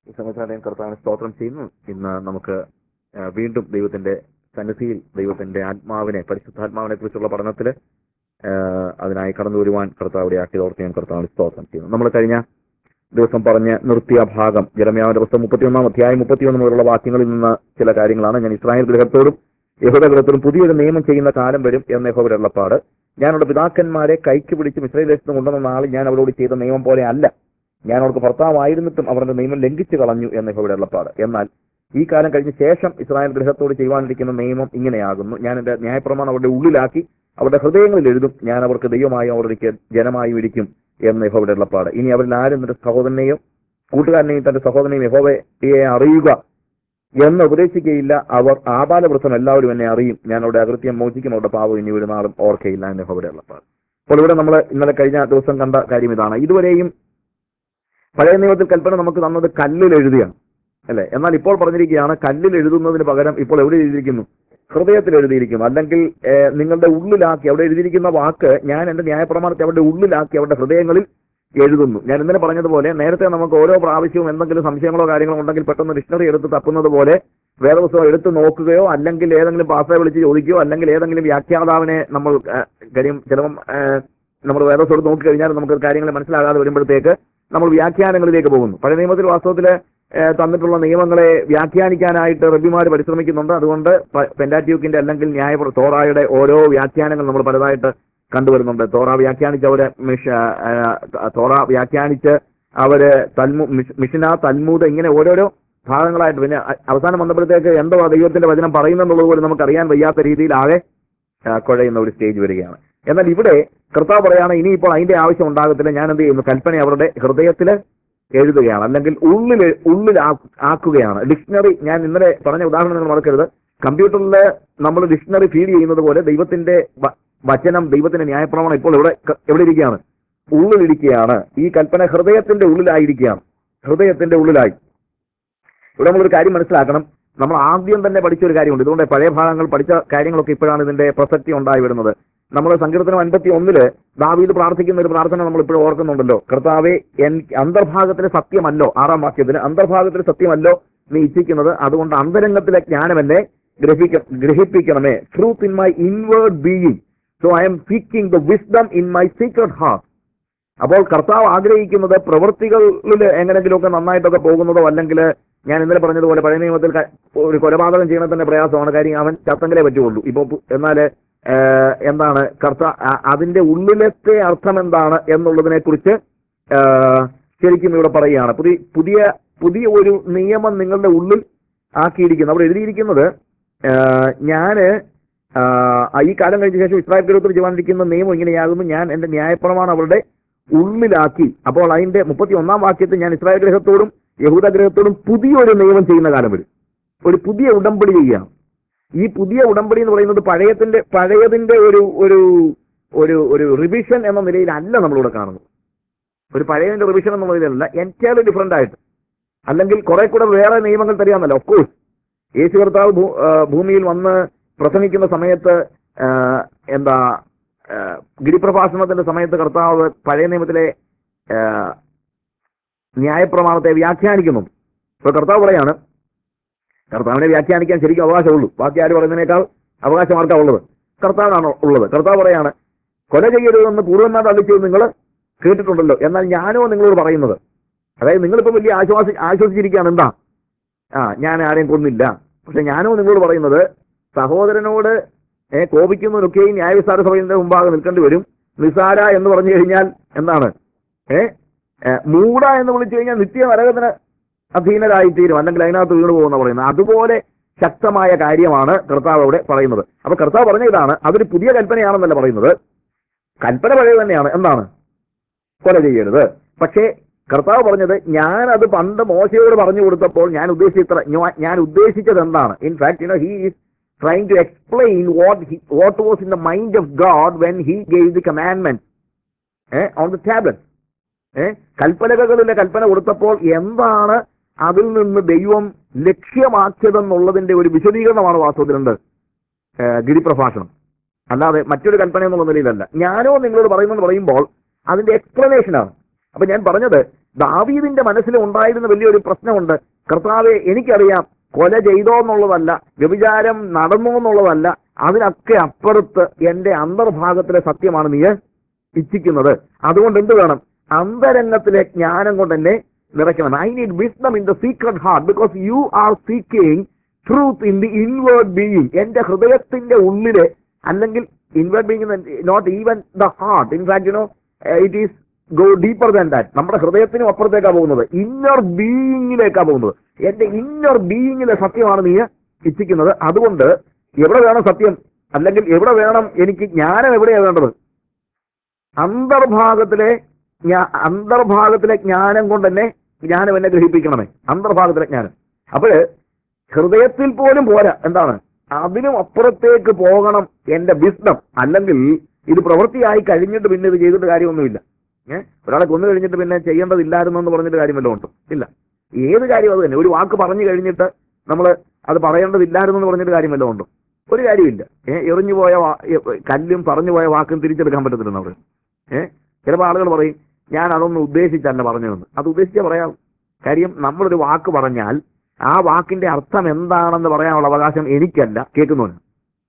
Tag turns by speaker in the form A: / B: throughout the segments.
A: ഈ സമയത്ത് കർത്താവിനെ സ്തോത്രം ചെയ്യുന്നു. ഇന്ന് നമുക്ക് വീണ്ടും ദൈവത്തിന്റെ സന്നിധിയിൽ ദൈവത്തിന്റെ ആത്മാവിനെ, പരിശുദ്ധാത്മാവിനെ കുറിച്ചുള്ള പഠനത്തിൽ അതിനായി കടന്നു വരുവാൻ കർത്താവിടെ ആക്കിയതോർത്ത് ഞാൻ കർത്താവിനെ സ്തോത്രം ചെയ്യുന്നു. നമ്മൾ കഴിഞ്ഞ ദിവസം പറഞ്ഞ് നിർത്തിയ ഭാഗം യിരെമ്യാവിന്റെ പുസ്തകം 31 അധ്യായം 31 മുതലുള്ള വാക്യങ്ങളിൽ നിന്ന് ചില കാര്യങ്ങളാണ്. ഞാൻ ഇസ്രായേൽ ഗൃഹത്തോടും യഹൂദ ഗൃഹത്തോടും പുതിയൊരു നിയമം ചെയ്യുന്ന കാലം വരും എന്ന യഹോവയുടെ അരുളപ്പാട്. ഞാൻ അവരുടെ പിതാക്കന്മാരെ കൈക്ക് പിടിച്ച് മിസ്രയീം ദേശത്ത് കൊണ്ടുവന്ന നാളിൽ ഞാൻ അവരോട് ചെയ്ത നിയമം പോലെ അല്ല. ഞാൻ അവർക്ക് ഭർത്താവായിരുന്നിട്ടും അവരുടെ നിയമം ലംഘിച്ചു കളഞ്ഞു എന്ന യഹോവയുടെ അരുളപ്പാട്. എന്നാൽ ഈ കാലം കഴിഞ്ഞ ശേഷം ഇസ്രായേൽ ഗൃഹത്തോട് ചെയ്യുവാനിരിക്കുന്ന നിയമം ഇങ്ങനെയാകുന്നു. ഞാൻ എന്റെ ന്യായപ്രമാണം അവരുടെ ഉള്ളിലാക്കി അവരുടെ ഹൃദയങ്ങളിൽ എഴുതും. ഞാൻ അവർക്ക് ദൈവമായും അവർക്ക് ജനമായും ഇരിക്കും എന്ന യഹോവയുടെ അരുളപ്പാട്. ഇനി അവരിൽ ആരും തന്റെ സഹോദരനെയും കൂട്ടുകാരനെയും തന്റെ സഹോദരനെയും യഹോവയെ അറിയുക എന്ന് ഉപദേശിക്കുകയില്ല. അവർ ആബാലവൃത്തം എല്ലാവരും എന്നെ അറിയും. ഞാൻ അവരുടെ അകൃത്യം മോചിക്കും, അവരുടെ പാപം ഇനി ഒരു നാളും ഓർക്കയില്ല എന്ന് യഹോവയുടെ അരുളപ്പാട്. അപ്പോൾ ഇവിടെ നമ്മൾ ഇന്നലെ കഴിഞ്ഞ ദിവസം കണ്ട കാര്യം ഇതാണ്. ഇതുവരെയും പഴയ നിയമത്തിൽ കൽപ്പന നമുക്ക് തന്നത് കല്ലിൽ എഴുതിയാണ്, അല്ലെ? എന്നാൽ ഇപ്പോൾ പറഞ്ഞിരിക്കുകയാണ് കല്ലിൽ എഴുതുന്നതിന് പകരം ഇപ്പോൾ എവിടെ എഴുതിയിരിക്കുന്നു? ഹൃദയത്തിൽ എഴുതിയിരിക്കുന്നു. അല്ലെങ്കിൽ നിങ്ങളുടെ ഉള്ളിലാക്കി. അവിടെ എഴുതിയിരിക്കുന്ന വാക്ക് ഞാൻ എന്റെ ന്യായപ്രമാണത്തെ അവരുടെ ഉള്ളിലാക്കി അവരുടെ ഹൃദയങ്ങളിൽ എഴുതുന്നു. ഞാൻ ഇന്നലെ പറഞ്ഞതുപോലെ നേരത്തെ നമുക്ക് ഓരോ പ്രാവശ്യവും എന്തെങ്കിലും സംശയങ്ങളോ കാര്യങ്ങളോ ഉണ്ടെങ്കിൽ പെട്ടെന്ന് ഡിക്ഷണറി എടുത്ത് തപ്പുന്നത് പോലെ വേദപുസ്തകം എടുത്ത് നോക്കുകയോ അല്ലെങ്കിൽ ഏതെങ്കിലും പാസ്റ്ററെ വിളിച്ച് ചോദിക്കുകയോ അല്ലെങ്കിൽ ഏതെങ്കിലും വ്യാഖ്യാതാവിനെ നമ്മൾ കാര്യം ചിലപ്പം നമ്മൾ വേദപുസ്തകം എടുത്ത് നോക്കിക്കഴിഞ്ഞാൽ നമുക്ക് കാര്യങ്ങൾ മനസ്സിലാകാതെ വരുമ്പോഴത്തേക്ക് നമ്മൾ വ്യാഖ്യാനങ്ങളിലേക്ക് പോകുന്നു. പഴയ നിയമത്തിൽ വാസ്തവത്തിൽ തന്നിട്ടുള്ള നിയമങ്ങളെ വ്യാഖ്യാനിക്കാനായിട്ട് റബ്ബിമാർ പരിശ്രമിക്കുന്നുണ്ട്. അതുകൊണ്ട് പെന്റാറ്റ്യൂക്കിന്റെ അല്ലെങ്കിൽ തോറായുടെ ഓരോ വ്യാഖ്യാനങ്ങൾ നമ്മൾ പലതായിട്ട് കണ്ടുവരുന്നുണ്ട്. തോറ വ്യാഖ്യാനിച്ച് അവര് മിഷ്ന, തൽമൂദ് ഇങ്ങനെ ഓരോരോ ഭാഗങ്ങളായിട്ട് പിന്നെ അവസാനം വന്നപ്പോഴത്തേക്ക് എന്തോ ദൈവത്തിന്റെ വചനം പറയുന്നെന്നുള്ളത് പോലും നമുക്കറിയാൻ വയ്യാത്ത രീതിയിൽ ആകെ കുഴയുന്ന ഒരു സ്റ്റേജ് വരികയാണ്. എന്നാൽ ഇവിടെ കർത്താവ് പറയാണ് ഇനിയിപ്പോൾ അതിന്റെ ആവശ്യം ഉണ്ടാകത്തില്ല. ഞാൻ എന്ത് ചെയ്യുന്നു? കൽപ്പന അവരുടെ ഹൃദയത്തിൽ എഴുതുകയാണ്, അല്ലെങ്കിൽ ഉള്ളിൽ ആക്കുകയാണ്. ഡിക്ഷണറി, ഞാൻ ഇന്നലെ പറഞ്ഞ ഉദാഹരണം നിങ്ങൾ മറക്കരുത്. കമ്പ്യൂട്ടറിൽ നമ്മൾ ഡിക്ഷണറി ഫീഡ് ചെയ്യുന്നത് പോലെ ദൈവത്തിന്റെ വചനം, ദൈവത്തിന്റെ ന്യായപ്രമാണം ഇപ്പോൾ എവിടെ ഇരിക്കുകയാണ്? ഉള്ളിലിരിക്കുകയാണ്. ഈ കൽപ്പന ഹൃദയത്തിന്റെ ഉള്ളിലായിരിക്കുകയാണ്. ഹൃദയത്തിന്റെ ഉള്ളിലായി. ഇവിടെ നമ്മളൊരു കാര്യം മനസ്സിലാക്കണം. നമ്മൾ ആദ്യം തന്നെ പഠിച്ചൊരു കാര്യമുണ്ട്. ഇതുകൊണ്ട് പഴയ ഭാഗങ്ങൾ പഠിച്ച കാര്യങ്ങളൊക്കെ ഇപ്പോഴാണ് ഇതിന്റെ പ്രസക്തി ഉണ്ടായി വരുന്നത്. നമ്മൾ സങ്കീർത്തനം 51 ദാവീദ് പ്രാർത്ഥിക്കുന്ന ഒരു പ്രാർത്ഥന നമ്മൾ ഇപ്പോഴും ഓർക്കുന്നുണ്ടല്ലോ. കർത്താവേ, അന്തർഭാഗത്തിലെ സത്യമല്ലോ, 6-ാം വാക്യത്തിന് അന്തർഭാഗത്തിലെ സത്യമല്ലോ നീ ഇച്ഛിക്കുന്നത്, അതുകൊണ്ട് അന്തരംഗത്തിലെ ജ്ഞാനം എന്നെ ഗ്രഹിപ്പിക്കണമേ. Truth in my inward being, so I'm seeking the wisdom in my secret heart. അപ്പോൾ കർത്താവ് ആഗ്രഹിക്കുന്നത് പ്രവൃത്തികളിൽ എങ്ങനെങ്കിലുമൊക്കെ നന്നായിട്ടൊക്കെ പോകുന്നതോ, അല്ലെങ്കിൽ ഞാൻ ഇന്നലെ പറഞ്ഞതുപോലെ പഴയ നിയമത്തിൽ ഒരു കൊലപാതകം ചെയ്യണ തന്നെ പ്രയാസമാണ്. കാര്യം അവൻ ചത്തെങ്കിലേ പറ്റുള്ളൂ. ഇപ്പൊ എന്നാൽ എന്താണ് അതിന്റെ ഉള്ളിലത്തെ അർത്ഥം എന്താണ് എന്നുള്ളതിനെ കുറിച്ച് ശരിക്കും ഇവിടെ പറയുകയാണ്. പുതിയ ഒരു നിയമം നിങ്ങളുടെ ഉള്ളിൽ ആക്കിയിരിക്കുന്നു. അവിടെ എഴുതിയിരിക്കുന്നത് ഞാന് ഈ കാലം കഴിഞ്ഞ ശേഷം ഇസ്രായേൽ ഗൃഹത്തിൽ ചെയ്യുവാനിരിക്കുന്ന നിയമം ഇങ്ങനെയാകുന്നു. ഞാൻ എന്റെ ന്യായപ്രമാണം അവരുടെ ഉള്ളിലാക്കി. അപ്പോൾ അതിന്റെ 31-ാം വാക്യത്തിൽ ഞാൻ ഇസ്രായേൽ ഗൃഹത്തോടും യഹൂദ ഗൃഹത്തോടും പുതിയൊരു നിയമം ചെയ്യുന്ന കാലം വരും. ഒരു പുതിയ ഉടമ്പടി ചെയ്യുകയാണ്. ഈ പുതിയ ഉടമ്പടി എന്ന് പറയുന്നത് പഴയതിന്റെ ഒരു റിവിഷൻ എന്ന നിലയിലല്ല നമ്മളിവിടെ കാണുന്നത്. ഒരു പഴയതിന്റെ റിവിഷൻ എന്ന നിലയിലല്ല, എൻറ്റയർലി ഡിഫറന്റ് ആയിട്ട്. അല്ലെങ്കിൽ കുറെ കൂടെ വേറെ നിയമങ്ങൾ തരികയെന്നല്ല. ഓഫ്കോഴ്സ് യേശു കർത്താവ് ഭൂമിയിൽ വന്ന് പ്രസംഗിക്കുന്ന സമയത്ത് ഗിരിപ്രഭാഷണത്തിന്റെ സമയത്ത് കർത്താവ് പഴയ നിയമത്തിലെ ന്യായപ്രമാണത്തെ വ്യാഖ്യാനിക്കുന്നു. ഇപ്പൊ കർത്താവ് പറയാണ് കർത്താവിനെ വ്യാഖ്യാനിക്കാൻ ശരിക്കും അവകാശമുള്ളൂ. ബാക്കി ആര് പറയുന്നതിനേക്കാൾ അവകാശം ആർക്കാ ഉള്ളത്? കർത്താവിനാണോ ഉള്ളത്? കർത്താവ് പറയാണ് കൊല ചെയ്യരുതെന്ന് പൂർവ്വന്മാർ അള്ളിച്ചത് നിങ്ങൾ കേട്ടിട്ടുണ്ടല്ലോ, എന്നാൽ ഞാനോ നിങ്ങളോട് പറയുന്നത്. അതായത് നിങ്ങളിപ്പോ വലിയ ആശ്വസിച്ചിരിക്കുകയാണ്. എന്താ? ഞാൻ ആരെയും കൊന്നില്ല. പക്ഷെ ഞാനോ നിങ്ങളോട് പറയുന്നത് സഹോദരനോട് കോപിക്കുന്നവരൊക്കെയും ന്യായവിസ്താര സഭയുടെ മുമ്പാകെ നിൽക്കേണ്ടി വരും. നിസാര എന്ന് പറഞ്ഞു കഴിഞ്ഞാൽ എന്താണ്? മൂട എന്ന് വിളിച്ചു കഴിഞ്ഞാൽ നിത്യ നരകത്തിന് അധീനരായിത്തീരും, അല്ലെങ്കിൽ അതിനകത്ത് വീണ് പോകുന്ന പറയുന്നത്. അതുപോലെ ശക്തമായ കാര്യമാണ് കർത്താവ് അവിടെ പറയുന്നത്. അപ്പൊ കർത്താവ് പറഞ്ഞ ഇതാണ്, അതൊരു പുതിയ കൽപ്പനയാണെന്നല്ല പറയുന്നത്. കൽപ്പന പഴയ തന്നെയാണ്. എന്താണ്? കൊല ചെയ്യരുത്. പക്ഷേ കർത്താവ് പറഞ്ഞത് ഞാനത് പണ്ട് മോശയോട് പറഞ്ഞു കൊടുത്തപ്പോൾ ഞാൻ ഉദ്ദേശിച്ചത് എന്താണ്? In fact he is trying to explain what was in the mind of God when he gave the commandments on the tablets. കൽപ്പനകളിലെ കൽപ്പന കൊടുത്തപ്പോൾ എന്താണ് അതിൽ നിന്ന് ദൈവം ലക്ഷ്യമാക്കിയതെന്നുള്ളതിന്റെ ഒരു വിശദീകരണമാണ് വാസ്തവത്തിലുണ്ട് ഗിരിപ്രഭാഷണം. അല്ലാതെ മറ്റൊരു കൽപ്പന എന്നുള്ള നിലയിലല്ല. ഞാനോ നിങ്ങളോട് പറയുന്നത് പറയുമ്പോൾ അതിന്റെ എക്സ്പ്ലനേഷനാണ്. അപ്പൊ ഞാൻ പറഞ്ഞത് ദാവീദിന്റെ മനസ്സിൽ ഉണ്ടായിരുന്ന വലിയൊരു പ്രശ്നമുണ്ട്. കർത്താവെ, എനിക്കറിയാം കൊല ചെയ്തോ എന്നുള്ളതല്ല, വ്യഭിചാരം നടന്നു എന്നുള്ളതല്ല, അതിനൊക്കെ അപ്പുറത്ത് എന്റെ അന്തർഭാഗത്തിലെ സത്യമാണ് നീ ഇച്ഛിക്കുന്നത്. അതുകൊണ്ട് എന്ത് വേണം? അന്തരംഗത്തിലെ ജ്ഞാനം കൊണ്ട് എന്നെ നിറയ്ക്കണം. I need wisdom in the secret heart because you are seeking truth in the inward being. എന്റെ ഹൃദയത്തിന്റെ ഉള്ളില്, അല്ലെങ്കിൽ inward being not even the heart, in fact it is go deeper than that. നമ്മുടെ ഹൃദയത്തിനും അപ്പുറത്തേക്കാ പോകുന്നത്, ഇന്നർ ബീയിങ്ങിലേക്കാ പോകുന്നത്. എന്റെ ഇന്നർ ബീയിങ്ങിലെ സത്യമാണ് നീ ഇച്ഛിക്കുന്നത്. അതുകൊണ്ട് എവിടെ വേണം സത്യം, അല്ലെങ്കിൽ എവിടെ വേണം എനിക്ക് ജ്ഞാനം? എവിടെയാ വേണ്ടത്? അന്തർഭാഗത്തിലെ ജ്ഞാനം കൊണ്ട് തന്നെ ജ്ഞാനം എന്നെ ഗ്രഹിപ്പിക്കണമേ, അന്തർഭാഗത്തിലെ ജ്ഞാനം. അപ്പോഴ് ഹൃദയത്തിൽ പോലും പോരാ, എന്താണ് അതിനും അപ്പുറത്തേക്ക് പോകണം എന്റെ വിസ്ഡം. അല്ലെങ്കിൽ ഇത് പ്രവൃത്തിയായി കഴിഞ്ഞിട്ട് പിന്നെ ഇത് ചെയ്തിട്ട് കാര്യമൊന്നുമില്ല. ഒരാളെ കൊന്നു കഴിഞ്ഞിട്ട് പിന്നെ ചെയ്യേണ്ടതില്ലായിരുന്നു എന്ന് പറഞ്ഞിട്ട് കാര്യം വല്ലതും ഉണ്ടോ? ഇല്ല. ഏത് കാര്യം അത് തന്നെ. ഒരു വാക്ക് പറഞ്ഞു കഴിഞ്ഞിട്ട് നമ്മൾ അത് പറയേണ്ടതില്ലായിരുന്നു എന്ന് പറഞ്ഞിട്ട് കാര്യം വല്ലതും ഉണ്ടോ? ഒരു കാര്യമില്ല. എറിഞ്ഞുപോയ കല്ലും പറഞ്ഞുപോയ വാക്കും തിരിച്ചെടുക്കാൻ പറ്റത്തില്ലെന്ന് അവർ. ചിലപ്പോൾ ആളുകൾ പറയും, ഞാൻ അതൊന്നും ഉദ്ദേശിച്ചല്ല പറഞ്ഞതെന്ന്. അത് ഉദ്ദേശിച്ചാൽ പറയാം. കാര്യം, നമ്മളൊരു വാക്ക് പറഞ്ഞാൽ ആ വാക്കിന്റെ അർത്ഥം എന്താണെന്ന് പറയാനുള്ള അവകാശം എനിക്കല്ല, കേൾക്കുന്നവന്.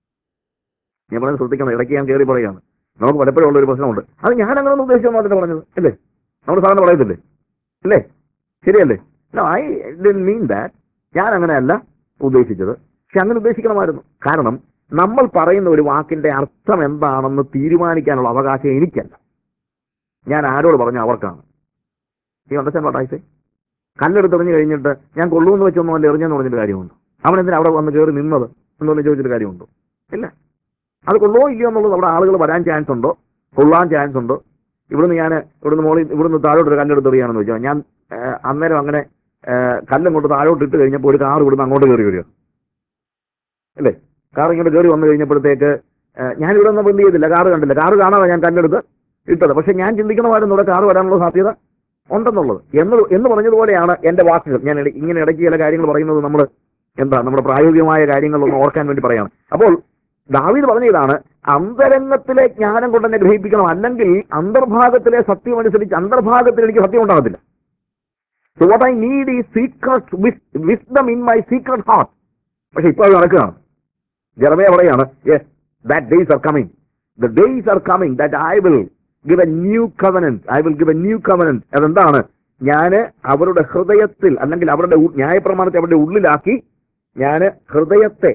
A: ഞാൻ പറഞ്ഞത് ശ്രദ്ധിക്കണം. ഇടയ്ക്ക് ഞാൻ കയറി പറയുകയാണ്. നമുക്ക് പലപ്പോഴും ഉള്ളൊരു പ്രശ്നമുണ്ട്. അത് ഞാൻ അങ്ങനെ ഉദ്ദേശിച്ചൊന്നും അതിന് പറഞ്ഞത് അല്ലേ? നമ്മൾ സാധാരണ പറയത്തില്ലേ? അല്ലേ? ശരിയല്ലേ? I didn't mean that. ഞാൻ അങ്ങനെയല്ല ഉദ്ദേശിച്ചത്. പക്ഷെ അങ്ങനെ ഉദ്ദേശിക്കണമായിരുന്നു. കാരണം നമ്മൾ പറയുന്ന ഒരു വാക്കിന്റെ അർത്ഥം എന്താണെന്ന് തീരുമാനിക്കാനുള്ള അവകാശം എനിക്കല്ല. ഞാൻ ആരോട് പറഞ്ഞു അവർക്കാണ്. ഈ അണ്ടർസ്റ്റാൻഡ് വാട്ട് ഐ സേ? കല്ലെടുത്തെറിഞ്ഞ് കഴിഞ്ഞിട്ട് ഞാൻ കൊള്ളുമെന്ന് വെച്ചൊന്നും അല്ല എറിഞ്ഞെന്ന് പറഞ്ഞിട്ട് കാര്യമുണ്ടോ? അവൻ എന്തിനാ അവിടെ വന്ന് കയറി നിന്നത് എന്നൊന്നും ചോദിച്ചിട്ട് കാര്യമുണ്ടോ? ഇല്ല. അത് കൊള്ളോ ഇല്ലയോ എന്നുള്ളത് അവിടെ ആളുകൾ വരാൻ ചാൻസ് ഉണ്ടോ, കൊള്ളാൻ ചാൻസ് ഉണ്ടോ? ഇവിടുന്ന് താഴോട്ടൊരു കല്ലെടുത്ത് എറിയാണെന്ന് വെച്ചാൽ ഞാൻ അന്നേരം അങ്ങനെ കല്ലങ്ങോട്ട് താഴോട്ട് ഇട്ട് കഴിഞ്ഞപ്പോൾ ഒരു കാർ ഇവിടുന്ന് അങ്ങോട്ട് കയറി വരിക അല്ലേ? കാർ ഇങ്ങോട്ട് കയറി വന്നു കഴിഞ്ഞപ്പോഴത്തേക്ക് ഞാൻ ഇവിടെ ഒന്നും എന്ത് ചെയ്തില്ല, കാറ് കണ്ടില്ല. കാറ് കാണാതെ ഞാൻ കല്ലെടുത്ത് ഇട്ടത്. പക്ഷെ ഞാൻ ചിന്തിക്കണമായിരുന്നു ഇവിടെ കാറ് വരാനുള്ള സാധ്യത ഉണ്ടെന്നുള്ളത്. എന്ന് പറഞ്ഞതുപോലെയാണ് എന്റെ വാക്കുകൾ. ഞാൻ ഇങ്ങനെ ഇടയ്ക്ക് ചില കാര്യങ്ങൾ പറയുന്നത് നമ്മൾ നമ്മുടെ പ്രായോഗികമായ കാര്യങ്ങളൊന്ന് ഓർക്കാൻ വേണ്ടി പറയാണ്. അപ്പോൾ ദാവീദ് പറഞ്ഞ ഇതാണ്, അന്തരംഗത്തിലെ ജ്ഞാനം കൊണ്ട് തന്നെ ഗ്രഹിപ്പിക്കണം. അല്ലെങ്കിൽ അന്തർഭാഗത്തിലെ സത്യം അനുസരിച്ച് അന്തർഭാഗത്തിൽ എനിക്ക് സത്യം ഉണ്ടാകത്തില്ല. സോ വാട്ട് ഐ നീഡ് ഈ secret wisdom in my secret heart. പക്ഷെ ഇപ്പോൾ അത് നടക്കുകയാണ്. ജെറമയ്യ പറയാണ്, yes, that days are coming. The days are coming that I will give a new covenant. I will give a new covenant. അതെന്താണ്? ഞാൻ അവരുടെ ഹൃദയത്തിൽ, അല്ലെങ്കിൽ അവരുടെ ന്യായപ്രമാണത്തെ അവരുടെ ഉള്ളിലാക്കി, ഞാൻ ഹൃദയത്തെ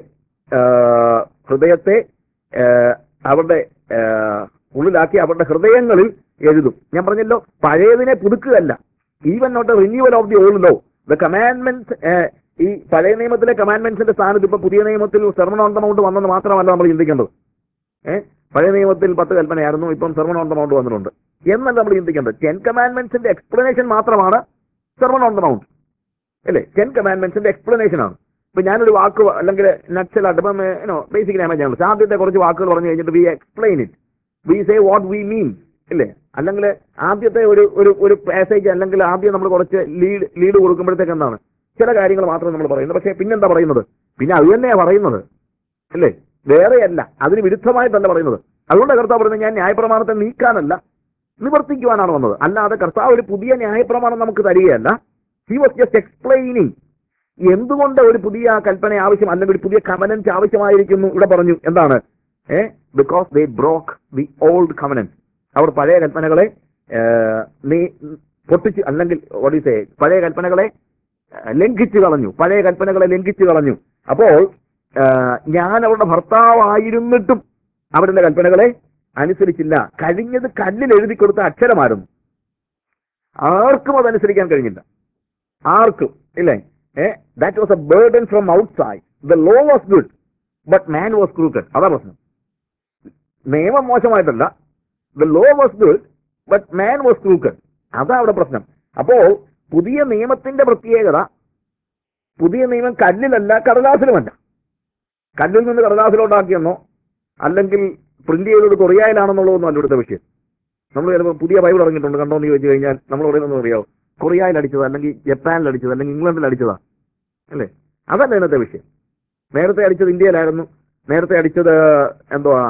A: അവരുടെ ഉള്ളിലാക്കി അവരുടെ ഹൃദയങ്ങളിൽ എഴുതും. ഞാൻ പറഞ്ഞല്ലോ, പഴയതിനെ പുതുക്കുകയല്ല. Even not a renewal of the old law. The commandments, ഈ പഴയ നിയമത്തിലെ കമാൻഡ്മെന്റ്സിന്റെ സ്ഥാനത്ത് ഇപ്പൊ പുതിയ നിയമത്തിൽ സെർമൺ ഓൺ ദ മൗണ്ട് വന്നെന്ന് മാത്രമല്ല നമ്മൾ ചിന്തിക്കേണ്ടത്. പഴയ നിയമത്തിൽ 10 കൽപ്പനയായിരുന്നു, ഇപ്പം സെർമൺ ഓൺ ദ മൗണ്ട് വന്നിട്ടുണ്ട് എന്നല്ല നമ്മൾ ചിന്തിക്കേണ്ടത്. 10 കമാൻഡ്മെന്റ്സിന്റെ എക്സ്പ്ലനേഷൻ മാത്രമാണ് സെർമൺ ഓൺ ദ മൗണ്ട് അല്ലേ? 10 കമാൻഡ്മെന്റ്സിന്റെ എക്സ്പ്ലനേഷൻ ആണ്. ഇപ്പൊ ഞാനൊരു വാക്ക് അല്ലെങ്കിൽ നക്സലായിട്ട് ഇപ്പം ബേസിക്കലി ഞങ്ങൾ ആദ്യത്തെ കുറച്ച് വാക്കുകൾ പറഞ്ഞു കഴിഞ്ഞിട്ട് we explain it, we say what we mean ഇല്ലേ? അല്ലെങ്കിൽ ആദ്യത്തെ ഒരു പാസേജ്, അല്ലെങ്കിൽ ആദ്യം നമ്മൾ കുറച്ച് ലീഡ് കൊടുക്കുമ്പോഴത്തേക്ക് എന്താണ്, ചില കാര്യങ്ങൾ മാത്രമേ നമ്മൾ പറയുന്നത്. പക്ഷേ പിന്നെന്താ പറയുന്നത്? പിന്നെ അത് തന്നെയാ പറയുന്നത് അല്ലേ? വേറെയല്ല, അതിന് വിരുദ്ധമായിട്ടല്ല പറയുന്നത്. അതുകൊണ്ട് കർത്താവ് പറയുന്നത്, ഞാൻ ന്യായപ്രമാണത്തെ നീക്കാനല്ല, നിവർത്തിക്കുവാനാണ് വന്നത്. അല്ലാതെ കർത്താവ് ഒരു പുതിയ ന്യായപ്രമാണം നമുക്ക് തരികയല്ല. ഹി വാസ് ജസ്റ്റ് എക്സ്പ്ലെയിനിങ് എന്തുകൊണ്ട് ഒരു പുതിയ കൽപ്പന ആവശ്യം, അല്ലെങ്കിൽ ഒരു പുതിയ കവനന്റ് ആവശ്യമായിരിക്കുന്നു. ഇവിടെ പറഞ്ഞു എന്താണ്? Because they broke the old covenant. അവർ പഴയ കൽപ്പനകളെ പൊട്ടിച്ച്, അല്ലെങ്കിൽ പഴയ കൽപ്പനകളെ ലംഘിച്ചു കളഞ്ഞു. അപ്പോൾ ഞാൻ അവരുടെ ഭർത്താവായിരുന്നിട്ടും അവരുടെ കൽപ്പനകളെ അനുസരിച്ചില്ല. കഴിഞ്ഞത് കല്ലിൽ എഴുതി കൊടുത്ത അക്ഷരമായിരുന്നു. ആർക്കും അതനുസരിക്കാൻ കഴിഞ്ഞില്ല, ആർക്കും ഇല്ലേ? That was a burden from outside. The law was good, but man was crooked. അതാ പ്രശ്നം. നിയമം മോശമായിട്ടല്ല, the law was good, but man was crooked. അതാ അവിടെ പ്രശ്നം. അപ്പോൾ പുതിയ നിയമത്തിന്റെ പ്രത്യേകത, പുതിയ നിയമം കല്ലിലല്ല കടലാസിലുമല്ല. കല്ലിൽ നിന്ന് കടലാസിലോട്ടാക്കിയെന്നോ അല്ലെങ്കിൽ പ്രിന്റ് ചെയ്തത് കൊറിയയിലാണെന്നുള്ളതൊന്നും അല്ല ഇവിടുത്തെ വിഷയം. നമ്മൾ ചിലപ്പോൾ പുതിയ ബൈബിൾ ഇറങ്ങിയിട്ടുണ്ട്, കണ്ടോന്ന് ചോദിച്ചു കഴിഞ്ഞാൽ നമ്മൾ പറയുന്നത് അറിയാവും, കൊറിയയിൽ അടിച്ചത്, അല്ലെങ്കിൽ ജപ്പാനിൽ അടിച്ചത്, അല്ലെങ്കിൽ ഇംഗ്ലണ്ടിൽ അടിച്ചതാ അല്ലേ? അതല്ല ഇന്നത്തെ വിഷയം. നേരത്തെ അടിച്ചത് ഇന്ത്യയിലായിരുന്നു, നേരത്തെ അടിച്ചത് എന്തുവാ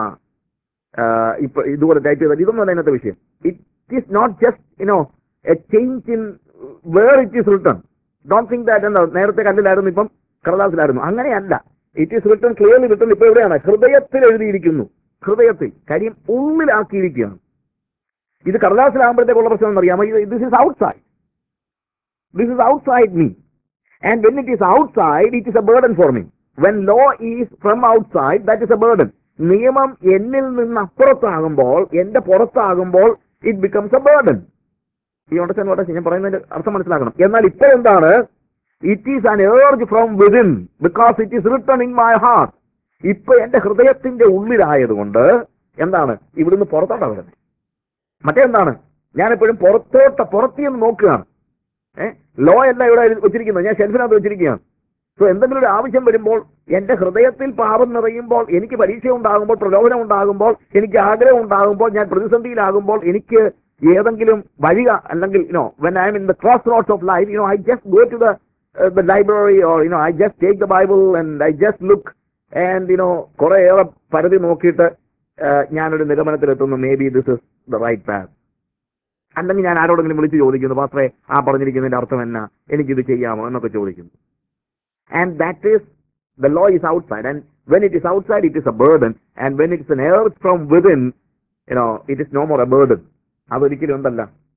A: ഇപ്പൊ ഇതുപോലെ ടൈപ്പ് ചെയ്തത്, ഇതൊന്നും അല്ല ഇന്നത്തെ വിഷയം. It is not just a change in where it is written. Don't think that എന്താ നേരത്തെ കല്ലിലായിരുന്നു ഇപ്പം കടലാസിലായിരുന്നു, അങ്ങനെയല്ല. It is written, clearly written. ഇപ്പൊ എവിടെയാണ്? ഹൃദയത്തിൽ എഴുതിയിരിക്കുന്നു. ഹൃദയത്തിൽ, കാര്യം ഉള്ളിലാക്കിയിരിക്കുകയാണ്. ഇത് കടലാസിലാകുമ്പോഴത്തേക്കുള്ള പ്രശ്നം എന്നറിയാമോ? This is outside. This is outside me. And when it is outside, it is a burden for me. When law is from outside, that is a burden. നിയമം എന്നിൽ നിന്ന് അപ്പുറത്താകുമ്പോൾ, എന്റെ പുറത്താകുമ്പോൾ, it becomes a burden. ഈ understand ഞാൻ പറയുന്നതിന്റെ അർത്ഥം മനസ്സിലാക്കണം. എന്നാൽ ഇപ്പോൾ എന്താണ്? It is an urge from within, because it is written in my heart. ഇപ്പൊ എന്റെ ഹൃദയത്തിന്റെ ഉള്ളിലായതുകൊണ്ട് എന്താണ്? ഇവിടുന്ന് പുറത്തോട്ടാണ് വരുന്നത്. മറ്റെന്താണ്? ഞാനെപ്പോഴും പുറത്തേന്ന് നോക്കുകയാണ്. ലോ അല്ല ഇവിടെ വെച്ചിരിക്കുന്നത്, ഞാൻ ഷെൽഫിനകത്ത് വെച്ചിരിക്കുകയാണ്. സോ എന്തെങ്കിലും ഒരു ആവശ്യം വരുമ്പോൾ, എന്റെ ഹൃദയത്തിൽ പാപം നിറയുമ്പോൾ, എനിക്ക് പരീക്ഷ ഉണ്ടാകുമ്പോൾ, പ്രലോഭനം ഉണ്ടാകുമ്പോൾ, എനിക്ക് ആഗ്രഹം ഉണ്ടാകുമ്പോൾ, ഞാൻ പ്രതിസന്ധിയിലാകുമ്പോൾ, എനിക്ക് ഏതെങ്കിലും വഴി അല്ലെങ്കിൽ when I am in the crossroads of life, I just go to the library, or I just take the Bible and I just look and കുറെ ഏറെ പരിധി നോക്കിയിട്ട് ഞാനൊരു നിഗമനത്തിലെത്തുന്നു, maybe this is the right path. അല്ലെങ്കിൽ ഞാൻ ആരോടെങ്കിലും വിളിച്ച് ചോദിക്കുന്നു, പാസ്റ്ററെ ആ പറഞ്ഞിരിക്കുന്നതിന്റെ അർത്ഥം എന്നാ, എനിക്കിത് ചെയ്യാമോ എന്നൊക്കെ ചോദിക്കുന്നു. And that is the law is outside. And when it is outside, it is a burden. And when it's an earth from within, it is no more a burden. അതൊരിക്കലും എന്തല്ല,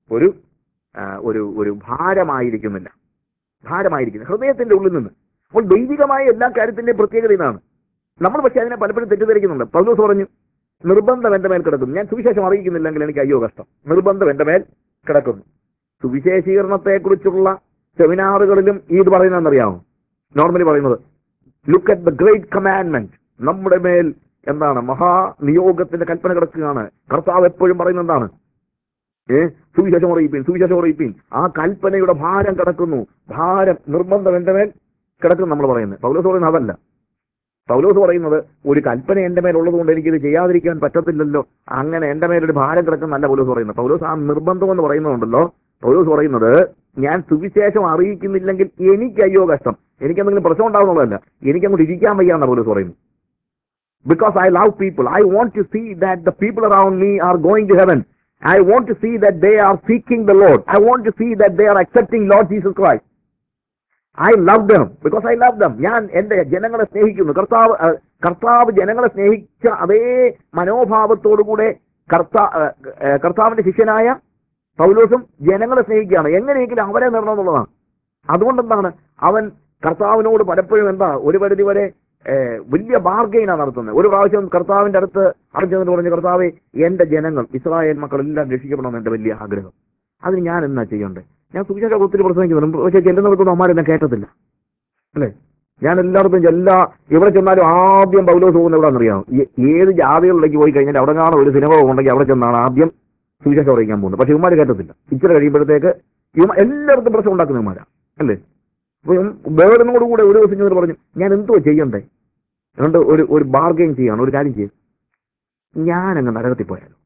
A: ഒരു ഭാരമായിരിക്കുന്നില്ല. ഹൃദയത്തിന്റെ ഉള്ളിൽ നിന്ന്. അപ്പോൾ ദൈവികമായ എല്ലാ കാര്യത്തിന്റെയും പ്രത്യേകത ഇതാണ്. നമ്മൾ പക്ഷേ അതിനെ പലപ്പോഴും തെറ്റിദ്ധരിക്കുന്നുണ്ട്. പൗലോസ് പറഞ്ഞു, നിർബന്ധം എന്റെ മേൽ കിടക്കുന്നു. ഞാൻ സുവിശേഷം അറിയിക്കുന്നില്ലെങ്കിൽ എനിക്ക് അയ്യോ കഷ്ടം. നിർബന്ധം എന്റെ മേൽ കിടക്കുന്നു. സുവിശേഷീകരണത്തെക്കുറിച്ചുള്ള സെമിനാറുകളിലും ഇത് പറയുന്നതെന്നറിയാമോ? നോർമലി പറയുന്നത്, look at the great commandment. നമ്മുടെ മേൽ എന്താണ്? മഹാനിയോഗത്തിന്റെ കൽപ്പന കിടക്കുകയാണ്. കർത്താവ് എപ്പോഴും പറയുന്നത് എന്താണ്? സുവിശേഷം അറിയിപ്പീൻ. ആ കൽപ്പനയുടെ ഭാരം കിടക്കുന്നു. നിർബന്ധം എന്റെ മേൽ കിടക്കുന്നു നമ്മൾ പറയുന്നത്. പൗലോസ് പറയുന്നത് അതല്ല. പൗലോസ് പറയുന്നത്, ഒരു കൽപ്പന എന്റെ മേലുള്ളത് കൊണ്ട് എനിക്കിത് ചെയ്യാതിരിക്കാൻ പറ്റത്തില്ലല്ലോ, അങ്ങനെ എന്റെ മേലൊരു ഭാരം കിടക്കുന്നല്ല പൗലോസ് പറയുന്നത്. പൗലോസ് ആ നിർബന്ധം എന്ന് പറയുന്നുണ്ടല്ലോ, പൗലോസ് പറയുന്നത്, ഞാൻ സുവിശേഷം അറിയിക്കുന്നില്ലെങ്കിൽ എനിക്ക് അയ്യോ കഷ്ടം, എനിക്കെന്തെങ്കിലും പ്രശ്നം ഉണ്ടാവുന്നതല്ല, എനിക്കങ്ങോട്ട് ഇരിക്കാൻ വയ്യാന്ന പൗലോസ് പറയുന്നു. Because I love people, I want to see that the people around me are going to heaven. I want to see that they are seeking the Lord. I want to see that they are accepting Lord Jesus Christ. I love them because I love them. ഞാൻ എന്റെ ജനങ്ങളെ സ്നേഹിക്കുന്നു. കർത്താവ് ജനങ്ങളെ സ്നേഹിച്ച അതേ മനോഭാവത്തോടുകൂടെ കർത്താവിന്റെ ശിഷ്യനായ പൗലോസും ജനങ്ങളെ സ്നേഹിക്കുകയാണ്. എങ്ങനെയെങ്കിലും അവരെ നേടണം എന്നുള്ളതാണ്. അതുകൊണ്ടെന്താണ് അവൻ കർത്താവിനോട് പലപ്പോഴും ഒരു പരിധി വരെ വലിയ ബാർഗെയിനാണ് നടത്തുന്നത്. ഒരു പ്രാവശ്യം കർത്താവിന്റെ അടുത്ത് അറിഞ്ഞെന്ന് പറഞ്ഞു, കർത്താവെ, എന്റെ ജനങ്ങൾ ഇസ്രായേൽ മക്കളെല്ലാം രക്ഷിക്കണമെന്ന് എന്റെ വലിയ ആഗ്രഹം. അതിന് ഞാൻ എന്നാ ചെയ്യണ്ടേ? ഞാൻ സുവിശേഷം ഒത്തിരി പ്രസംഗിക്കുന്നുണ്ട്, പക്ഷെ ചെല്ലുന്നിടത്തൊന്നും അമ്മാരെന്നെ കേട്ടത്തില്ല അല്ലേ? ഞാൻ എല്ലായിടത്തും എവിടെ ചെന്നാലും ആദ്യം പൗലോസ് പോകുന്ന എവിടെയാണെന്നറിയാമോ? ഏത് ജാതികളിലേക്ക് പോയി കഴിഞ്ഞാൽ അവിടെ കാണാൻ ഒരു സിനിമ ഉണ്ടെങ്കിൽ അവിടെ ചെന്നാണ് ആദ്യം സുവിശേഷം അറിയിക്കാൻ പോകുന്നത്. പക്ഷെ ഇവന്മാർ കേട്ടത്തില്ല. ഇച്ചിരി കഴിയുമ്പോഴത്തേക്ക് എല്ലായിടത്തും പ്രശ്നം ഉണ്ടാക്കുന്ന ഇവന്മാരാ അല്ലേ? അപ്പൊ വേറെന്നോടുകൂടെ ഒരു ദിവസം ചെന്നിട്ട് പറഞ്ഞു, ഞാൻ എന്തോ ചെയ്യണ്ടേ? അതുകൊണ്ട് ഒരു ബാർഗെയിൻ ചെയ്യാണ്, ഒരു കാര്യം ചെയ്യും, ഞാനങ്ങ് നരകത്തിൽ പോയാലോ?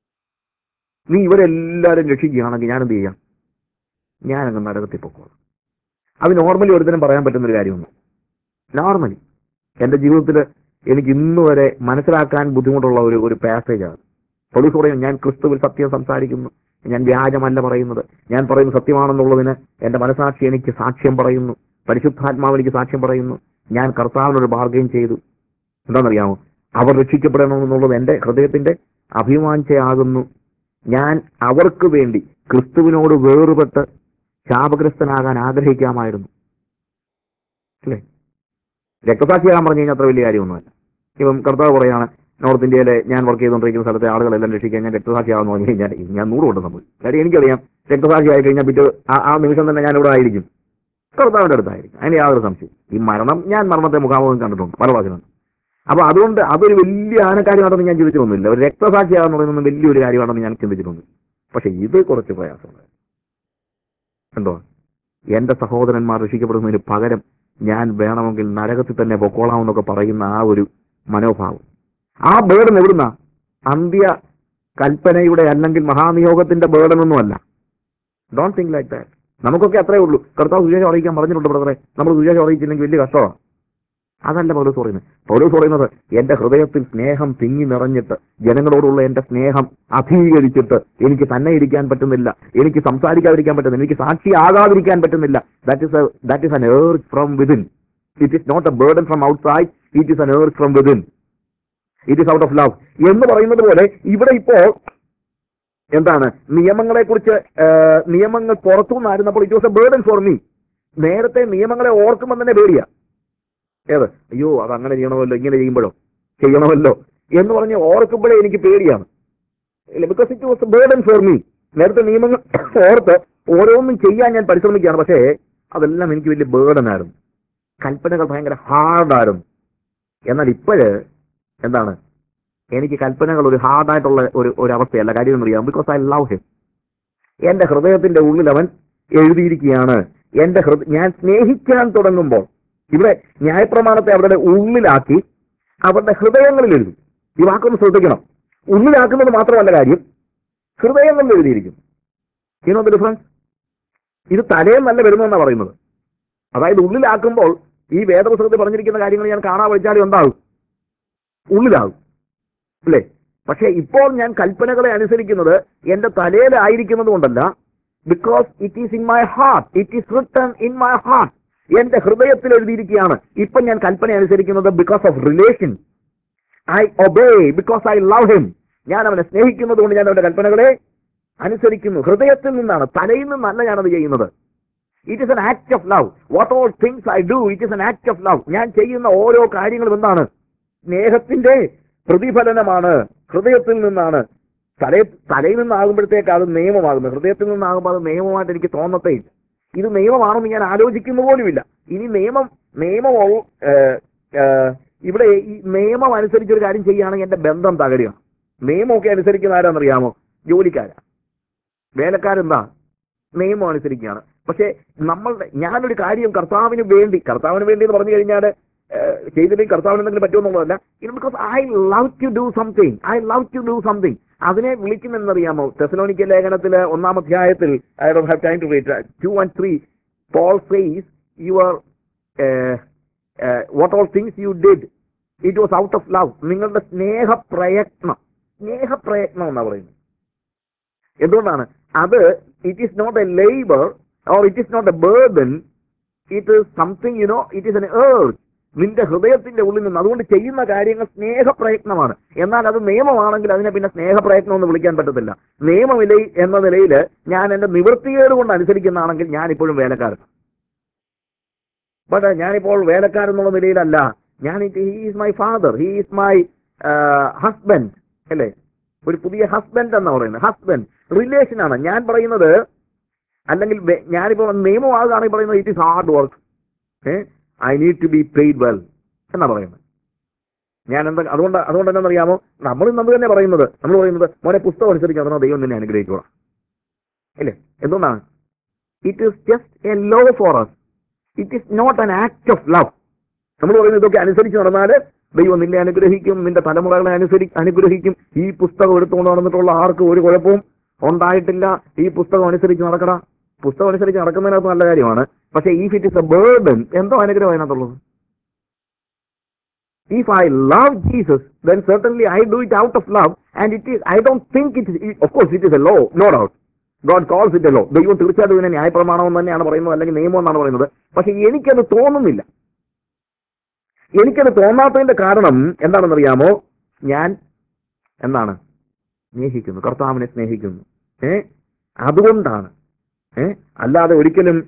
A: നീ ഇവരെല്ലാവരും രക്ഷിക്കുകയാണെങ്കിൽ ഞാൻ എന്ത് ചെയ്യാം? ഞാനങ്ങ് നരകത്തിൽ പൊക്കോളാം. അത് നോർമലി ഒരുത്തരം പറയാൻ പറ്റുന്നൊരു കാര്യമൊന്നും. നോർമലി എന്റെ ജീവിതത്തിൽ എനിക്ക് ഇന്നു വരെ മനസ്സിലാക്കാൻ ബുദ്ധിമുട്ടുള്ള ഒരു പാസേജാണ്. പൗലോസ് പറയും, ഞാൻ ക്രിസ്തുവിൽ സത്യം സംസാരിക്കുന്നു, ഞാൻ വ്യാജമല്ല പറയുന്നത്, ഞാൻ പറയുന്നത് സത്യമാണെന്നുള്ളതിന് എന്റെ മനസാക്ഷി എനിക്ക് സാക്ഷ്യം പറയുന്നു, പരിശുദ്ധാത്മാവ് എനിക്ക് സാക്ഷ്യം പറയുന്നു, ഞാൻ കർത്താവിനൊരു ബാർഗെയിൻ ചെയ്തു. എന്താണെന്നറിയാമോ? അവർ രക്ഷിക്കപ്പെടണമെന്നുള്ളത് എന്റെ ഹൃദയത്തിന്റെ അഭിവാഞ്ചയാകുന്നു. ഞാൻ അവർക്ക് വേണ്ടി ക്രിസ്തുവിനോട് വേറുപെട്ട് ശാപഗ്രസ്തനാകാൻ ആഗ്രഹിക്കാമായിരുന്നു അല്ലേ? രക്തസാക്ഷിയാകാൻ പറഞ്ഞു കഴിഞ്ഞാൽ അത്ര വലിയ കാര്യമൊന്നുമല്ല. ഇപ്പം കർത്താവ് പറയാണ്, നോർത്ത് ഇന്ത്യയിലെ ഞാൻ വർക്ക് ചെയ്തുകൊണ്ടിരിക്കുന്ന സ്ഥലത്തെ ആളുകളെല്ലാം രക്ഷിക്കാൻ ഞാൻ രക്തസാക്ഷിയാണെന്ന് പറഞ്ഞു കഴിഞ്ഞാൽ ഞാൻ 100 കൊണ്ടും സംഭവിക്കും. കാര്യം എനിക്കറിയാം, രക്തസാക്ഷി ആയി കഴിഞ്ഞാൽ പിറ്റേ ആ നിമിഷം തന്നെ ഞാൻ ഇവിടെ ആയിരിക്കും, കർത്താവിന്റെ അടുത്തായിരിക്കും. അതിന് യാതൊരു സംശയം. ഈ ഞാൻ മരണത്തെ മുഖാമുഖം കണ്ടിട്ടുണ്ട് പല പ്രാവശ്യം. അപ്പൊ അതുകൊണ്ട് അതൊരു വലിയ ആനക്കാര്യമാണെന്ന് ഞാൻ ചിന്തിച്ചിട്ടൊന്നുമില്ല. ഒരു രക്തസാക്ഷിയാണെന്ന് പറയുന്നത് വലിയൊരു കാര്യമാണെന്ന് ഞാൻ ചിന്തിച്ചിട്ടൊന്നുമില്ല. പക്ഷെ ഇത് കുറച്ച് പ്രയാസമുണ്ട്. എന്തോ എന്റെ സഹോദരന്മാർ രക്ഷിക്കപ്പെടുന്നതിന് പകരം ഞാൻ വേണമെങ്കിൽ നരകത്തിൽ തന്നെ പൊക്കോളാമെന്നൊക്കെ പറയുന്ന ആ ഒരു മനോഭാവം, ആ ബേർഡൻ എവിടുന്ന? അന്ത്യ കൽപ്പനയുടെ അല്ലെങ്കിൽ മഹാനിയോഗത്തിന്റെ ബേർഡനൊന്നുമല്ല. Don't think like that. നമുക്കൊക്കെ അത്രേ ഉള്ളൂ. കർത്താവ് സുവിശേഷം അറിയിക്കാൻ പറഞ്ഞിട്ടുണ്ട് ബ്രദറെ, നമ്മൾ സുവിശേഷം അറിയിച്ചില്ലെങ്കിൽ വലിയ കഷ്ടമാണ്. അതല്ല പൗലോസ് പറയുന്നത്. പൗലോസ് പറയുന്നത് എന്റെ ഹൃദയത്തിൽ സ്നേഹം തിങ്ങി നിറഞ്ഞിട്ട്, ജനങ്ങളോടുള്ള എന്റെ സ്നേഹം അധീകരിച്ചിട്ട് എനിക്ക് തന്നെ ഇരിക്കാൻ പറ്റുന്നില്ല, എനിക്ക് സംസാരിക്കാതിരിക്കാൻ പറ്റുന്നില്ല, എനിക്ക് സാക്ഷിയാകാതിരിക്കാൻ പറ്റുന്നില്ല. That is an urge from within. It is not a burden from outside, it is an urge from within. It is out of love. എന്ന് പറയുന്നത് പോലെ ഇവിടെ ഇപ്പോ എന്താണ്, നിയമങ്ങളെക്കുറിച്ച് നിയമങ്ങൾ പുറത്തുനിന്നായിരുന്നപ്പോൾ it was a burden for me. നേരത്തെ നിയമങ്ങളെ ഓർക്കുമ്പോൾ തന്നെ പേടിയാ. ഏത്, അയ്യോ അത് അങ്ങനെ ചെയ്യണമല്ലോ, ഇങ്ങനെ ചെയ്യണമല്ലോ എന്ന് പറഞ്ഞ് ഓർക്കുമ്പോഴേ എനിക്ക് പേടിയാണ്. Because it was a burden for me. നേരത്തെ നിയമങ്ങൾ ഓർത്ത് ഓരോന്നും ചെയ്യാൻ ഞാൻ പരിശ്രമിക്കുകയാണ്, പക്ഷേ അതെല്ലാം എനിക്ക് വലിയ ബേർഡനായിരുന്നു. കൽപ്പനകൾ ഭയങ്കര ഹാർഡായിരുന്നു. എന്നാൽ ഇപ്പോഴ് എന്താണ്, എനിക്ക് കൽപ്പനകൾ ഒരു ഹാർഡായിട്ടുള്ള ഒരു അവസ്ഥയല്ല. കാര്യം എന്നറിയാം, ബിക്കോസ് ഐ ലവ് ഹിം. എന്റെ ഹൃദയത്തിന്റെ ഉള്ളിൽ അവൻ എഴുതിയിരിക്കുകയാണ്. ഞാൻ സ്നേഹിക്കാൻ തുടങ്ങുമ്പോൾ, ഇവിടെ ന്യായപ്രമാണത്തെ അവരുടെ ഉള്ളിലാക്കി അവരുടെ ഹൃദയങ്ങളിൽ എഴുതി. ഈ വാക്കൊന്ന് ശ്രദ്ധിക്കണം. ഉള്ളിലാക്കുന്നത് മാത്രമല്ല കാര്യം, ഹൃദയങ്ങളിൽ എഴുതിയിരിക്കും. ഇനോ ദ ഡിഫറൻസ്. ഇത് തലയിൽ നല്ല വരുന്നതെന്നാണ് പറയുന്നത്. അതായത് ഉള്ളിലാക്കുമ്പോൾ ഈ വേദപുസ്തകത്തിൽ പറഞ്ഞിരിക്കുന്ന കാര്യങ്ങൾ ഞാൻ കാണാൻ പഠിച്ചാലും എന്താകും, ഉള്ളിലാകും അല്ലേ? പക്ഷെ ഇപ്പോൾ ഞാൻ കൽപ്പനകളെ അനുസരിക്കുന്നത് എന്റെ തലയിലായിരിക്കുന്നത് കൊണ്ടല്ല, because it is in my heart, it is written in my heart. എന്റെ ഹൃദയത്തിൽ എഴുതിയിരിക്കുകയാണ്. ഇപ്പൊ ഞാൻ കൽപ്പന അനുസരിക്കുന്നത് because of relation. I obey because I love him. ഞാൻ അവനെ സ്നേഹിക്കുന്നത് കൊണ്ട് ഞാൻ അവന്റെ കൽപ്പനകളെ അനുസരിക്കുന്നു. ഹൃദയത്തിൽ നിന്നാണ്, തലയിൽ നിന്നല്ല ഞാനത് ചെയ്യുന്നത്. It is an act of love. What all things I do, it is an act of love. ഞാൻ ചെയ്യുന്ന ഓരോ കാര്യങ്ങളും എന്താണ്, സ്നേഹത്തിന്റെ പ്രതിഫലനമാണ്. ഹൃദയത്തിൽ നിന്നാണ്. തലയിൽ നിന്നാകുമ്പോഴത്തേക്ക് അത് നിയമമാകുന്നത്. ഹൃദയത്തിൽ നിന്നാകുമ്പോൾ അത് നിയമമായിട്ട് എനിക്ക് തോന്നത്തേയില്ല. ഇത് നിയമമാണെന്ന് ഞാൻ ആലോചിക്കുന്ന പോലുമില്ല. ഇനി നിയമം ഇവിടെ ഈ നിയമം അനുസരിച്ചൊരു കാര്യം ചെയ്യുകയാണെങ്കിൽ എന്റെ ബന്ധം തകരുകയാണ്. നിയമമൊക്കെ അനുസരിക്കുന്ന ആരാന്നറിയാമോ? ജോലിക്കാരാ. വേലക്കാരെന്താ, നിയമം അനുസരിക്കുകയാണ്. പക്ഷേ ഞാനൊരു കാര്യം കർത്താവിന് വേണ്ടി എന്ന് പറഞ്ഞു കഴിഞ്ഞാൽ ചെയ്തില്ലെങ്കിൽ കർത്താവിന് എന്തെങ്കിലും പറ്റുമെന്നുള്ളതല്ല. Because I love to do something. അതിനെ വിളിക്കുമെന്നറിയാമോ? തെസലോനിക്ക ലേഖനത്തില് 1-ാം അധ്യായത്തിൽ, I don't have time to read 2 and 3, Paul says your what all things you did, it was out of love. നിങ്ങളുടെ സ്നേഹപ്രയത്നം എന്നാ പറയുന്നത്. എന്തുകൊണ്ടാണ് അത്? It is not a labour or it is not a burden, it is something, it is an urge. നിന്റെ ഹൃദയത്തിന്റെ ഉള്ളിൽ നിന്ന് അതുകൊണ്ട് ചെയ്യുന്ന കാര്യങ്ങൾ സ്നേഹപ്രയത്നമാണ്. എന്നാൽ അത് നിയമമാണെങ്കിൽ അതിനെ പിന്നെ സ്നേഹപ്രയത്നം എന്ന് വിളിക്കാൻ പറ്റത്തില്ല. നിയമമില്ല എന്ന നിലയിൽ ഞാൻ എന്റെ നിവൃത്തികേട് കൊണ്ട് അനുസരിക്കുന്നതാണെങ്കിൽ ഞാൻ ഇപ്പോഴും വേലക്കാരൻ. ബട്ട് ഞാനിപ്പോൾ വേലക്കാരെന്നുള്ള നിലയിലല്ല. He is my father, he is my husband അല്ലേ? ഒരു പുതിയ ഹസ്ബൻഡ് എന്നാ പറയുന്നത്. ഹസ്ബൻഡ് റിലേഷനാണ് ഞാൻ പറയുന്നത്. അല്ലെങ്കിൽ ഞാനിപ്പോൾ നിയമമാകുകയാണെങ്കിൽ പറയുന്നത് it is hard work, I need to be paid well എന്നാ പറയുന്നത്. ഞാൻ അതുകൊണ്ട് എന്താണെന്നറിയാമോ? നമ്മൾ തന്നെ പറയുന്നത് മോനെ പുസ്തകം അനുസരിച്ച് ദൈവം നിന്നെ അനുഗ്രഹിക്കുക അല്ലേ? എന്തുകൊണ്ടാണ്? It is just a law for us. It is not an act of love. നമ്മൾ പറയുന്നത് ഇതൊക്കെ അനുസരിച്ച് നടന്നാൽ ദൈവം നിന്നെ അനുഗ്രഹിക്കും, നിന്റെ തലമുറകളെ അനുഗ്രഹിക്കും. ഈ പുസ്തകം എടുത്തുകൊണ്ട് നടന്നിട്ടുള്ള ആർക്കും ഒരു കുഴപ്പവും ഉണ്ടായിട്ടില്ല. ഈ പുസ്തകം അനുസരിച്ച് നടക്കടാ. പുസ്തകം അനുസരിച്ച് നടക്കുന്നതിനകത്ത് നല്ല കാര്യമാണ്. പക്ഷേ if it is a burden, എന്തോ അനുഗ്രഹം അതിനകത്തുള്ളത്. If I love Jesus, then certainly I do it out of love, and I don't think of course it is a law, no doubt. God calls it a law. ദൈവം തീർച്ചയായിട്ടും ഇതിനെ ന്യായപ്രമാണം എന്ന് തന്നെയാണ് പറയുന്നത്, അല്ലെങ്കിൽ നിയമം എന്നാണ് പറയുന്നത്. പക്ഷെ എനിക്കത് തോന്നുന്നില്ല. എനിക്കത് തോന്നാത്തതിന്റെ കാരണം എന്താണെന്നറിയാമോ? ഞാൻ സ്നേഹിക്കുന്നു, കർത്താവിനെ സ്നേഹിക്കുന്നു. അതുകൊണ്ടാണ്. അല്ലാതെ ഒരിക്കലും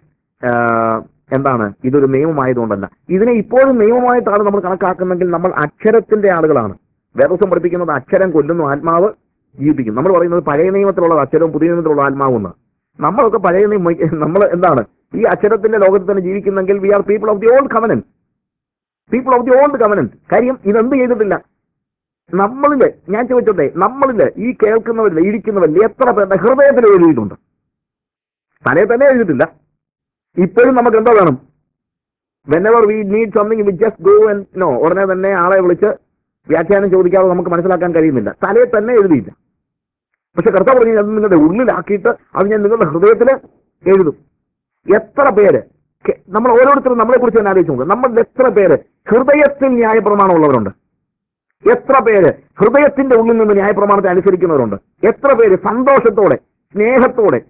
A: ഇതൊരു നിയമമായതുകൊണ്ടല്ല. ഇതിനെ ഇപ്പോഴും നിയമമായിട്ടാണ് നമ്മൾ കണക്കാക്കുന്നെങ്കിൽ നമ്മൾ അക്ഷരത്തിന്റെ ആളുകളാണ്. വേദപുസ്തകം പഠിപ്പിക്കുന്നത് അക്ഷരം കൊല്ലുന്നു, ആത്മാവ് ജീവിപ്പിക്കും. നമ്മൾ പറയുന്നത് പഴയ നിയമത്തിലുള്ള അക്ഷരവും പുതിയ നിയമത്തിലുള്ള ആത്മാവും. നമ്മളൊക്കെ പഴയ നമ്മൾ ഈ അക്ഷരത്തിന്റെ ലോകത്തിൽ തന്നെ ജീവിക്കുന്നെങ്കിൽ we are people of the old covenant. കാര്യം ഇതെന്ത് ചെയ്തിട്ടില്ല നമ്മളില്. ഞാൻ ചോദിച്ചോട്ടെ, നമ്മളില് ഈ കേൾക്കുന്നവരില് ഇരിക്കുന്നവരിൽ എത്ര പേരുടെ ഹൃദയത്തിൽ എഴുതിയിട്ടുണ്ട്? തലേ തന്നെ എഴുതിയിട്ടില്ല. ഇപ്പോഴും നമുക്ക് എന്താ വേണം? whenever we need something we just go and ഉടനെ തന്നെ ആളെ വിളിച്ച് വ്യാഖ്യാനം ചോദിക്കാതെ നമുക്ക് മനസ്സിലാക്കാൻ കഴിയുന്നില്ല. തലേ തന്നെ എഴുതിയില്ല. പക്ഷെ കർത്താവ് പറഞ്ഞു അത് നിങ്ങളുടെ ഉള്ളിലാക്കിയിട്ട് അത് ഞാൻ നിങ്ങളുടെ ഹൃദയത്തിൽ എഴുതും. എത്ര പേര് നമ്മൾ ഓരോരുത്തരും നമ്മളെ കുറിച്ച് തന്നെ ആലോചിച്ച് നോക്കുക. നമ്മൾ എത്ര പേര് ഹൃദയത്തിൽ ന്യായപ്രമാണം ഉള്ളവരുണ്ട്? എത്ര പേര് ഹൃദയത്തിന്റെ ഉള്ളിൽ നിന്ന് ന്യായപ്രമാണത്തെ അനുസരിക്കുന്നവരുണ്ട്? എത്ര പേര് സന്തോഷത്തോടെ സ്നേഹത്തോടെ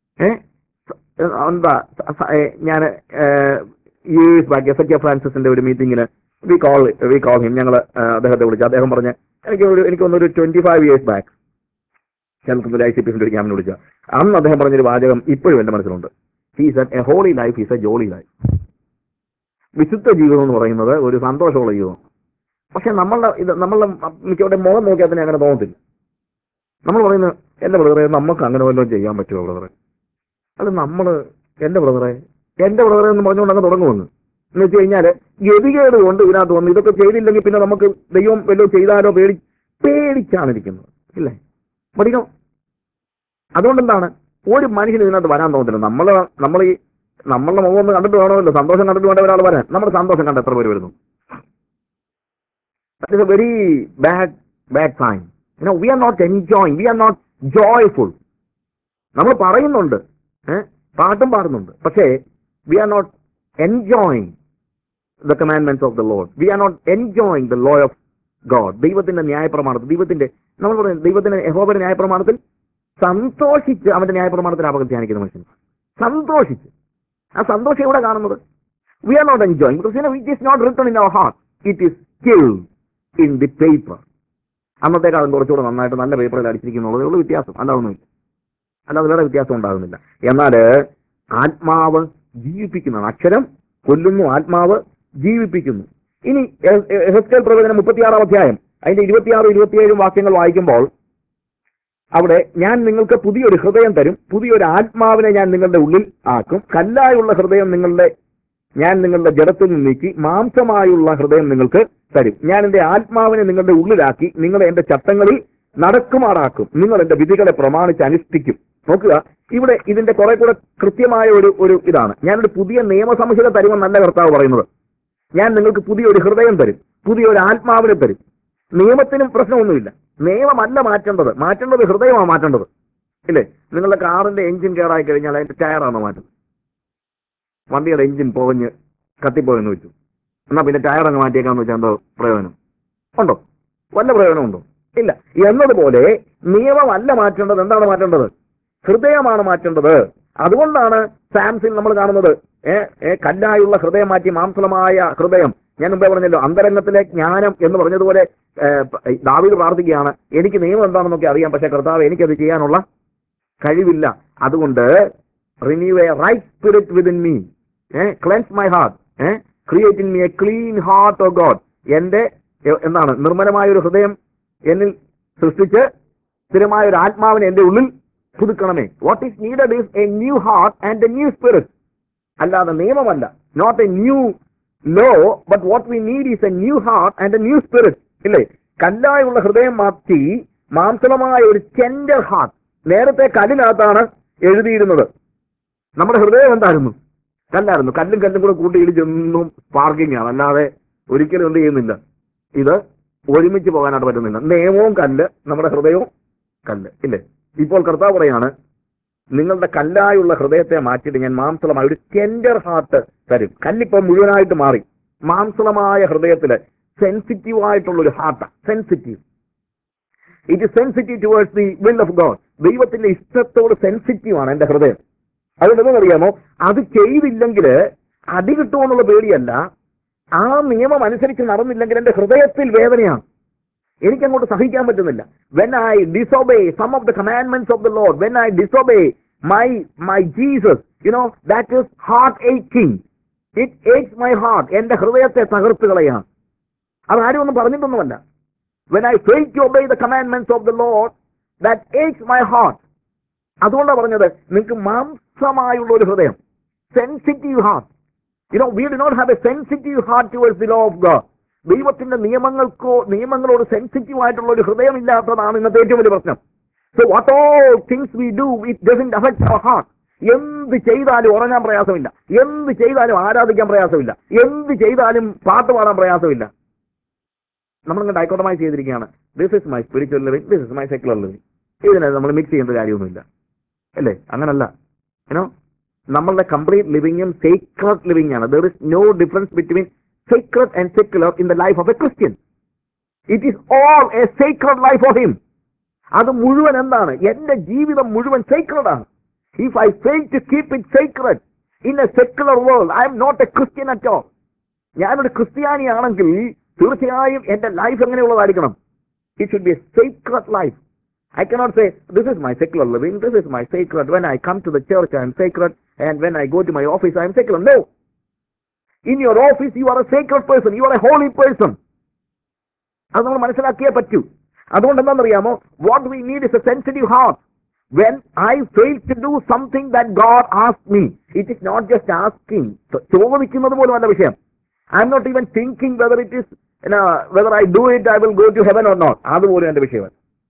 A: എന്താ ഞാൻ years back എസ് ഫ്രാൻസിസിന്റെ ഒരു മീറ്റിംഗിന് വി കോൾ ഹിം, ഞങ്ങൾ അദ്ദേഹത്തെ വിളിച്ചു. അദ്ദേഹം പറഞ്ഞ് എനിക്കൊന്നൊരു 25 years ബാക്ക് കേരളത്തിൽ ICPസിന്റെ ഒരു ക്യാമ്പിന് വിളിച്ച അന്ന് അദ്ദേഹം പറഞ്ഞൊരു വാചകം ഇപ്പോഴും എന്റെ മനസ്സിലുണ്ട്. He said a holy life is a jolly life. വിശുദ്ധ ജീവിതം എന്ന് പറയുന്നത് ഒരു സന്തോഷമുള്ള ജീവിതം. പക്ഷെ നമ്മളുടെ മിക്കവരുടെ മുഖം നോക്കിയാൽ തന്നെ അങ്ങനെ തോന്നത്തില്ല. നമ്മൾ പറയുന്നത് എന്റെ ബ്രദറെ നമുക്ക് അങ്ങനെ വല്ലതും ചെയ്യാൻ പറ്റുമോ ബ്രദറെ? അത് എന്റെ ബ്രദറെ എന്ന് പറഞ്ഞുകൊണ്ട് അങ്ങ് തുടങ്ങുമെന്ന് എന്ന് വെച്ച് കഴിഞ്ഞാൽ ഗതികേട് കൊണ്ട് ഇതിനകത്ത് വന്ന് ഇതൊക്കെ ചെയ്തില്ലെങ്കിൽ പിന്നെ നമുക്ക് ദൈവം വല്ലതും ചെയ്താലോ പേടിച്ചാണ് ഇരിക്കുന്നത്, ഇല്ലേ? പഠിക്കണം. അതുകൊണ്ടെന്താണ് ഒരു മനുഷ്യന് ഇതിനകത്ത് വരാൻ തോന്നത്തില്ല. നമ്മളുടെ മുഖം ഒന്ന് കണ്ടിട്ട് വേണമല്ലോ, സന്തോഷം കണ്ടിട്ട് വേണ്ട ഒരാൾ വരാൻ. നമ്മുടെ സന്തോഷം കണ്ട് എത്ര പേര് വരുന്നു? That is a very bad sign. We are not enjoying, we are not joyful. നമ്മൾ പറയുന്നുണ്ട്, പാട്ടും പാടുന്നുണ്ട്, പക്ഷേ we are not enjoying the commandments of the Lord. We are not enjoying the law of God. ദൈവത്തിന്റെ ന്യായപ്രമാണത്തിൽ നമ്മൾ പറയുന്നത് ദൈവത്തിന്റെ യഹോവയുടെ ന്യായപ്രമാണത്തിൽ സന്തോഷിച്ച് അവന്റെ ന്യായപ്രമാണത്തിൽ അപകടം ധ്യാനിക്കുന്ന മനുഷ്യൻ സന്തോഷിച്ച്. ആ സന്തോഷം എവിടെ കാണുന്നത്? We are not enjoying because it is not written in our heart. It is killed in the paper. അന്നത്തെ കാലം കുറച്ചുകൂടെ നന്നായിട്ട് നല്ല പേപ്പറിൽ അടിച്ചിരിക്കുന്നുള്ളതേ ഉള്ളൂ വ്യത്യാസം, അല്ലാതെ വേറെ വ്യത്യാസം ഉണ്ടാകുന്നില്ല. എന്നാൽ ആത്മാവ് ജീവിപ്പിക്കുന്നതാണ്. അക്ഷരം കൊല്ലുന്നു, ആത്മാവ് ജീവിപ്പിക്കുന്നു. ഇനി എഹെസ്കേൽ പ്രവചനം 36 അധ്യായം അതിന്റെ 26, 27 വാക്യങ്ങൾ വായിക്കുമ്പോൾ അവിടെ ഞാൻ നിങ്ങൾക്ക് പുതിയൊരു ഹൃദയം തരും, പുതിയൊരു ആത്മാവിനെ ഞാൻ നിങ്ങളുടെ ഉള്ളിൽ ആക്കും, കല്ലായുള്ള ഹൃദയം ഞാൻ നിങ്ങളുടെ ജഡത്തിൽ നിന്ന് നീക്കി മാംസമായുള്ള ഹൃദയം നിങ്ങൾക്ക് തരും. ഞാൻ എന്റെ ആത്മാവിനെ നിങ്ങളുടെ ഉള്ളിലാക്കി നിങ്ങളെ എന്റെ ചട്ടങ്ങളിൽ നടക്കുമാറാക്കും, നിങ്ങൾ എന്റെ വിധികളെ പ്രമാണിച്ച് അനുഷ്ഠിക്കും. നോക്കുക, ഇവിടെ ഇതിന്റെ കുറെ കൂടെ കൃത്യമായ ഒരു ഇതാണ്. ഞാനൊരു പുതിയ നിയമസംഹിത തരുമെന്നല്ല കർത്താവ് പറയുന്നത്. ഞാൻ നിങ്ങൾക്ക് പുതിയൊരു ഹൃദയം തരും, പുതിയൊരു ആത്മാവിനെ തരും. നിയമത്തിനും പ്രശ്നമൊന്നുമില്ല. നിയമമല്ല മാറ്റേണ്ടത് ഹൃദയമാണ് മാറ്റേണ്ടത്, ഇല്ലേ? നിങ്ങളുടെ കാറിന്റെ എഞ്ചിൻ കേടായി കഴിഞ്ഞാൽ അതിന്റെ ടയറാണോ മാറ്റുന്നത്? വണ്ടിയുടെ എഞ്ചിൻ പോകഞ്ഞ് കത്തിപ്പോയെന്ന് വെച്ചു, എന്നാ പിന്നെ ടയർ അങ്ങ് മാറ്റിയേക്കാന്ന് വെച്ചാൽ എന്തോ പ്രയോജനം ഉണ്ടോ? വല്ല പ്രയോജനമുണ്ടോ? ഇല്ല. എന്നതുപോലെ നിയമമല്ല മാറ്റേണ്ടത്, എന്താണ് മാറ്റേണ്ടത്? ഹൃദയമാണ് മാറ്റേണ്ടത്. അതുകൊണ്ടാണ് സാംസിൽ നമ്മൾ കാണുന്നത് കല്ലായുള്ള ഹൃദയം മാറ്റി മാംസളമായ ഹൃദയം. ഞാൻ മുമ്പേ പറഞ്ഞല്ലോ, അന്തരംഗത്തിലെ ജ്ഞാനം എന്ന് പറഞ്ഞതുപോലെ ദാവീദ് പ്രാർത്ഥിക്കുകയാണ്, എനിക്ക് നിയമം എന്താണെന്നൊക്കെ അറിയാം, പക്ഷെ കർത്താവ് എനിക്കത് ചെയ്യാനുള്ള കഴിവില്ല. അതുകൊണ്ട് renew a right spirit within me, cleanse my heart, create in me a clean heart of God. എന്റെ നിർമ്മലമായ ഒരു ഹൃദയം എന്നിൽ സൃഷ്ടിച്ച് സ്ഥിരമായ ഒരു ആത്മാവിനെ എന്റെ ഉള്ളിൽ പുതുക്കണമേ. What is needed is a new heart and a new spirit. അല്ലാതെ നിയമമല്ല, not a new law, but what we need is a new heart and a new spirit, ഇല്ലേ? കല്ലായുള്ള ഹൃദയം മാറ്റി മാംസളമായ ഒരു ടെൻഡർ ഹാർട്ട്. നേരത്തെ കല്ലിനകത്താണ് എഴുതിയിരുന്നത്. നമ്മുടെ ഹൃദയം എന്തായിരുന്നു? കല്ലായിരുന്നു. കല്ലും കൂടെ കൂട്ടി ഇടിച്ചൊന്നും സ്പാർക്കിംഗ് ആണ്, അല്ലാതെ ഒരിക്കലും എന്ത് ചെയ്യുന്നില്ല, ഇത് ഒരുമിച്ച് പോകാനായിട്ട് പറ്റുന്നില്ല. നിയമവും കല്ല്, നമ്മുടെ ഹൃദയവും കല്ല്, ഇല്ലേ? ഇപ്പോൾ കർത്താവ് പറയാണ്, നിങ്ങളുടെ കല്ലായുള്ള ഹൃദയത്തെ മാറ്റിയിട്ട് ഞാൻ മാംസളമായ ഒരു ടെൻഡർ ഹാർട്ട് തരും. കല്ലിപ്പോൾ മുഴുവനായിട്ട് മാറി. മാംസളമായ ഹൃദയത്തില് സെൻസിറ്റീവ് ആയിട്ടുള്ളൊരു ഹാർട്ടാണ്. It is sensitive towards the will of God. ദൈവത്തിന്റെ ഇഷ്ടത്തോട് സെൻസിറ്റീവ് ആണ് എന്റെ ഹൃദയം. അതുകൊണ്ടെന്ന് അറിയാമോ, അത് ചെയ്തില്ലെങ്കിൽ അടി കിട്ടുമെന്നുള്ള പേടിയല്ല, ആ നിയമം അനുസരിച്ച് നടന്നില്ലെങ്കിൽ എന്റെ ഹൃദയത്തിൽ വേദനയാണ്, എനിക്കങ്ങോട്ട് സഹിക്കാൻ പറ്റുന്നില്ല. When I disobey some of the commandments of the Lord, when I disobey my Jesus, that is heart aching. It aches my heart. എന്റെ ഹൃദയത്തെ തകർത്ത് കളയാണ്. അത് ആരും ഒന്നും പറഞ്ഞിട്ടൊന്നുമല്ല. When I fail to obey the commandments of the Lord, that aches my heart. അതുകൊണ്ടാണ് പറഞ്ഞത്, നിങ്ങൾക്ക് മാംസമായുള്ള ഒരു ഹൃദയം, sensitive heart. We do not have a sensitive heart towards the law of God. ദൈവത്തിന്റെ നിയമങ്ങളോട് സെൻസിറ്റീവ് ആയിട്ടുള്ള ഒരു ഹൃദയം ഇല്ലാത്തതാണ് ഇന്നത്തെ ഏറ്റവും വലിയ പ്രശ്നം. So what all things we do, it doesn't affect our heart. എന്ത് ചെയ്താലും ഉറങ്ങാൻ പ്രയാസമില്ല, എന്ത് ചെയ്താലും ആരാധിക്കാൻ പ്രയാസമില്ല, എന്ത് ചെയ്താലും പാട്ട് പാടാൻ പ്രയാസമില്ല. നമ്മളിങ്ങനെ ഡൈക്കോട്ടമായി ചെയ്തിരിക്കുകയാണ്. This is my spiritual living, this is my secular living. ഇതിനെ നമ്മൾ മിക്സ് ചെയ്യേണ്ട കാര്യമൊന്നുമില്ല, അല്ലേ? അങ്ങനല്ല. നമ്മളുടെ കംപ്ലീറ്റ് ലിവിങ്ങും സീക്രട്ട് ലിവിംഗ് ആണ്. There is no difference between secret and secular in the life of a Christian. It is all a secret life of him. അത് മുഴുവൻ എന്താണ്? എന്റെ ജീവിതം മുഴുവൻ സീക്രട്ട് ആണ്. If I fail to keep it secret in a secular world, I'm not a Christian at all. ഞാനൊരു ക്രിസ്ത്യാനിയാണെങ്കിൽ തീർച്ചയായും എന്റെ ലൈഫ് എങ്ങനെയുള്ളതായിരിക്കണം? It should be a sacred life. I cannot say, this is my secular living, this is my sacred. When I come to the church, I am sacred, and when I go to my office, I am secular. No. In your office, you are a sacred person. You are a holy person. അത് നമ്മൾ മനസ്സിലാക്കിയേ പറ്റൂ. അതുകൊണ്ട് എന്താണെന്നറിയാമോ? What we need is a sensitive heart. When I fail to do something that God asked me, it is not just asking. ചോദിക്കുന്നത് പോലും അല്ല വിഷയം. I am not even thinking whether it is, whether I do it, I will go to heaven or not. അതുപോലും എന്റെ വിഷയമല്ല.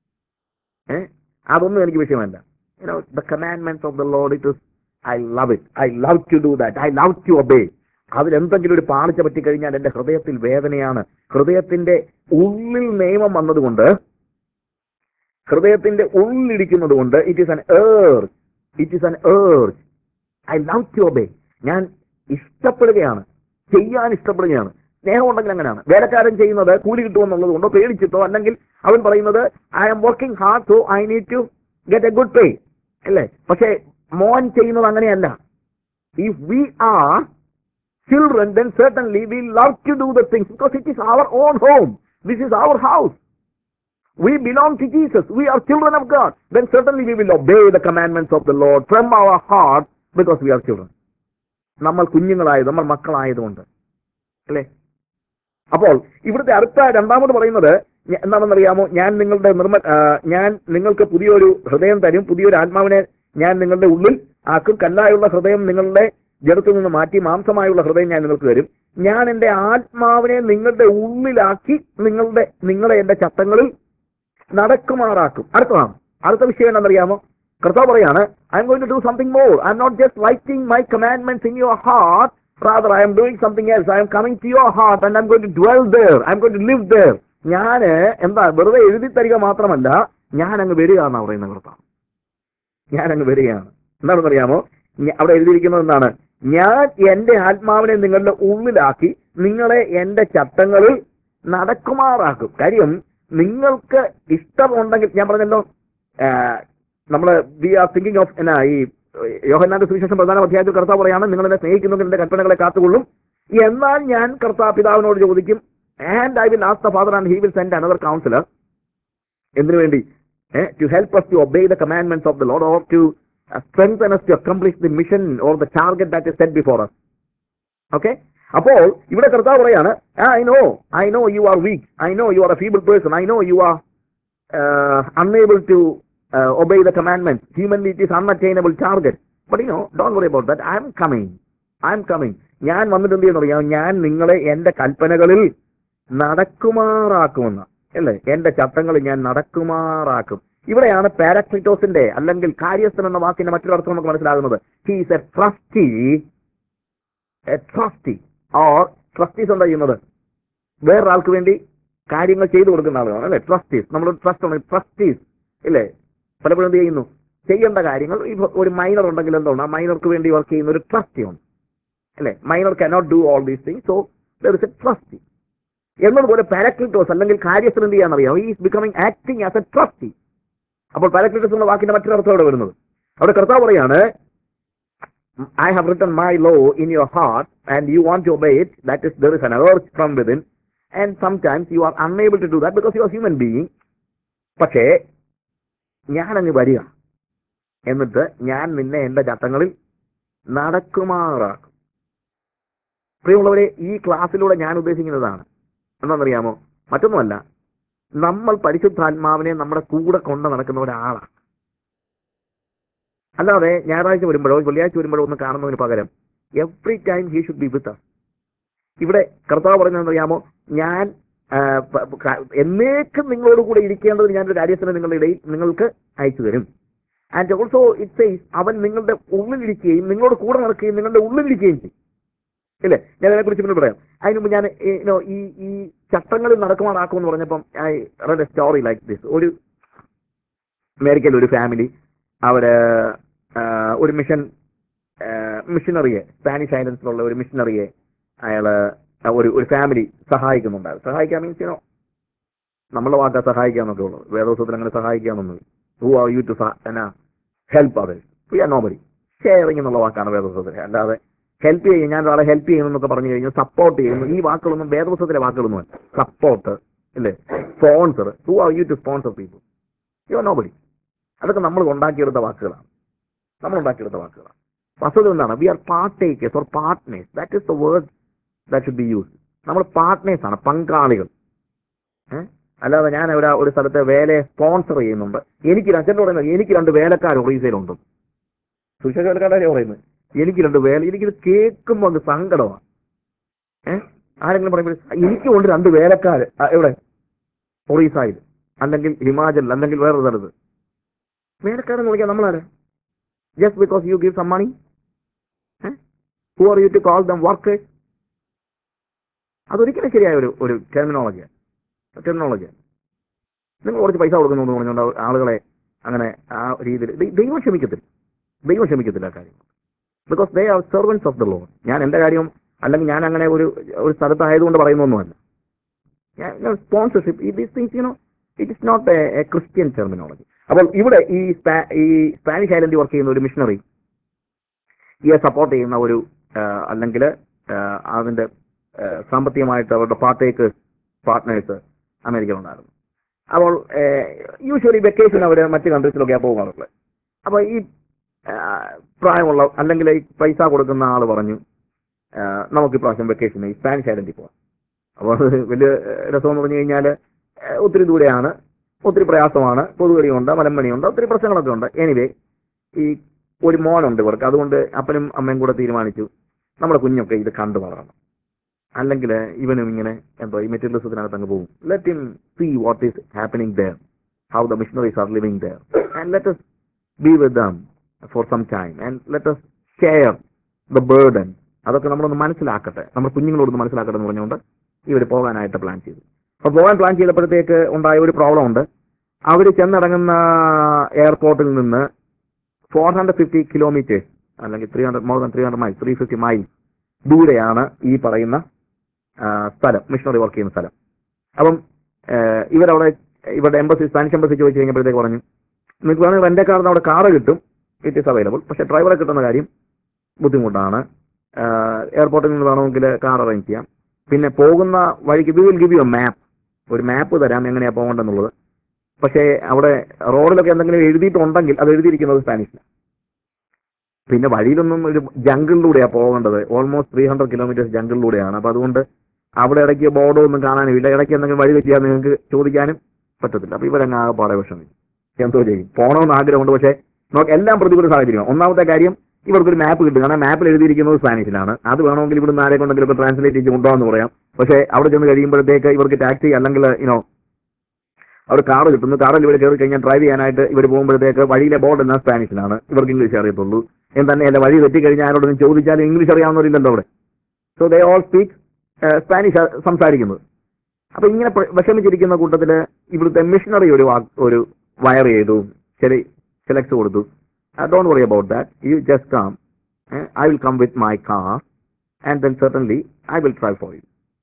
A: അതൊന്നും എനിക്ക് വിഷയമല്ല. The commandments of the Lord, it is, I love it. I love to do that. I love to obey. അതിലെന്തെങ്കിലും ഒരു പാളിച്ച പറ്റിക്കഴിഞ്ഞാൽ എന്റെ ഹൃദയത്തിൽ വേദനയാണ്. ഹൃദയത്തിന്റെ ഉള്ളിൽ നിയമം വന്നതുകൊണ്ട്, ഹൃദയത്തിന്റെ ഉള്ളിലിരിക്കുന്നത് കൊണ്ട്, it is an urge. It is an urge. I love to obey. ഞാൻ ഇഷ്ടപ്പെടുകയാണ്, ചെയ്യാൻ ഇഷ്ടപ്പെടുകയാണ്. സ്നേഹം ഉണ്ടെങ്കിൽ അങ്ങനെയാണ്. വേലക്കാരൻ ചെയ്യുന്നത് കൂലി കിട്ടുമെന്നുള്ളത് കൊണ്ടോ പേടിച്ചിട്ടോ, അല്ലെങ്കിൽ അവൻ പറയുന്നത് I am working hard so I need to get a good pay, അല്ലേ? പക്ഷേ മോൻ ചെയ്യുന്നത് അങ്ങനെയല്ല. If we are children, then certainly we love to do the things because it is our own home. This is our house. We belong to Jesus. We are children of God. Then certainly we will obey the commandments of the Lord from our heart because we are children. നമ്മൾ കുഞ്ഞുങ്ങളായത്, നമ്മൾ മക്കളായതുകൊണ്ട്, അല്ലേ? അപ്പോൾ ഇവിടുത്തെ അടുത്ത രണ്ടാമത് പറയുന്നത് എന്താണെന്നറിയാമോ? ഞാൻ നിങ്ങൾക്ക് പുതിയൊരു ഹൃദയം തരും, പുതിയൊരു ആത്മാവിനെ ഞാൻ നിങ്ങളുടെ ഉള്ളിൽ ആക്കും. കല്ലായുള്ള ഹൃദയം നിങ്ങളുടെ ജഡത്തിൽ നിന്ന് മാറ്റി മാംസമായുള്ള ഹൃദയം ഞാൻ നിങ്ങൾക്ക് തരും. ഞാൻ എന്റെ ആത്മാവിനെ നിങ്ങളുടെ ഉള്ളിലാക്കി നിങ്ങളെ എന്റെ ചട്ടങ്ങളിൽ നടക്കുമാറാക്കും. അടുത്ത വിഷയം എന്താണെന്നറിയാമോ? കർത്താവ് പറയാണ്, I M going to do something more. I'm not just writing my commandments in your heart, rather I am doing something else. I am coming to your heart and I am going to dwell there. I am going to live there. ഞാൻ വെറുതെ എഴുതി തരിക മാത്രമല്ല, ഞാൻ അങ്ങ് വരികയാണെന്നാണ് പറയുന്നത് കർത്താവ്. ഞാൻ അങ്ങ് വരികയാണ്. എന്താണെന്നറിയാമോ? അവിടെ എഴുതിയിരിക്കുന്നത് എന്താണ്? ഞാൻ എന്റെ ആത്മാവിനെ നിങ്ങളുടെ ഉള്ളിലാക്കി നിങ്ങളെ എന്റെ ചട്ടങ്ങളിൽ നടക്കുമാറാക്കും. കാര്യം നിങ്ങൾക്ക് ഇഷ്ടമുണ്ടെങ്കിൽ, ഞാൻ പറഞ്ഞല്ലോ, നമ്മള് വി ആർ തിങ്കിങ് ഓഫ് ഈ യോഹന്നാന്റെ സുവിശേഷം 10-ാം അധ്യായത്തിൽ കർത്താവ് പറയാണ്, നിങ്ങൾ എന്നെ സ്നേഹിക്കുന്നെങ്കിൽ എന്റെ കൽപ്പനകളെ കാത്തുകൊള്ളും. എന്നാൽ ഞാൻ പിതാവിനോട് ചോദിക്കും, and I will ask the father and he will send another counsellor. എന്തിനു വേണ്ടി? To help us to obey the commandments of the Lord, or to strengthen us to accomplish the mission or the target that is set before us. Okay? അപ്പോൾ ഇവിടെ കർത്താവ് പറയാണ്, I know you are weak. I know you are a feeble person. I know you are unable to obey the commandments. Humanly it is unattainable target. But don't worry about that. I am coming. ഞാൻ വന്നിട്ട് എന്ത് ചെയ്യുന്നറിയാം? ഞാൻ നിങ്ങളെ എന്റെ കൽപ്പനകളിൽ നടക്കുമാറാക്കുമെന്ന്, അല്ലേ? എന്റെ ചട്ടങ്ങളിൽ ഞാൻ നടക്കുമാറാക്കും. ഇവിടെയാണ് പാരാക്ലിറ്റോസിന്റെ അല്ലെങ്കിൽ കാര്യസ്ഥൻ എന്ന വാക്കിന്റെ മറ്റൊരർത്ഥം നമുക്ക് മനസ്സിലാകുന്നത്. He is a trustee. Or trustees എന്താ ചെയ്യുന്നത്? വേറൊരാൾക്ക് വേണ്ടി കാര്യങ്ങൾ ചെയ്തു കൊടുക്കുന്ന ആളുകളാണ്, അല്ലെ? ട്രസ്റ്റീസ്. നമ്മൾ ട്രസ്റ്റീസ് ഇല്ലേ? പലപ്പോഴും എന്ത് ചെയ്യുന്നു? ചെയ്യേണ്ട കാര്യങ്ങൾ, ഒരു മൈനർ ഉണ്ടെങ്കിൽ എന്താണ്, ആ മൈനർക്ക് വേണ്ടി വർക്ക് ചെയ്യുന്ന ഒരു ട്രസ്റ്റി ഉണ്ട്, അല്ലെ? Minor cannot do all these things, so there is a trustee. എന്നതുപോലെ പാരാക്ലിറ്റോസ് അല്ലെങ്കിൽ കാര്യസ്ഥൻ എന്ത് ചെയ്യാന്നറിയാം? He is becoming acting as a trustee. അപ്പോൾ പാരാക്ലിറ്റോസ് എന്ന വാക്കിന്റെ മറ്റൊരർത്ഥം അവിടെ വരുന്നത്. അവിടെ കർത്താവ് പറയാണ്, I have written my law in your heart and you want to obey it. That is, there is an urge from within, and sometimes you are unable to do that because you are a human being. പക്ഷേ ഞാനങ്ങ് വരിക, എന്നിട്ട് ഞാൻ നിന്നെ എന്റെ ചട്ടങ്ങളിൽ നടക്കുമാറാക്കും. പ്രിയമുള്ളവരെ, ഈ ക്ലാസ്സിലൂടെ ഞാൻ ഉദ്ദേശിക്കുന്നതാണ് എന്താണെന്നറിയാമോ? മറ്റൊന്നുമല്ല, നമ്മൾ പരിശുദ്ധാത്മാവിനെ നമ്മുടെ കൂടെ കൊണ്ട് നടക്കുന്ന ഒരാളാണ്. അല്ലാതെ ഞായറാഴ്ച വരുമ്പോഴോ വെള്ളിയാഴ്ച വരുമ്പോഴോ ഒന്ന് കാണുന്നതിന് പകരം every time he should be with us. ഇവിടെ കർത്താവ് പറഞ്ഞതെന്നറിയാമോ? ഞാൻ എന്നേക്കും നിങ്ങളോട് കൂടെ ഇരിക്കേണ്ടതിന് ഞാനൊരു കാര്യസ്ഥനെ നിങ്ങളുടെ ഇടയിൽ നിങ്ങൾക്ക് അയച്ചു തരും. ആൻഡ് ഓൾസോ ഇറ്റ് സേസ്, അവൻ നിങ്ങളുടെ ഉള്ളിലിരിക്കുകയും നിങ്ങളോട് കൂടെ നടക്കുകയും നിങ്ങളുടെ ഉള്ളിലിരിക്കുകയും ചെയ്യും, ഇല്ലേ? ഞാൻ അതിനെക്കുറിച്ച് പിന്നെ പറയാം. അതിന് മുമ്പ് ഞാൻ ഈ ചട്ടങ്ങളിൽ നടക്കുമാറാക്കുമെന്ന് പറഞ്ഞപ്പം I read a story like this. ഒരു അമേരിക്കയിൽ ഒരു ഫാമിലി, അവര് ഒരു മിഷൻ മിഷനറിയെ, സ്പാനിഷ് ഐലൻഡ്സിലുള്ള ഒരു മിഷനറിയെ അയാൾ ഒരു ഫാമിലി സഹായിക്കുന്നുണ്ടായിരുന്നു. സഹായിക്കാൻ മീൻസ് നമ്മളെ വാക്കാ സഹായിക്കാന്നൊക്കെ ഉള്ളത്. വേദോത്സവത്തിൽ അങ്ങനെ സഹായിക്കാമെന്നത് who are you to help others, we are nobody. Sharing എന്നുള്ള വാക്കാണ് വേദോത്സവത്തിൽ. അല്ലാതെ ഹെൽപ്പ് ചെയ്യും, ഞാൻ ഒരാളെ ഹെൽപ്പ് ചെയ്യുന്നു എന്നൊക്കെ പറഞ്ഞു കഴിഞ്ഞാൽ സപ്പോർട്ട് ചെയ്യുന്നു, ഈ വാക്കുകളൊന്നും വേദോത്സവത്തിലെ വാക്കുകളൊന്നും. സപ്പോർട്ട് അല്ലേ, sponsor, who are you to sponsor people, you are nobody. അതൊക്കെ നമ്മൾ ഉണ്ടാക്കിയെടുത്ത വാക്കുകളാണ്. വസ്തുത എന്താണ്? We are partakers or partners. That is the word that should be use. നമ്മൾ പാർട്ട്നേഴ്സ് ആണ്, പങ്കാളികൾ. അല്ലാതെ ഞാൻ ഒരു സ്ഥലത്തെ വേലയെ സ്പോൺസർ ചെയ്യുന്നുണ്ട്, അച്ഛൻ പറയുന്നത് എനിക്ക് 2 വേലക്കാർ ഒറീസയിലുണ്ട്. സുശേഷ വേലക്കാരെ പറയുന്നത് എനിക്ക് 2 വേല. എനിക്കിത് കേൾക്കുമ്പോൾ അത് സങ്കടമാണ്. ആരെങ്കിലും പറയുമ്പോൾ എനിക്കുണ്ട് 2 വേലക്കാർ എവിടെ, ഒറീസയിൽ അല്ലെങ്കിൽ ഹിമാചലിൽ അല്ലെങ്കിൽ വേറൊരു സ്ഥലത്ത്. വേലക്കാരെന്ന് വിളിക്കാൻ നമ്മളാരെ? Just because you give some money, who are you to call them workers? അതൊരിക്കലും ശരിയായ ഒരു ടെർമിനോളജിയാണ്. നിങ്ങൾ കുറച്ച് പൈസ കൊടുക്കുന്നു എന്ന് പറഞ്ഞുകൊണ്ട് ആളുകളെ അങ്ങനെ ആ രീതിയിൽ ദൈവം ക്ഷമിക്കത്തില്ല ആ കാര്യം. Because they are servants of the Lord. ഞാൻ എൻ്റെ കാര്യം അല്ലെങ്കിൽ ഞാൻ അങ്ങനെ ഒരു സ്ഥലത്തായതുകൊണ്ട് പറയുന്നൊന്നുമല്ല. Sponsorship, these things it is not a Christian terminology. അപ്പോൾ ഇവിടെ ഈ സ്പാനിഷ് ഐലൻഡിൽ വർക്ക് ചെയ്യുന്ന ഒരു മിഷണറി ഈ സപ്പോർട്ട് ചെയ്യുന്ന ഒരു അല്ലെങ്കിൽ അതിന്റെ സാമ്പത്തികമായിട്ട് അവരുടെ പാർട്ട്നേഴ്സ് അമേരിക്കയിലുണ്ടായിരുന്നു. അപ്പോൾ യൂഷ്വലി വെക്കേഷൻ അവർ മറ്റ് കൺട്രീസിലൊക്കെയാണ് പോകാറുള്ളത്. അപ്പോൾ ഈ പ്രായമുള്ള അല്ലെങ്കിൽ ഈ പൈസ കൊടുക്കുന്ന ആൾ പറഞ്ഞു നമുക്ക് ഇപ്രാവശ്യം വെക്കേഷന് ഈ സ്പാനിഷ് ഐലൻഡിൽ പോകാം. അപ്പോൾ അത് വലിയ രസമെന്ന് പറഞ്ഞു കഴിഞ്ഞാൽ ഒത്തിരി ദൂരെയാണ്, ഒത്തിരി പ്രയാസമാണ്, പൊതുവഴിയുണ്ട്, മലമ്പണിയുണ്ട്, ഒത്തിരി പ്രശ്നങ്ങളൊക്കെ ഉണ്ട്. എനിവേ ഈ ഒരു മോനുണ്ട് ഇവർക്ക്. അതുകൊണ്ട് അപ്പനും അമ്മയും കൂടെ തീരുമാനിച്ചു നമ്മുടെ കുഞ്ഞൊക്കെ ഇത് കണ്ടു വളരണം, അല്ലെങ്കിൽ ഇവനും ഇങ്ങനെ എന്തോ ഈ മെറ്റീരിയലിസത്തിനകത്ത് അങ്ങ് പോകും. Let him see what is happening there, how the missionaries are living there, and let us be with them for some time and let us share the burden. അതൊക്കെ നമ്മളൊന്ന് മനസ്സിലാക്കട്ടെ, നമ്മുടെ കുഞ്ഞുങ്ങളോടൊന്ന് മനസ്സിലാക്കട്ടെ എന്ന് പറഞ്ഞുകൊണ്ട് ഇവർ പോകാനായിട്ട് പ്ലാൻ ചെയ്തു. അപ്പോൾ പോകാൻ പ്ലാൻ ചെയ്തപ്പോഴത്തേക്ക് ഉണ്ടായ ഒരു പ്രോബ്ലം ഉണ്ട്. അവർ ചെന്നിറങ്ങുന്ന എയർപോർട്ടിൽ നിന്ന് 450 കിലോമീറ്റേഴ്സ് അല്ലെങ്കിൽ 300 മൈൽസ് 350 മൈൽസ് ദൂരെയാണ് ഈ പറയുന്ന സ്ഥലം, മിഷണറി വർക്ക് ചെയ്യുന്ന സ്ഥലം. അപ്പം ഇവരുടെ എംബസി, സ്പാനിഷ് എംബസി ചോദിച്ചു കഴിഞ്ഞപ്പോഴത്തേക്ക് പറഞ്ഞു നിങ്ങൾക്ക് വേണമെങ്കിൽ റെന്റ് കാറിന് അവിടെ കാറ് കിട്ടും, ഇറ്റ് ഈസ് അവൈലബിൾ, പക്ഷേ ഡ്രൈവറെ കിട്ടുന്ന കാര്യം ബുദ്ധിമുട്ടാണ്. എയർപോർട്ടിൽ നിന്ന് വേണമെങ്കിൽ കാർ അറേഞ്ച് ചെയ്യാം. പിന്നെ പോകുന്ന വഴിക്ക് we will give you map, ഒരു മാപ്പ് തരാം എങ്ങനെയാണ് പോകേണ്ടതെന്നുള്ളത്. പക്ഷേ അവിടെ റോഡിലൊക്കെ എന്തെങ്കിലും എഴുതിയിട്ടുണ്ടെങ്കിൽ അത് എഴുതിയിരിക്കുന്നത് സ്പാനിഷിലാണ്. പിന്നെ വഴിയിലൊന്നും ഒരു ജംഗിളിലൂടെയാണ് പോകേണ്ടത്, ഓൾമോസ്റ്റ് 300 കിലോമീറ്റേഴ്സ് ജംഗിളിലൂടെയാണ്. അപ്പോൾ അതുകൊണ്ട് അവിടെ ഇടയ്ക്ക് ബോർഡോ ഒന്നും കാണാനും ഇല്ല, ഇടയ്ക്ക് എന്തെങ്കിലും വഴി തെറ്റിയാൽ നിങ്ങൾക്ക് ചോദിക്കാനും പറ്റത്തില്ല. അപ്പോൾ ഇവരങ്ങ് ആകെ പാടെ വിഷമിക്കും, എന്തോ ചെയ്യും. പോകണമെന്ന് ആഗ്രഹമുണ്ട്, പക്ഷേ എല്ലാം പ്രതികൂല സാഹചര്യമാണ്. ഒന്നാമത്തെ കാര്യം ഇവർക്കൊരു മാപ്പ് കിട്ടും, കാരണം മാപ്പിൽ എഴുതിയിരിക്കുന്നത് സ്പാനിഷിലാണ്. അത് വേണമെങ്കിൽ ഇവിടുന്ന് ആരെ കൊണ്ടെങ്കിലും ട്രാൻസ്ലേറ്റ് ചെയ്ത് കൊണ്ടുപോകാന്ന് പറയാം. പക്ഷേ അവിടെ ചെന്ന് കഴിയുമ്പോഴത്തേക്ക് ഇവർക്ക് ടാക്സി അല്ലെങ്കിൽ അവർ കാറ് കിട്ടുന്നു. കാറിൽ ഇവർ കയറി കഴിഞ്ഞാൽ ഡ്രൈവ് ചെയ്യാനായിട്ട് ഇവർ പോകുമ്പോഴത്തേക്ക് വഴിയിലെ ബോർഡ് എല്ലാം സ്പാനിഷിലാണ്, ഇവർക്ക് ഇംഗ്ലീഷ് അറിയത്തുള്ളൂ. തന്നെയല്ല വഴി തെറ്റിക്കഴിഞ്ഞാൽ ആരോടൊന്നും ചോദിച്ചാൽ ഇംഗ്ലീഷ് അറിയാവുന്നവരില്ലല്ലോ അവിടെ. So they all speak Spanish സംസാരിക്കുന്നത്. അപ്പൊ ഇങ്ങനെ വിഷമിച്ചിരിക്കുന്ന കൂട്ടത്തിൽ ഇവിടുത്തെ മിഷണറി ഒരു വയർ ചെയ്തു, സെലക്ട് കൊടുത്തു. Don't worry about that, you just come, I will come with my car and then certainly I will try for you.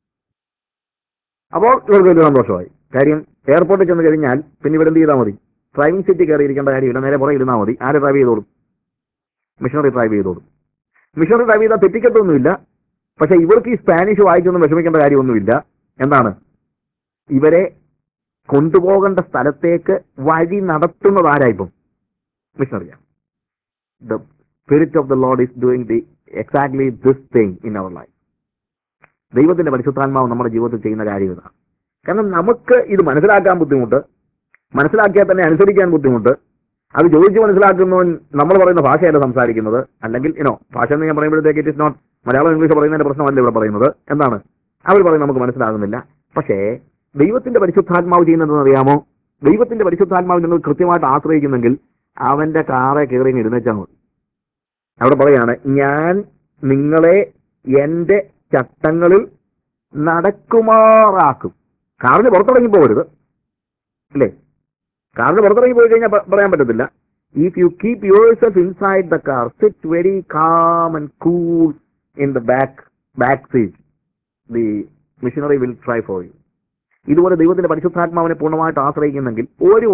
A: അപ്പോൾ ഇവർക്ക് വലിയ സന്തോഷമായി. കാര്യം എയർപോർട്ടിൽ ചെന്ന് കഴിഞ്ഞാൽ പിന്നെ ഇവിടെ എന്ത് ചെയ്താൽ മതി, ഡ്രൈവിംഗ് സീറ്റിൽ കയറിയിരിക്കേണ്ട കാര്യമില്ല, നേരെ പുറകെ ഇരുന്നാൽ മതി. ആരെ ഡ്രൈവ് ചെയ്തോളും? മിഷണറി ഡ്രൈവ് ചെയ്തോളും. മിഷണറി ഡ്രൈവ് ചെയ്താൽ തെറ്റിക്കത്തൊന്നുമില്ല. പക്ഷെ ഇവർക്ക് ഈ സ്പാനിഷ് വായിച്ചൊന്നും വിഷമിക്കേണ്ട കാര്യമൊന്നുമില്ല. എന്താണ്, ഇവരെ കൊണ്ടുപോകേണ്ട സ്ഥലത്തേക്ക് വഴി നടത്തുന്നത് ആരായിപ്പം? മിഷണറിയാണ്. The spirit of the Lord is doing exactly this thing in our life. ദൈവത്തിന്റെ പരിശുദ്ധാത്മാവ് നമ്മുടെ ജീവിതത്തിൽ ചെയ്യുന്ന കാര്യം ഇതാണ്. കാരണം നമുക്ക് ഇത് മനസ്സിലാക്കാൻ ബുദ്ധിമുട്ട്, മനസ്സിലാക്കിയാൽ തന്നെ അനുസരിക്കാൻ ബുദ്ധിമുട്ട്. അത് ചോദിച്ച് മനസ്സിലാക്കുന്നവൻ നമ്മൾ പറയുന്ന ഭാഷയല്ല സംസാരിക്കുന്നത്. അല്ലെങ്കിൽ ഭാഷ എന്ന് ഞാൻ പറയുമ്പോഴത്തേക്ക് it is not Malayalam English പറയുന്നതിന്റെ പ്രശ്നമല്ല ഇവിടെ പറയുന്നത്. എന്താണ് അവർ പറയുന്നത് നമുക്ക് മനസ്സിലാകുന്നില്ല. പക്ഷേ ദൈവത്തിന്റെ പരിശുദ്ധാത്മാവ് ചെയ്യുന്നതെന്ന് അറിയാമോ? ദൈവത്തിന്റെ പരിശുദ്ധാത്മാവ് നിങ്ങൾ കൃത്യമായിട്ട് ആശ്രയിക്കുന്നെങ്കിൽ അവന്റെ കാറെ കയറി ഇരുന്നേച്ചാൽ മതി. അവിടെ പറയാണ്, ഞാൻ നിങ്ങളെ എന്റെ ചട്ടങ്ങളിൽ നടക്കുമാറാക്കും. കാറിന് പുറത്തിറങ്ങി പോകരുത്, അല്ലേ? കാറിന് പുറത്തിറങ്ങി പോയി കഴിഞ്ഞാൽ പറയാൻ പറ്റത്തില്ല. If you keep yourself inside the car, sit very calm and cool in the back seat, the missionary will try for you. ഇതുപോലെ ദൈവത്തിന്റെ പരിശുദ്ധാത്മാവിനെ പൂർണ്ണമായിട്ട് ആശ്രയിക്കുന്നെങ്കിൽ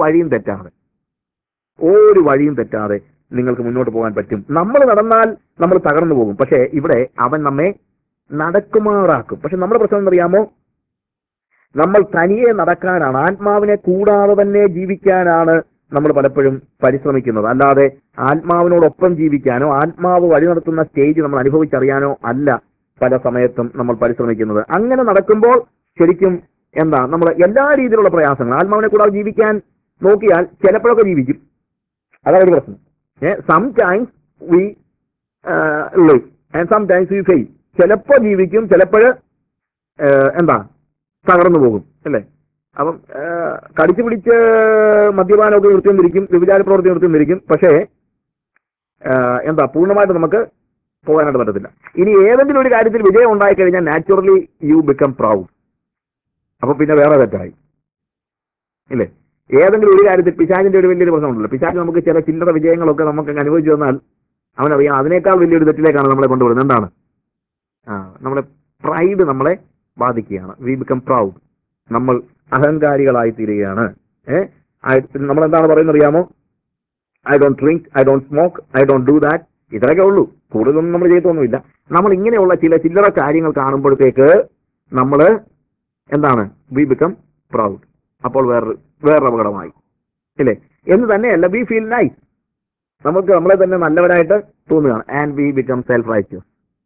A: ഒരു വഴിയും തെറ്റാതെ നിങ്ങൾക്ക് മുന്നോട്ട് പോകാൻ പറ്റും. നമ്മൾ നടന്നാൽ നമ്മൾ തകർന്നു പോകും. പക്ഷേ ഇവിടെ അവൻ നമ്മെ നടക്കുമാറാക്കും. പക്ഷെ നമ്മുടെ പ്രശ്നം എന്നറിയാമോ? നമ്മൾ തനിയെ നടക്കാനാണ്, ആത്മാവിനെ കൂടാതെ തന്നെ ജീവിക്കാനാണ് നമ്മൾ പലപ്പോഴും പരിശ്രമിക്കുന്നത്. അല്ലാതെ ആത്മാവിനോടൊപ്പം ജീവിക്കാനോ ആത്മാവ് വഴി നടത്തുന്ന സ്റ്റേജ് നമ്മൾ അനുഭവിച്ചറിയാനോ അല്ല പല സമയത്തും നമ്മൾ പരിശ്രമിക്കുന്നത്. അങ്ങനെ നടക്കുമ്പോൾ ശരിക്കും എന്താ, നമ്മൾ എല്ലാ രീതിയിലുള്ള പ്രയാസങ്ങൾ, ആത്മാവിനെ കൂടാതെ ജീവിക്കാൻ നോക്കിയാൽ ചിലപ്പോഴൊക്കെ ജീവിക്കും, അതാണ് ഒരു പ്രശ്നം. Sometimes we live and sometimes we fail. ചിലപ്പോൾ ജീവിക്കും, ചിലപ്പോൾ എന്താ തകർന്നു പോകും, അല്ലേ? അപ്പം കടിച്ചു പിടിച്ച് മദ്യപാനമൊക്കെ നിർത്തിയൊന്നിരിക്കും, വ്യഭിചാര പ്രവൃത്തി നിർത്തിയൊന്നിരിക്കും. പക്ഷേ എന്താ, പൂർണ്ണമായിട്ട് നമുക്ക് പോകാനായിട്ട് പറ്റത്തില്ല. ഇനി ഏതെങ്കിലും ഒരു കാര്യത്തിൽ വിജയം ഉണ്ടായിക്കഴിഞ്ഞാൽ നാച്ചുറലി യു ബിക്കം പ്രൗഡ്. അപ്പൊ പിന്നെ വേറെ തെറ്റായി, ഇല്ലേ? ഏതെങ്കിലും ഒരു കാര്യത്തിൽ പിശാചിന്റെ ഒരു വലിയൊരു പ്രശ്നമുണ്ടല്ലോ. പിശാച് നമുക്ക് ചില ചില്ലറ വിജയങ്ങളൊക്കെ നമുക്ക് അനുഭവിച്ചു വന്നാൽ അവനറിയാം അതിനേക്കാൾ വലിയൊരു തെറ്റിലേക്കാണ് നമ്മളെ കൊണ്ടുവരുന്നത്. എന്താണ്? നമ്മളെ പ്രൈഡ് നമ്മളെ ബാധിക്കുകയാണ്. V become proud. നമ്മൾ അഹങ്കാരികളായി തീരുകയാണ്. നമ്മളെന്താണ് പറയുന്നത് അറിയാമോ? I don't drink, I don't smoke, I don't do that. ഇത്രയൊക്കെ ഉള്ളൂ, കൂടുതലൊന്നും നമ്മൾ ചെയ്തൊന്നുമില്ല. നമ്മൾ ഇങ്ങനെയുള്ള ചില്ലറ കാര്യങ്ങൾ കാണുമ്പോഴത്തേക്ക് നമ്മൾ എന്താണ്, വി ബിക്കം പ്രൗഡ്. അപ്പോൾ വേറൊരു അപകടമായി, ഇല്ലേ? എന്ന് തന്നെയല്ല, വി ഫീൽ നൈസ്. നമുക്ക് നമ്മളെ തന്നെ നല്ലവരായിട്ട് തോന്നുകയാണ്. And we become self righteous,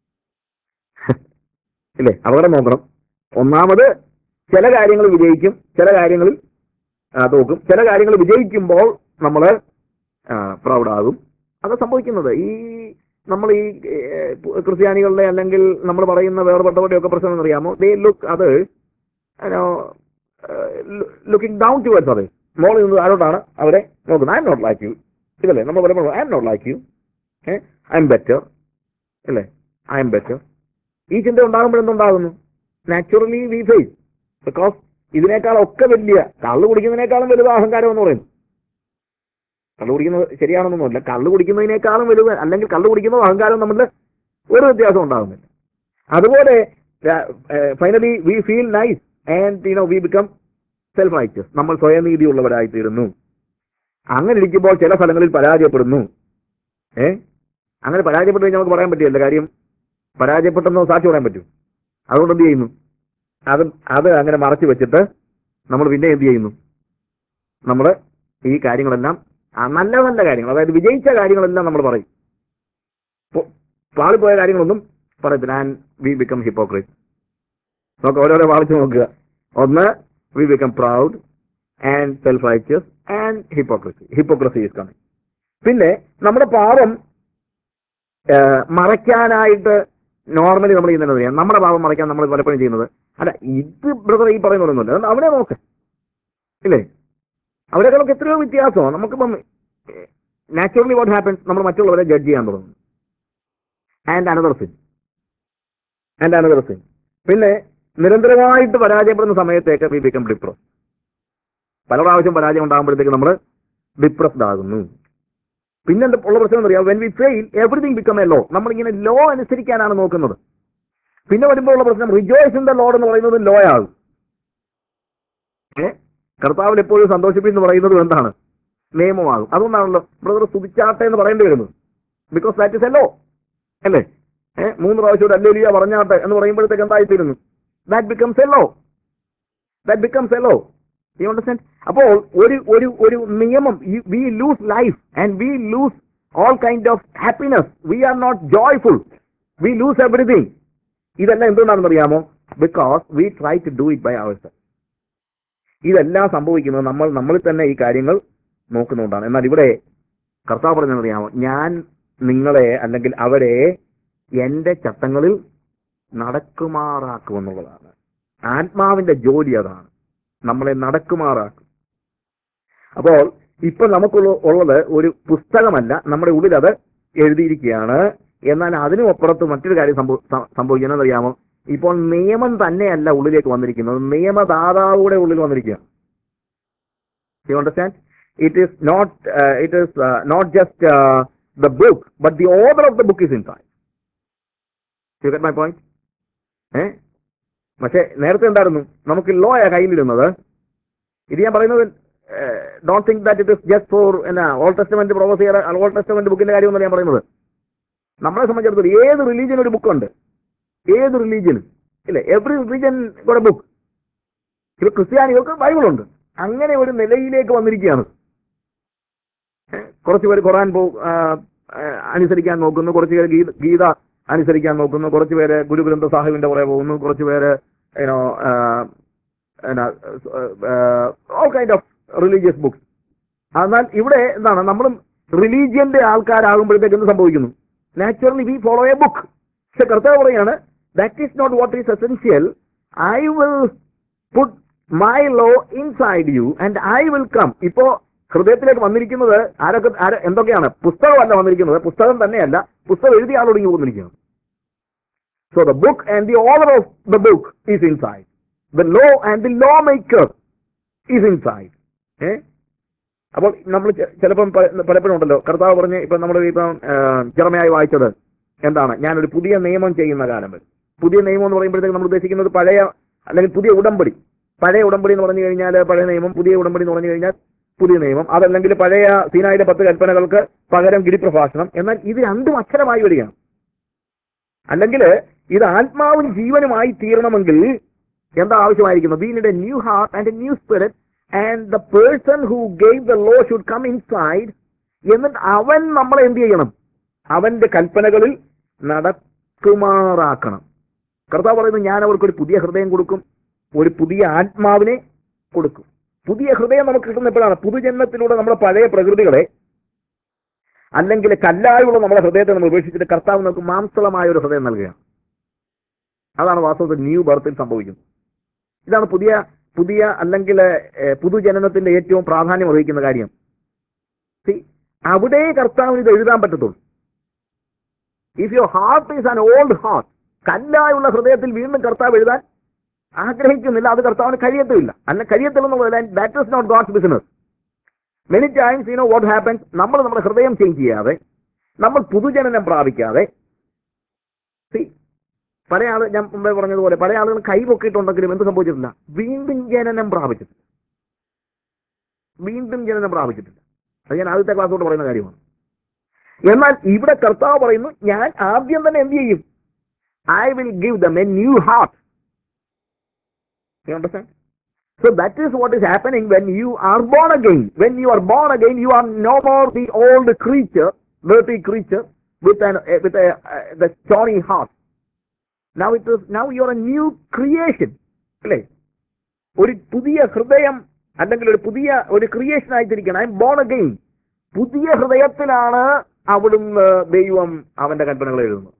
A: ഇല്ലേ? അപകടം നോക്കണം. ഒന്നാമത് ചില കാര്യങ്ങൾ വിജയിക്കും, ചില കാര്യങ്ങളിൽ തോക്കും. ചില കാര്യങ്ങൾ വിജയിക്കുമ്പോൾ നമ്മൾ പ്രൗഡാകും. അത് സംഭവിക്കുന്നത് നമ്മൾ ഈ ക്രിസ്ത്യാനികളുടെ അല്ലെങ്കിൽ നമ്മൾ പറയുന്ന വേർപെട്ടവരുടെ ഒക്കെ പ്രശ്നം എന്നറിയാമോ? They look others looking down towards others. മോളിൽ നിന്ന് ആരോട്ടാണ് അവരെ നോക്കുന്നത്? I'm not like you, ഇതല്ലേ നമ്മൾ പറയുമ്പോൾ? I'm not like you, I'm better, അല്ലേ? I'm better. ഈ ചിന്ത ഉണ്ടാകുമ്പോഴെന്തുണ്ടാകുന്നു? Naturally we fail. ബിക്കോസ് ഇതിനേക്കാളൊക്കെ വലിയ, കള്ളു കുടിക്കുന്നതിനേക്കാളും വലുത് അഹങ്കാരം എന്ന് പറയുന്നു. കള്ളു കുടിക്കുന്നത് ശരിയാണെന്നൊന്നുമില്ല, കള്ളു കുടിക്കുന്നതിനേക്കാളും വലുത്, അല്ലെങ്കിൽ കള്ളു കുടിക്കുന്നതും അഹങ്കാരവും തമ്മിൽ ഒരു വ്യത്യാസം ഉണ്ടാകുന്നില്ല. അതുപോലെ finally we feel nice and we become self righteous. നമ്മൾ സ്വയനീതിയുള്ളവരായിത്തീരുന്നു. അങ്ങനെ ഇരിക്കുമ്പോൾ ചില സ്ഥലങ്ങളിൽ പരാജയപ്പെടുന്നു. അങ്ങനെ പരാജയപ്പെട്ടു കഴിഞ്ഞാൽ നമുക്ക് പറയാൻ പറ്റില്ല കാര്യം, പരാജയപ്പെട്ടെന്നോ സാക്ഷി പറയാൻ പറ്റും. അതുകൊണ്ട് എന്ത് ചെയ്യുന്നു? അത് അങ്ങനെ മറച്ചു വെച്ചിട്ട് നമ്മൾ പിന്നെ എന്ത് ചെയ്യുന്നു? നമ്മൾ ഈ കാര്യങ്ങളെല്ലാം, നല്ല നല്ല കാര്യങ്ങൾ, അതായത് വിജയിച്ച കാര്യങ്ങളെല്ലാം നമ്മൾ പറയും. പാളിപ്പോയ കാര്യങ്ങളൊന്നും പറയത്തില്ല. And we become hypocrite. നമുക്ക് ഓരോരോ വാളിച്ച് നോക്കുക. ഒന്ന്, we become proud and self righteous and hypocrisy is coming. പിന്നെ നമ്മുടെ പാപം മറയ്ക്കാനായിട്ട് നോർമലി നമ്മൾ ചെയ്യുന്നത് അറിയാം. നമ്മുടെ പാപം മറയ്ക്കാൻ നമ്മൾ പലപ്പോഴും ചെയ്യുന്നത്, അല്ല ഇത് ബ്രദർ ഈ പറയുന്നതൊന്നുമില്ല, അവനെ നോക്ക്, ഇല്ലേ? അവരെക്കാളൊക്കെ എത്രയോ വ്യത്യാസമാണ്. നമുക്കിപ്പം നാച്ചുറലി വാട്ട് ഹാപ്പൻസ്, നമ്മൾ മറ്റുള്ളവരെ ജഡ്ജ് ചെയ്യാൻ തുടങ്ങും. And another sin. പിന്നെ നിരന്തരമായിട്ട് പരാജയപ്പെടുന്ന സമയത്തേക്ക് വി ബിക്കം ഡിപ്രസ്. പല പ്രാവശ്യം പരാജയം ഉണ്ടാകുമ്പോഴത്തേക്ക് നമ്മൾ ഡിപ്രസ്ഡ് ആകുന്നു. പിന്നെ ഉള്ള പ്രശ്നം എന്നറിയാം, when we fail everything become a law. നമ്മളിങ്ങനെ ലോ അനുസരിക്കാനാണ് നോക്കുന്നത്. പിന്നെ വരുമ്പോൾ ഉള്ള പ്രശ്നം, റിജോയ്സ് ഇൻ ദ ലോർഡ് എന്ന് പറയുന്നത് ലോ ആകും. കർത്താവിൽ എപ്പോഴും സന്തോഷിപ്പിന്ന് പറയുന്നത് എന്താണ്? നിയമമാകും. അതുകൊണ്ടാണല്ലോ ബ്രദർ സ്തുതിച്ചാട്ടെ എന്ന് പറയേണ്ടി വരുന്നത്. Because that is a law, അല്ലേ? 3 പ്രാവശ്യം ഹല്ലേലൂയ പറഞ്ഞാട്ടെ എന്ന് പറയുമ്പോഴത്തേക്ക് എന്തായിത്തീരുന്നു? That becomes a law. You understand? അപ്പോൾ ഒരു നിയമം, we lose life and we lose all kind of happiness. We are not joyful, we lose everything. ഇതെല്ലാം എന്തുകൊണ്ടാണെന്ന് അറിയാമോ? Because we try to do it by ourself. ഇതെല്ലാം സംഭവിക്കുന്നത് നമ്മളിൽ തന്നെ ഈ കാര്യങ്ങൾ നോക്കുന്നുകൊണ്ടാണ്. എന്നാൽ ഇവിടെ കർത്താവ് പറഞ്ഞറിയാമോ? ഞാൻ നിങ്ങളെ അല്ലെങ്കിൽ അവരെ എന്റെ ചട്ടങ്ങളിൽ നടക്കുമാറാക്കുമെന്നുള്ളതാണ്. ആത്മാവിന്റെ ജോലി അതാണ്, നമ്മളെ നടക്കുമാറാക്കും. അപ്പോൾ ഇപ്പൊ നമുക്കുള്ളത് ഒരു പുസ്തകമല്ല, നമ്മുടെ ഉള്ളിൽ അത് എഴുതിയിരിക്കുകയാണ്. എന്നാൽ അതിനും അപ്പുറത്ത് മറ്റൊരു കാര്യം സംഭവിക്കുന്നത് അറിയാമോ? ഇപ്പോൾ നിയമം തന്നെയല്ല ഉള്ളിലേക്ക് വന്നിരിക്കുന്നത്, നിയമദാതാവുടെ ഉള്ളിൽ വന്നിരിക്കുകയാണ്. You understand? it is not just the book, but the author of the book is inside. You get my point? പക്ഷെ നേരത്തെ എന്തായിരുന്നു, നമുക്ക് ലോ ആ കയ്യിലിരുന്നത്. ഇത് ഞാൻ പറയുന്നത് don't think that it is just for old testament prophecy, old testament ബുക്കിന്റെ കാര്യമൊന്നും ഞാൻ പറയുന്നത്. നമ്മളെ സംബന്ധിച്ചിടത്തോളം ഏത് റിലീജിയൻ ഒരു ബുക്കുണ്ട്, ഏത് റിലീജിയനും ഇല്ലേ? Every religion got a book. ഇപ്പൊ ക്രിസ്ത്യാനികൾക്ക് ബൈബിളുണ്ട്. അങ്ങനെ ഒരു നിലയിലേക്ക് വന്നിരിക്കുകയാണ്. കുറച്ച് പേര് ഖുർആൻ അനുസരിക്കാൻ നോക്കുന്നു, കുറച്ച് പേര് ഗീത അനുസരിക്കാൻ നോക്കുന്നു, കുറച്ച് പേര് ഗുരുഗ്രന്ഥ സാഹിബിന്റെ പുറകെ പോകുന്നു, കുറച്ച് പേര് all kind of religious books. എന്നാൽ ഇവിടെ എന്താണ്, നമ്മളും റിലീജിയന്റെ ആൾക്കാരാകുമ്പോഴത്തേക്ക് എന്ത് സംഭവിക്കുന്നു? Naturally we follow a book. പക്ഷെ കർത്താവ് പറയാണ്, that is not what is essential. I will put my law inside you and I will come. ഇപ്പോ ഹൃദയത്തിലേക്ക് വന്നിരിക്കുന്നത് എന്തൊക്കെയാണ്? പുസ്തകമല്ല വന്നിരിക്കുന്നത്, പുസ്തകം തന്നെയല്ല, പുസ്തകം എഴുതിയ ആളോട് ഇങ്ങനെ വന്നിരിക്കുന്നത്. So the book and the owner of the book is inside. The law and the law maker is inside. അപ്പോൾ നമ്മൾ ചിലപ്പം പലപ്പോഴും ഉണ്ടല്ലോ, കർത്താവ് പറഞ്ഞ് ഇപ്പം നമ്മൾ ഇപ്പം ജെറമ്യായി വായിച്ചത് എന്താണ്? ഞാനൊരു പുതിയ നിയമം ചെയ്യുന്ന കാലം വരും. പുതിയ നിയമം എന്ന് പറയുമ്പോഴത്തേക്ക് നമ്മൾ ഉദ്ദേശിക്കുന്നത് പഴയ അല്ലെങ്കിൽ പുതിയ ഉടമ്പടി. പഴയ ഉടമ്പടി എന്ന് പറഞ്ഞു കഴിഞ്ഞാൽ പഴയ നിയമം, പുതിയ ഉടമ്പടി എന്ന് പറഞ്ഞു കഴിഞ്ഞാൽ പുതിയ നിയമം. അതല്ലെങ്കിൽ പഴയ സീനായിലെ 10 കൽപ്പനകൾക്ക് പകരം ഗിരിപ്രഭാഷണം. എന്നാൽ ഇത് രണ്ടും അക്ഷരമായി വരികയാണ്. അല്ലെങ്കിൽ ഇത് ആത്മാവും ജീവനുമായി തീരണമെങ്കിൽ എന്താ ആവശ്യമായിരിക്കുന്നത്? We need a new heart and a new spirit, and the person who gave the law should come inside. എന്നിട്ട് അവൻ നമ്മളെ എന്ത് ചെയ്യണം? അവന്റെ കൽപ്പനകളിൽ നടക്കുമാറാക്കണം. കർത്താവ് പറയുന്നത്, ഞാൻ അവർക്കൊരു പുതിയ ഹൃദയം കൊടുക്കും, ഒരു പുതിയ ആത്മാവിനെ കൊടുക്കും. പുതിയ ഹൃദയം നമുക്ക് കിട്ടുന്ന എപ്പോഴാണ്? പുതുജന്മത്തിലൂടെ നമ്മുടെ പഴയ പ്രകൃതികളെ അല്ലെങ്കിൽ കല്ലായുള്ള നമ്മുടെ ഹൃദയത്തെ നമ്മൾ ഉപേക്ഷിച്ചിട്ട് കർത്താവ് നമുക്ക് മാംസളമായ ഒരു ഹൃദയം നൽകുകയാണ്. അതാണ് വാസ്തവത്തിൽ ന്യൂ ബർത്തിൽ സംഭവിക്കുന്നത്. ഇതാണ് പുതിയ അല്ലെങ്കിൽ പുതുജനനത്തിന്റെ ഏറ്റവും പ്രാധാന്യം വഹിക്കുന്ന കാര്യം. അവിടെ കർത്താവിന് ഇത് എഴുതാൻ പറ്റത്തുള്ളൂ. If your heart is an old heart, കല്ലായുള്ള ഹൃദയത്തിൽ വീണ്ടും കർത്താവ് എഴുതാൻ ആഗ്രഹിക്കുന്നില്ല. അത് കർത്താവിന് കഴിയത്തുമില്ല. അല്ല, കഴിയത്തില്ലെന്നുള്ളത് that is not God's business. Many times you know what happens, നമ്മൾ നമ്മുടെ ഹൃദയം ചേഞ്ച് ചെയ്യാതെ, നമ്മൾ പുതുജനനം പ്രാപിക്കാതെ, പല ആളുകൾ, ഞാൻ മുമ്പേ പറഞ്ഞതുപോലെ, പല ആളുകൾ കൈപൊക്കിയിട്ടുണ്ടെങ്കിലും എന്ത് സംഭവിച്ചിട്ടില്ല? വീണ്ടും ജനനം പ്രാപിച്ചിട്ടില്ല. അത് ഞാൻ ആദ്യത്തെ ക്ലാസ്സോട് പറയുന്ന കാര്യമാണ്. എന്നാൽ ഇവിടെ കർത്താവ് പറയുന്നു, ഞാൻ ആദ്യം തന്നെ എന്ത് ചെയ്യും? I will give them a new heart. You understand? So that is what is happening when you are born again. When you are born again, you are no more the old creature, dirty creature with the stony heart. Now you are a new creation. അല്ലേ? ഒരു പുതിയ ഹൃദയം അല്ലെങ്കിൽ ഒരു creation ആയിട്ടിരിക്കണം. I'm born again. പുതിയ ഹൃദയത്തിലാണ് അവിടുന്ന് ദൈവം അവന്റെ കൽപ്പനകൾ എഴുതുന്നത്.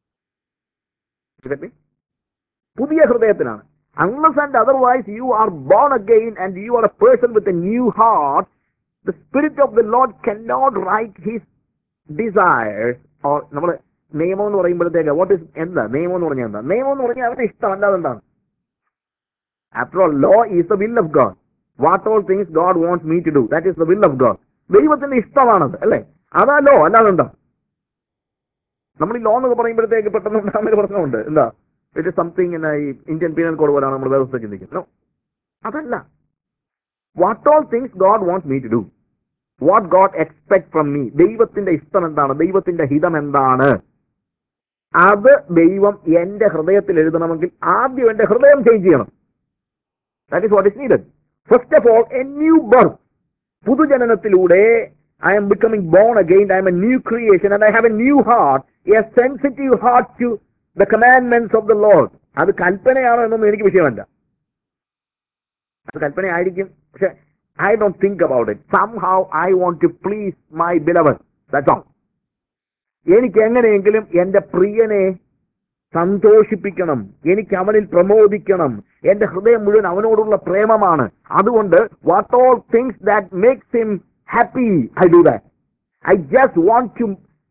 A: പുതിയ ഹൃദയത്തിലാണ്. Unless and otherwise you are born again and you are a person with a new heart, the Spirit of the Lord cannot write His desires. Or നമ്മൾ നിയമം എന്ന് പറയുമ്പോഴത്തേക്ക് എന്താ നിയമം എന്ന് പറഞ്ഞാൽ എന്താ? നിയമം എന്ന് പറഞ്ഞാൽ അവരുടെ ഇഷ്ടം, അല്ലാതെ എന്താണ്? After all, law is the will of God. What all things God wants me to do, that is the will of God. ദൈവത്തിന്റെ ഇഷ്ടമാണത്, അല്ലേ? അതാ ലോ, അല്ലാതെ എന്താ? നമ്മൾ ഈ ലോ എന്നൊക്കെ പറയുമ്പോഴത്തേക്ക് പെട്ടെന്ന് ഉണ്ടാകുന്ന പ്രശ്നമുണ്ട്. എന്താ? ഇറ്റ് ഇസ് സംതിങ് ഈ ഇന്ത്യൻ പീനൽ കോഡ് പോലാണ് നമ്മൾ വ്യവസ്ഥ ചിന്തിക്കുന്നത്. അതല്ല. What all things God wants me to do, what God expect from me. ദൈവത്തിന്റെ ഇഷ്ടം എന്താണ്? ദൈവത്തിന്റെ ഹിതം എന്താണ്? അത് ദൈവം എന്റെ ഹൃദയത്തിൽ എഴുതണമെങ്കിൽ ആദ്യം എന്റെ ഹൃദയം ചേഞ്ച് ചെയ്യണം. That is what is needed. First of all a new birth. പുതുജനനത്തിലൂടെ I am becoming born again. I am a new creation and I have a new heart, a sensitive heart to the commandments of the Lord. അത് കൽപ്പനയാണോ എന്നൊന്നും എനിക്ക് വിഷയമല്ല. അത് കൽപ്പനയായിരിക്കും, പക്ഷെ I don't think about it. Somehow I want to please my beloved. That's all. എനിക്ക് എങ്ങനെയെങ്കിലും എന്റെ പ്രിയനെ സന്തോഷിപ്പിക്കണം, എനിക്ക് അവനിൽ പ്രമോദിക്കണം. എന്റെ ഹൃദയം മുഴുവൻ അവനോടുള്ള പ്രേമമാണ്. അതുകൊണ്ട് what all things that makes him happy, I do that. I just want to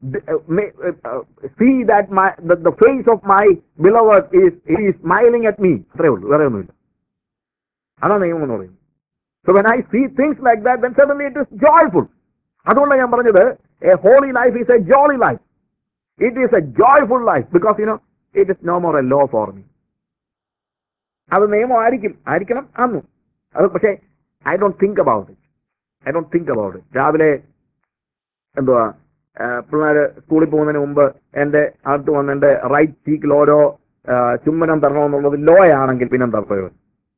A: see that the face of my beloved is smiling at me. അത്രേ ഉള്ളൂ, വേറെ ഒന്നുമില്ല. അതാണ് നിയമം എന്ന് പറയുന്നത്. So when I see things like that, then suddenly it is joyful. അതുകൊണ്ടാണ് ഞാൻ പറഞ്ഞത്, a holy life is a jolly life. It is a joyful life because it is no more a law for me. അത് നിയമം ആയിരിക്കണം അന്നു. അത് പക്ഷേ I don't think about it. രാവിലെ എന്തുവാ പിള്ളേർ സ്കൂളിൽ പോകുന്നതിന് മുമ്പ് എൻ്റെ അടുത്ത് വന്ന് എൻ്റെ റൈറ്റ് ചീക്കിൽ ഓരോ ചുംബനം തരണമെന്നുള്ളത് ലോ ആണെങ്കിൽ പിന്നെന്താ പ്രയോജനം?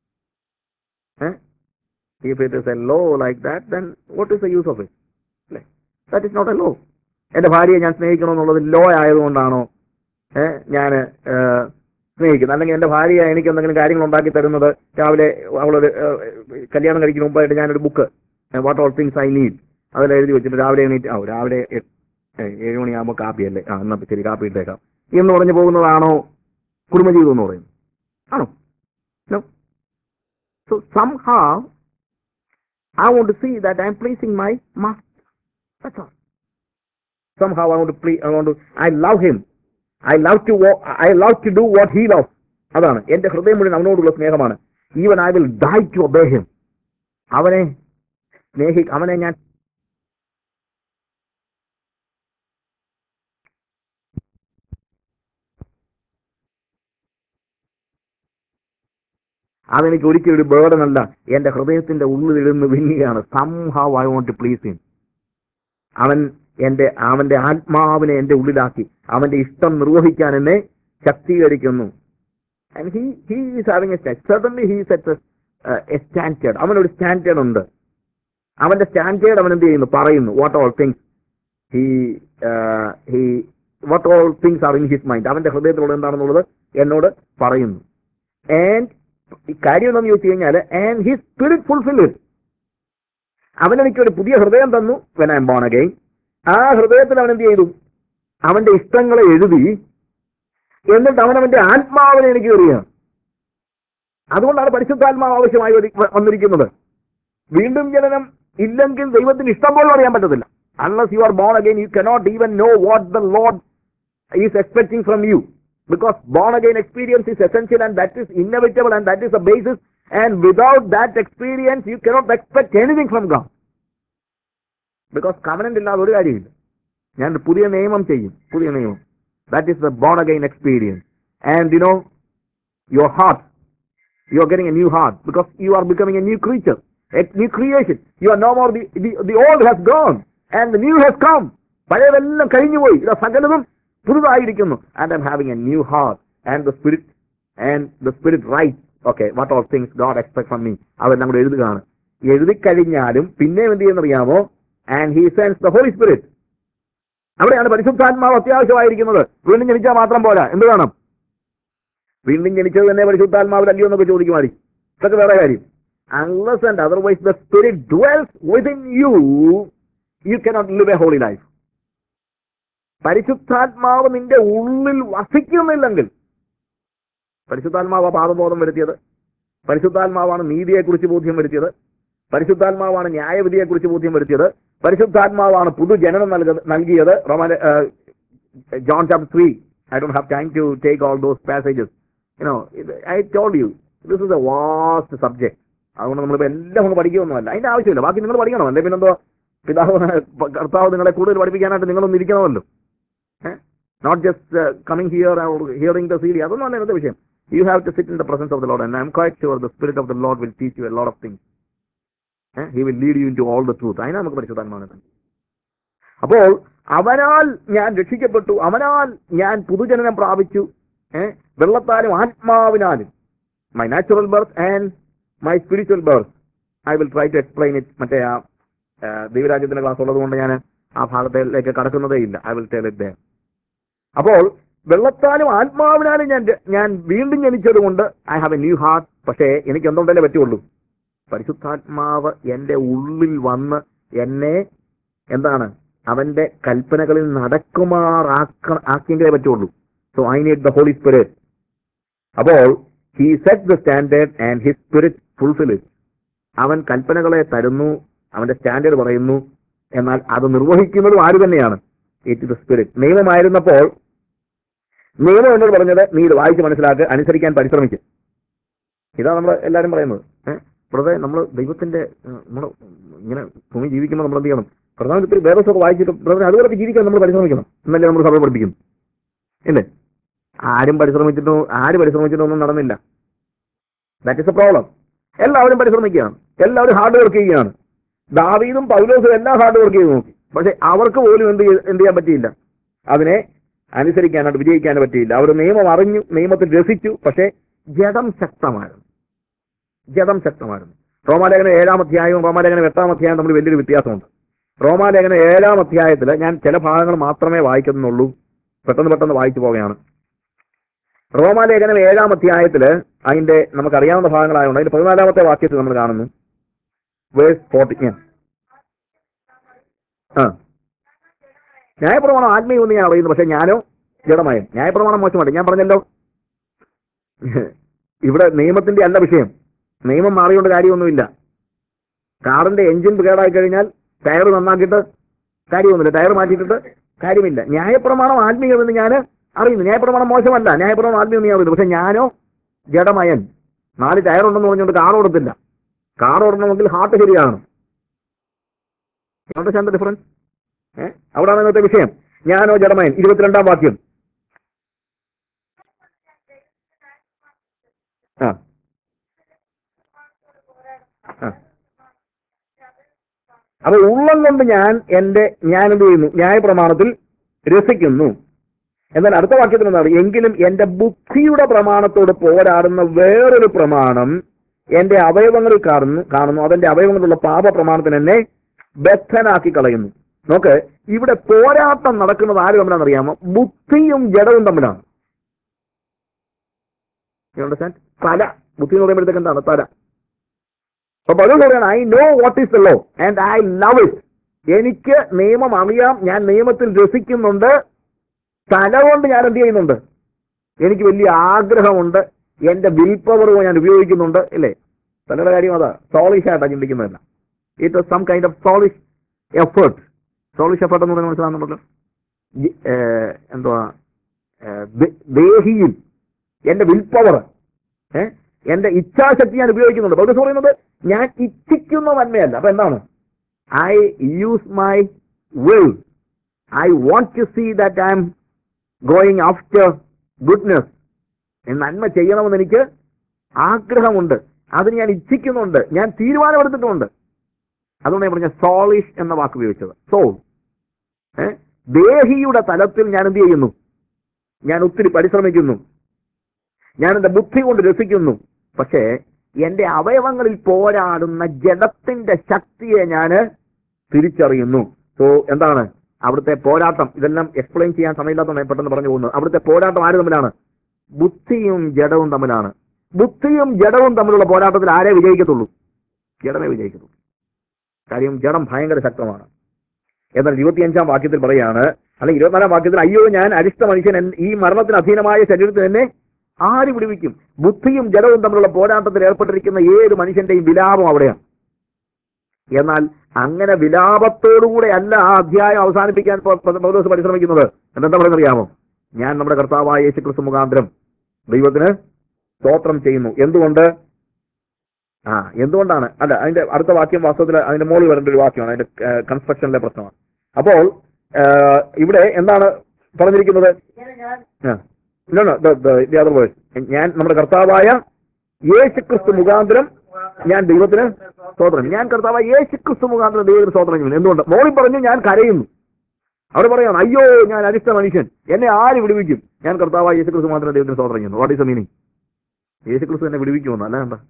A: If it is a law like that, then what is the use of it? That is not a law. എൻ്റെ ഭാര്യയെ ഞാൻ സ്നേഹിക്കണമെന്നുള്ളത് ലോ ആയതുകൊണ്ടാണോ ഞാൻ സ്നേഹിക്കുന്നത്? അല്ലെങ്കിൽ എൻ്റെ ഭാര്യ എനിക്ക് എന്തെങ്കിലും കാര്യങ്ങൾ ഉണ്ടാക്കി തരുന്നത്, രാവിലെ അവളൊരു കല്യാണം കഴിക്കുന്ന മുമ്പായിട്ട് ഞാനൊരു book what all things I need അതിൽ എഴുതി വെച്ചിട്ട് രാവിലെ എണീറ്റ് രാവിലെ 7 മണിയാകുമ്പോൾ കാപ്പിയല്ലേ, എന്നാൽ ശരി കാപ്പി ഇട്ടേക്കാം എന്ന് പറഞ്ഞു പോകുന്നതാണോ കുടുംബജീവിതം എന്ന് പറയുന്നത്? ആണോ? No. So somehow I want to see that I am pleasing my master. That's all. Somehow I love him. I love to do what he loves. അതാണ് എന്റെ ഹൃദയം മുഴുവൻ അവനോടുള്ള സ്നേഹമാണ്. Even I will die to obey him. അവനെ ഞാൻ അതെനിക്ക് ഒരിക്കലും ഒരു ബേർഡനല്ല, എന്റെ ഹൃദയത്തിന്റെ ഉള്ളിലിരുന്ന് വിങ്ങുകയാണ്. Somehow I want to please him. അവന്റെ ആത്മാവിനെ എന്റെ ഉള്ളിലാക്കി അവന്റെ ഇഷ്ടം നിർവഹിക്കാൻ എന്നെ ശക്തീകരിക്കുന്നു. And he is having a standard. Certainly he sets a standard. അവനൊരു സ്റ്റാൻഡേർഡ് ഉണ്ട്. അവന്റെ സ്റ്റാൻഡേർഡ് അവൻ എന്ത് ചെയ്യുന്നു? പറയുന്നു. What all things are in his mind. അവന്റെ ഹൃദയത്തിലുള്ള എന്താണെന്നുള്ളത് എന്നോട് പറയുന്നു. And കാര്യം എന്താണെന്ന് ചോദിച്ചു കഴിഞ്ഞാൽ and his spirit fulfill it. അവനെനിക്കൊരു പുതിയ ഹൃദയം തന്നു when I am born again. ആ ഹൃദയത്തിൽ അവൻ എന്ത് ചെയ്തു? അവന്റെ ഇഷ്ടങ്ങളെ എഴുതി, എന്നിട്ട് അവനവന്റെ ആത്മാവിനെ എനിക്ക് എറിയുക. അതുകൊണ്ടാണ് പരിശുദ്ധാത്മാവ് ആവശ്യമായി വന്നിരിക്കുന്നത്. വീണ്ടും ജനനം ഇല്ലെങ്കിൽ ദൈവത്തിന് ഇഷ്ടം പോലും അറിയാൻ പറ്റത്തില്ല. Unless you are born again, you cannot even know what the Lord is expecting from you. Because born again experience is essential and that is inevitable and that is the basis. And without that experience, you cannot expect anything from God. Because covenant ഇല്ലാതെ ഒരു കാര്യമില്ല. ഞാൻ പുതിയ നിയമം ചെയ്യും, പുതിയ നിയമം. That is the born again experience. And your heart, you are getting a new heart because you are becoming a new creature, a new creation. You are no more the old has gone and the new has come. പഴയതെല്ലാം കഴിഞ്ഞുപോയി, ഇത് സകലതും പുതുതായിരിക്കുന്നു. And I'm having a new heart and the spirit writes, okay, what all things God expects from me. അതെല്ലാം കൂടെ എഴുതുകയാണ്. എഴുതിക്കഴിഞ്ഞാലും പിന്നെ എന്ത് ചെയ്യുന്നറിയാമോ? And he sends the Holy Spirit. അവിടെയാണ് പരിശുദ്ധാത്മാവ് അത്യാവശ്യമായിരിക്കുന്നത്. വീണ്ടും ജനിച്ചാൽ മാത്രം പോരാ, എന്ത് വേണം? വീണ്ടും ജനിച്ചത് തന്നെ പരിശുദ്ധാത്മാവിലല്ലയോ എന്നൊക്കെ ചോദിക്കുമായിരിക്കും. ഇതൊക്കെ വേറെ കാര്യം. Unless and otherwise the Spirit dwells within you, you cannot live a holy life. പരിശുദ്ധാത്മാവ് നിന്റെ ഉള്ളിൽ വസിക്കുന്നില്ലെങ്കിൽ, പരിശുദ്ധാത്മാവ് പാപബോധം വരുത്തിയത്, പരിശുദ്ധാത്മാവാണ് നീതിയെക്കുറിച്ച് ബോധ്യം വരുത്തിയത്, പരിശുദ്ധാത്മാവാണ് ന്യായവിധിയെക്കുറിച്ച് ബോധ്യം വരുത്തിയത്, പരിശുദ്ധാത്മാവാണ് പുതുജനനം നൽകിയത്. John chapter 3. I don't have time to take all those passages. I told you, this is a vast subject. അതുകൊണ്ട് നമ്മളിപ്പോൾ എല്ലാം ഒന്ന് പഠിക്കുകയൊന്നുമല്ല, അതിന്റെ ആവശ്യമില്ല. ബാക്കി നിങ്ങൾ പഠിക്കണം. അല്ലെ പിന്നെന്തോ കർത്താവ് നിങ്ങളെ കൂടുതൽ പഠിപ്പിക്കാനായിട്ട് നിങ്ങളൊന്നും ഇരിക്കണമല്ലോ. Not just coming here or hearing the CD. അതൊന്നും അല്ല ഇന്നത്തെ വിഷയം. You have to sit in the presence of the Lord and I am quite sure the Spirit of the Lord will teach you a lot of things. He will lead you into all the truth. അതിനാ നമുക്ക് പരിശുദ്ധാത്മാവിനെ. അപ്പോൾ അവനാൽ ഞാൻ രക്ഷിക്കപ്പെട്ടു, അവനാൽ ഞാൻ പുതുജനനം പ്രാപിച്ചു, വെള്ളത്താലും ആത്മാവിനാലും. My natural birth and my spiritual birth. I will try to explain it. മറ്റേ ദൈവരാജ്യത്തിന്റെ ക്ലാസ് ഉള്ളത് കൊണ്ട് ഞാൻ ആ ഭാഗത്തിലേക്ക് കടക്കുന്നതേ ഇല്ല. I will tell it there. അപ്പോൾ വെള്ളത്താലും ആത്മാവിനാലും ഞാൻ വീണ്ടും ജനിച്ചത് കൊണ്ട് I have a new heart. പക്ഷേ എനിക്ക് എന്തുകൊണ്ടല്ലേ പറ്റുള്ളൂ? പരിശുദ്ധാത്മാവ് എന്റെ ഉള്ളിൽ വന്ന് എന്നെ എന്താണ് അവന്റെ കൽപ്പനകളിൽ നടക്കുമാറാക്കിയെങ്കിലേ പറ്റുള്ളൂ. So I need the holy spirit. അപ്പോൾ he sets the standard and his spirit fulfills it. അവൻ കൽപ്പനകളെ തരുന്നു, അവന്റെ സ്റ്റാൻഡേർഡ് പറയുന്നു, എന്നാൽ അത് നിർവഹിക്കുന്നതും ആര് തന്നെയാണ്? It the spirit. നിയമമായിരുന്നപ്പോൾ നിയമം എന്നോട് പറഞ്ഞത് നീ ഇത് വായിച്ച് മനസ്സിലാക്കുക, അനുസരിക്കാൻ പരിശ്രമിക്കും. ഇതാ നമ്മൾ എല്ലാവരും പറയുന്നത്. വെറുതെ നമ്മൾ ദൈവത്തിന്റെ നമ്മൾ ഇങ്ങനെ ഭൂമി ജീവിക്കുമ്പോൾ നമ്മൾ എന്ത് ചെയ്യണം? പ്രധാനമന്ത്രി വേദസൊക്കെ വായിച്ചിട്ട് ബ്രദറെ അതുപോലെ ജീവിക്കാൻ നമ്മൾ പരിശ്രമിക്കണം എന്നല്ലേ നമ്മൾ സഭ പഠിപ്പിക്കുന്നു, ഇല്ലേ? ആര് പരിശ്രമിച്ചിട്ടോ ഒന്നും നടന്നില്ല. That is a problem. എല്ലാവരും പരിശ്രമിക്കുകയാണ്, എല്ലാവരും ഹാർഡ് വർക്ക് ചെയ്യുകയാണ്. ദാവീദും പൗലോസും എല്ലാം ഹാർഡ് വർക്ക് ചെയ്ത് നോക്കി, പക്ഷെ അവർക്ക് പോലും എന്ത് ചെയ്യാൻ പറ്റിയില്ല, അതിനെ അനുസരിക്കാനായിട്ട് വിജയിക്കാൻ പറ്റിയില്ല. അവർ നിയമം അറിഞ്ഞു, നിയമത്തിൽ രസിച്ചു, പക്ഷേ ജഡം ശക്തമായിരുന്നു. റോമാലേഖനം 7-ാം അധ്യായവും റോമാലേഖനം 8-ാം അധ്യായവും തമ്മിൽ വലിയൊരു വ്യത്യാസമുണ്ട്. റോമാലേഖനം 7-ാം അധ്യായത്തിൽ ഞാൻ ചില ഭാഗങ്ങൾ മാത്രമേ വായിക്കുന്നുള്ളൂ, പെട്ടെന്ന് വായിച്ചു പോവുകയാണ്. റോമാലേഖനം 7-ാം അധ്യായത്തിൽ അതിന്റെ നമുക്കറിയാവുന്ന ഭാഗങ്ങളായതുകൊണ്ട് അതിന്റെ 14-ാമത്തെ വാക്യത്തിൽ നമ്മൾ കാണുന്നു. വേഴ്സ് 40. ന്യായപ്രമാണം ആത്മീയമെന്ന് ഞാൻ അറിയുന്നു, പക്ഷെ ഞാനോ ജഡമയൻ. ന്യായപ്രമാണം മോശമായിട്ട് ഞാൻ പറഞ്ഞല്ലോ. ഇവിടെ നിയമത്തിന്റെ അല്ല വിഷയം. നിയമം മാറിയോണ്ട് കാര്യമൊന്നുമില്ല. കാറിന്റെ എഞ്ചിൻ കേടായി കഴിഞ്ഞാൽ ടയർ നന്നാക്കിയിട്ട് കാര്യമൊന്നുമില്ല, ടയർ മാറ്റിയിട്ടിട്ട് കാര്യമില്ല. ന്യായപ്രമാണം ആത്മീയമെന്ന് ഞാൻ അറിയുന്നു. ന്യായപ്രമാണം മോശമല്ല, ന്യായപ്രമാണം ആത്മീയമെന്ന് ഞാൻ അറിയുന്നു, പക്ഷെ ഞാനോ ജഡമയൻ. 4 ടയർ ഉണ്ടെന്ന് പറഞ്ഞുകൊണ്ട് കാർ ഓടത്തില്ല. കാർ ഓടണമെങ്കിൽ ഹാർട്ട് ശരിയാണ്. ഡിഫറൻസ് അവിടെയാണ് ഇന്നത്തെ വിഷയം. ഞാനോ ജഡമയൻ. 22-ാം വാക്യം. അപ്പൊ ഉള്ളം കൊണ്ട് ഞാൻ എന്ത് ചെയ്യുന്നു? ന്യായപ്രമാണത്തിൽ രസിക്കുന്നു. എന്നാൽ അടുത്ത വാക്യത്തിൽ എന്താണ്? എങ്കിലും എന്റെ ബുദ്ധിയുടെ പ്രമാണത്തോട് പോരാടുന്ന വേറൊരു പ്രമാണം എന്റെ അവയവങ്ങളിൽ കാണുന്നു. അതെന്റെ അവയവങ്ങളിലുള്ള പാപ പ്രമാണത്തിന് എന്നെ ബദ്ധനാക്കി കളയുന്നു. നോക്ക്, ഇവിടെ പോരാട്ടം നടക്കുന്നത് ആര് തമ്മിലാണെന്ന് അറിയാമോ? ബുദ്ധിയും ജഡവും തമ്മിലാണ്. തല. ബുദ്ധി എന്ന് പറയുമ്പോഴത്തേക്ക് എന്താണ്? തല. അപ്പൊ പൗലോസ് പറയാണ്, I know what is the law and I love it. എനിക്ക് നിയമം അറിയാം, ഞാൻ നിയമത്തിൽ രസിക്കുന്നുണ്ട്. തല കൊണ്ട് ഞാൻ എന്ത് ചെയ്യുന്നുണ്ട്? എനിക്ക് വലിയ ആഗ്രഹമുണ്ട്. എന്റെ വിൽ പവർ ഞാൻ ഉപയോഗിക്കുന്നുണ്ട്, ഇല്ലേ? തലയുടെ കാര്യം അതാ. സോളിഷ് ആയിട്ടാണ് ചിന്തിക്കുന്നതല്ല. It was some kind of soulish effort. Soulish effort എന്ന് പറയുന്നത് മനസ്സിലാകുന്നുണ്ടല്ലോ. എന്തുവാ? ദേഹിയിൽ എന്റെ വിൽ പവർ, എന്റെ ഇച്ഛാശക്തി ഞാൻ ഉപയോഗിക്കുന്നുണ്ട്. പൗലോസ് പറയുന്നത് ഞാൻ ഇച്ഛിക്കുന്ന നന്മയല്ല. അപ്പൊ എന്താണ്? I use my will. I want to see that I M going after goodness. നന്മ ചെയ്യണമെന്ന് എനിക്ക് ആഗ്രഹമുണ്ട്, അതിന് ഞാൻ ഇച്ഛിക്കുന്നുണ്ട്, ഞാൻ തീരുമാനമെടുത്തിട്ടുമുണ്ട്. അതുകൊണ്ട് ഞാൻ പറഞ്ഞ സോളിഷ് എന്ന വാക്ക് ഉപയോഗിച്ചത്. സോൾ. ദേഹിയുടെ തലത്തിൽ ഞാൻ എന്ത് ചെയ്യുന്നു? ഞാൻ ഒത്തിരി പരിശ്രമിക്കുന്നു, ഞാൻ എന്റെ ബുദ്ധി കൊണ്ട് രസിക്കുന്നു. പക്ഷേ എന്റെ അവയവങ്ങളിൽ പോരാടുന്ന ജഡത്തിന്റെ ശക്തിയെ ഞാൻ തിരിച്ചറിയുന്നു. സോ എന്താണ് അവിടുത്തെ പോരാട്ടം? ഇതെല്ലാം എക്സ്പ്ലെയിൻ ചെയ്യാൻ സമയമില്ലാത്തതാണ് പെട്ടെന്ന് പറഞ്ഞു പോകുന്നത്. അവിടുത്തെ പോരാട്ടം ആര് തമ്മിലാണ്? ബുദ്ധിയും ജഡവും തമ്മിലാണ്. ബുദ്ധിയും ജഡവും തമ്മിലുള്ള പോരാട്ടത്തിൽ ആരേ വിജയിക്കത്തുള്ളൂ? ജഡമേ വിജയിക്കത്തുള്ളൂ. കാര്യം ജഡം ഭയങ്കര ശക്തമാണ്. എന്നാൽ 25-ാം വാക്യത്തിൽ പറയാണ്, അല്ലെങ്കിൽ 24-ാം വാക്യത്തിൽ, അയ്യോ ഞാൻ അരിഷ്ട മനുഷ്യൻ, ഈ മരണത്തിന് അധീനമായ ശരീരത്തിൽ എന്നെ ആര് വിടുവിക്കും? ബുദ്ധിയും ജഡവും തമ്മിലുള്ള പോരാട്ടത്തിൽ ഏർപ്പെട്ടിരിക്കുന്ന ഏത് മനുഷ്യന്റെയും വിലാപം അവിടെയാണ്. എന്നാൽ അങ്ങനെ വിലാപത്തോടുകൂടെ അല്ല ആ അധ്യായം അവസാനിപ്പിക്കാൻ പൗലോസ് പരിശ്രമിക്കുന്നത്. എന്താ പറയുന്നറിയാമോ? ഞാൻ നമ്മുടെ കർത്താവായ യേശുക്രിസ്തു മുഖാന്തരം ദൈവത്തിന് സ്തോത്രം ചെയ്യുന്നു. എന്തുകൊണ്ടാണ്? അല്ല, അതിന്റെ അടുത്ത വാക്യം വാസ്തവത്തിൽ അതിന്റെ മുകളിൽ വരേണ്ട ഒരു വാക്യമാണ്. അതിന്റെ കൺസ്ട്രക്ഷനിലെ പ്രശ്നമാണ്. അപ്പോൾ ഇവിടെ എന്താണ് പറഞ്ഞിരിക്കുന്നത്? ഞാൻ നമ്മുടെ കർത്താവായ യേശുക്രിസ്തു മുഖാന്തരം ഞാൻ ദൈവത്തിന് സ്തോത്രം. ഞാൻ കർത്താവായ യേശുക്രിസ്തു മുഖാന്തരം ദൈവത്തിന് സ്തോത്രം ചെയ്യുന്നു. എന്തുകൊണ്ട്? മോളിൽ പറഞ്ഞു ഞാൻ കരയുന്നു. അവിടെ പറയാം, അയ്യോ ഞാൻ അരിഷ്ട മനുഷ്യൻ, എന്നെ ആര് വിടുവിക്കും? ഞാൻ കർത്താവായ യേശുക്രിസ്തു മാത്രം ദൈവത്തിന് സ്തോത്രം ചെയ്യുന്നു. What is the meaning? യേശുക്രിസ്തു എന്നെ വിടുവിക്കുമെന്ന് അല്ല എന്താ?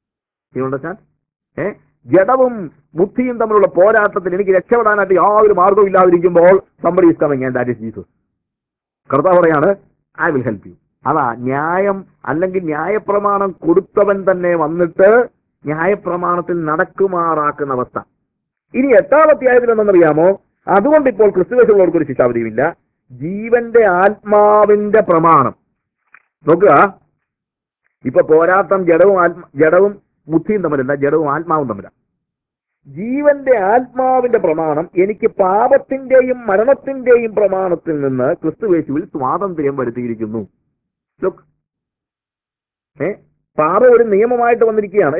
A: ജഡവും ബുദ്ധിയും തമ്മിലുള്ള പോരാട്ടത്തിൽ എനിക്ക് രക്ഷപ്പെടാനായിട്ട് യാതൊരു മാർഗവും ഇല്ലാതിരിക്കുമ്പോൾ somebody is coming and that is Jesus. കർത്താവ് പറയാണ്, ഐ വിൽ ഹെൽപ്പ് യു. അതാ ന്യായം, അല്ലെങ്കിൽ ന്യായപ്രമാണം കൊടുത്തവൻ തന്നെ വന്നിട്ട് ന്യായപ്രമാണത്തിൽ നടക്കുമാറാക്കുന്ന അവസ്ഥ. ഇനി 8-ാം അധ്യായത്തിൽ എന്തെന്നറിയാമോ? അതുകൊണ്ട് ഇപ്പോൾ ക്രിസ്തുവേശുള്ളവർക്ക് ഒരു ശിക്ഷാവിധിയില്ല. ജീവന്റെ ആത്മാവിന്റെ പ്രമാണം. നോക്കുക, ഇപ്പൊ പോരാട്ടം ജഡവും ബുദ്ധിയും തമ്മിലല്ല, ജഡവും ആത്മാവും തമ്മിലാണ്. ജീവന്റെ ആത്മാവിന്റെ പ്രമാണം എനിക്ക് പാപത്തിന്റെയും മരണത്തിന്റെയും പ്രമാണത്തിൽ നിന്ന് ക്രിസ്തുവേശുവിൽ സ്വാതന്ത്ര്യം വരുത്തിയിരിക്കുന്നു. പാപം ഒരു നിയമമായിട്ട് വന്നിരിക്കുകയാണ്, അല്ലേ?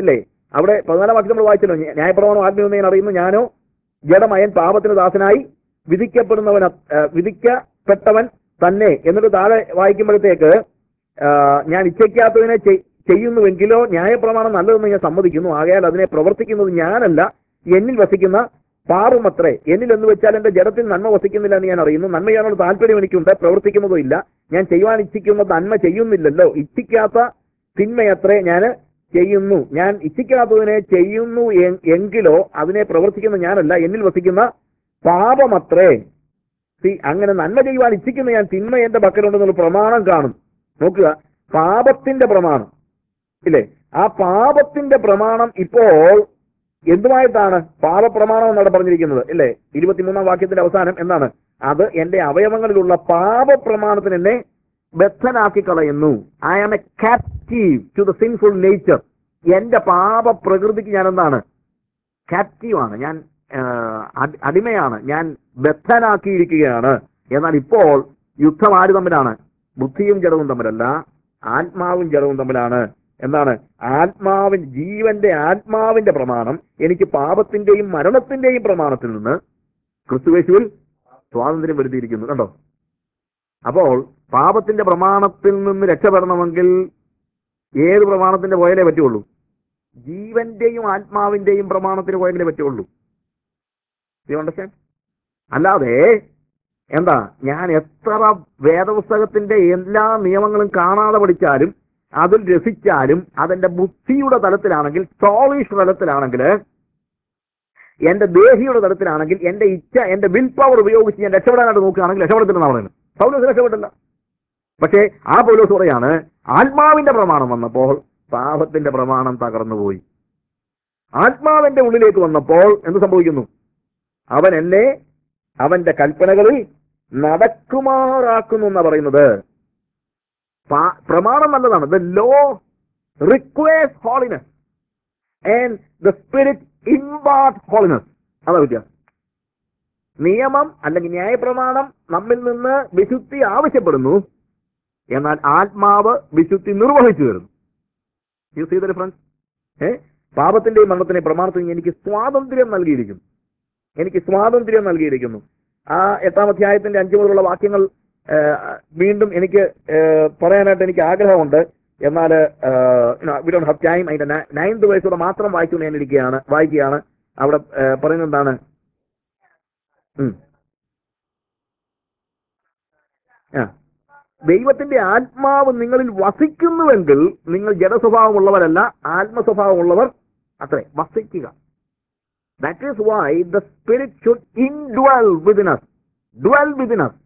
A: അവിടെ 14 വാക്യം നമ്മൾ വായിച്ചല്ലോ, ന്യായപ്രമാണം ആത്മീയമെന്ന് ഞാൻ അറിയുന്നു, ഞാനോ ജഡമയൻ പാപത്തിന് ദാസനായി വിധിക്കപ്പെട്ടവൻ തന്നെ. എന്നിട്ട് താഴെ വായിക്കുമ്പോഴത്തേക്ക് ഞാൻ ഇച്ഛിക്കാത്തതിനെ ചെയ്യുന്നുവെങ്കിലോ ന്യായപ്രമാണം നല്ലതെന്ന് ഞാൻ സമ്മതിക്കുന്നു, ആകയാൽ അതിനെ പ്രവർത്തിക്കുന്നത് ഞാനല്ല, എന്നിൽ വസിക്കുന്ന പാപമത്രേ. എന്നിൽ എന്ന് വെച്ചാൽ എന്റെ ജഡത്തിൽ നന്മ വസിക്കുന്നില്ല എന്ന് ഞാൻ അറിയുന്നു. നന്മ ചെയ്യാനുള്ള താല്പര്യം എനിക്കുണ്ട്, പ്രവർത്തിക്കുന്നതോ ഇല്ല. ഞാൻ ചെയ്യുവാൻ ഇച്ഛിക്കുന്ന നന്മ ചെയ്യുന്നില്ലല്ലോ, ഇച്ഛിക്കാത്ത തിന്മയത്രേ ഞാൻ ചെയ്യുന്നു. ഞാൻ ഇച്ഛിക്കാത്തതിനെ ചെയ്യുന്നു എങ്കിലോ അതിനെ പ്രവർത്തിക്കുന്ന ഞാനല്ല, എന്നിൽ വസിക്കുന്ന പാപമത്രേ. അങ്ങനെ നന്മ ചെയ്യുവാൻ ഇച്ഛിക്കുന്ന ഞാൻ തിന്മ എന്റെ പക്കലുണ്ടെന്നുള്ള പ്രമാണം കാണും. നോക്കുക, പാപത്തിന്റെ പ്രമാണം ഇല്ലേ? ആ പാപത്തിന്റെ പ്രമാണം ഇപ്പോൾ എന്തുമായിട്ടാണ് പാപപ്രമാണം എന്നാണ് പറഞ്ഞിരിക്കുന്നത് ഇല്ലേ? 23 വാക്യത്തിന്റെ അവസാനം എന്താണ്? അത് എന്റെ അവയവങ്ങളിലുള്ള പാപപ്രമാണത്തിന് എന്നെ ബദ്ധനാക്കി കളയുന്നു. I am a captive to the sinful nature. എന്റെ പാപ പ്രകൃതിക്ക് ഞാൻ എന്താണ്? കാപ്റ്റീവാണ്, ഞാൻ അടിമയാണ്, ഞാൻ ബദ്ധനാക്കിയിരിക്കുകയാണ്. എന്നാൽ ഇപ്പോൾ യുദ്ധം ആര് തമ്മിലാണ്? ബുദ്ധിയും ജഡവും തമ്മിലല്ല, ആത്മാവും ജഡവും തമ്മിലാണ്. എന്താണ്? ആത്മാവിന്റെ പ്രമാണം എനിക്ക് പാപത്തിന്റെയും മരണത്തിന്റെയും പ്രമാണത്തിൽ നിന്ന് ക്രിസ്തുയേശുവിൽ സ്വാതന്ത്ര്യം വരുത്തിയിരിക്കുന്നു. കണ്ടോ? അപ്പോൾ പാപത്തിന്റെ പ്രമാണത്തിൽ നിന്ന് രക്ഷപ്പെടണമെങ്കിൽ ഏത് പ്രമാണത്തിന്റെ പോയാലേ പറ്റുള്ളൂ? ജീവന്റെയും ആത്മാവിന്റെയും പ്രമാണത്തിന് പോയെങ്കിലേ പറ്റുള്ളൂ. അല്ലാതെ എന്താ, ഞാൻ എത്ര വേദപുസ്തകത്തിന്റെ എല്ലാ നിയമങ്ങളും കാണാതെ പഠിച്ചാലും അതിൽ രസിച്ചാലും അതെന്റെ ബുദ്ധിയുടെ തലത്തിലാണെങ്കിൽ, സോളിഷ് തലത്തിലാണെങ്കിൽ, എന്റെ ദേഹിയുടെ തലത്തിലാണെങ്കിൽ, എന്റെ ഇച്ഛ, എന്റെ വിൽ പവർ ഉപയോഗിച്ച് ഞാൻ രക്ഷപ്പെടാനായിട്ട് നോക്കുകയാണെങ്കിൽ രക്ഷപ്പെടത്തില്ലെന്ന് പറയുന്നത്. പൗലോസ് രക്ഷപ്പെട്ടില്ല. പക്ഷേ ആ പൗലോസ് പറയാണ്, ആത്മാവിന്റെ പ്രമാണം വന്നപ്പോൾ പാപത്തിന്റെ പ്രമാണം തകർന്നുപോയി. ആത്മാവിന്റെ ഉള്ളിലേക്ക് വന്നപ്പോൾ എന്ത് സംഭവിക്കുന്നു? അവൻ എന്നെ അവന്റെ കൽപ്പനകളിൽ നടക്കുമാറാക്കുന്നു എന്നാ പറയുന്നത്. പ്രമാണം നല്ലതാണ്. The law requires holiness and the spirit imparts holiness. അതാ വ്യത്യാസം. നിയമം അല്ലെങ്കിൽ ന്യായപ്രമാണം നമ്മിൽ നിന്ന് വിശുദ്ധി ആവശ്യപ്പെടുന്നു, എന്നാൽ ആത്മാവ് വിശുദ്ധി നിർവഹിച്ചു തരുന്നു. You see the difference? പാപത്തിന്റെയും മരണത്തിന്റെയും പ്രമാണത്തിന് എനിക്ക് സ്വാതന്ത്ര്യം നൽകിയിരിക്കുന്നു. ആ 8-ാം അധ്യായത്തിന്റെ 5 മുതലുള്ള വാക്യങ്ങൾ വീണ്ടും എനിക്ക് പറയാനായിട്ട് എനിക്ക് ആഗ്രഹമുണ്ട്. എന്നാൽ വി ഡോണ്ട് ഹാവ് ടൈം. അതിന്റെ 9th വയസ്സോടെ മാത്രം വായിച്ചുകൊണ്ട് ഞാൻ വായിക്കുകയാണ്. അവിടെ പറയുന്നത് എന്താണ്? ദൈവത്തിന്റെ ആത്മാവ് നിങ്ങളിൽ വസിക്കുന്നുവെങ്കിൽ നിങ്ങൾ ജഡസ്വഭാവമുള്ളവരല്ല, ആത്മസ്വഭാവമുള്ളവർ അത്രേ. വസിക്കുക. That is why the Spirit should indwell within us. Dwell within us.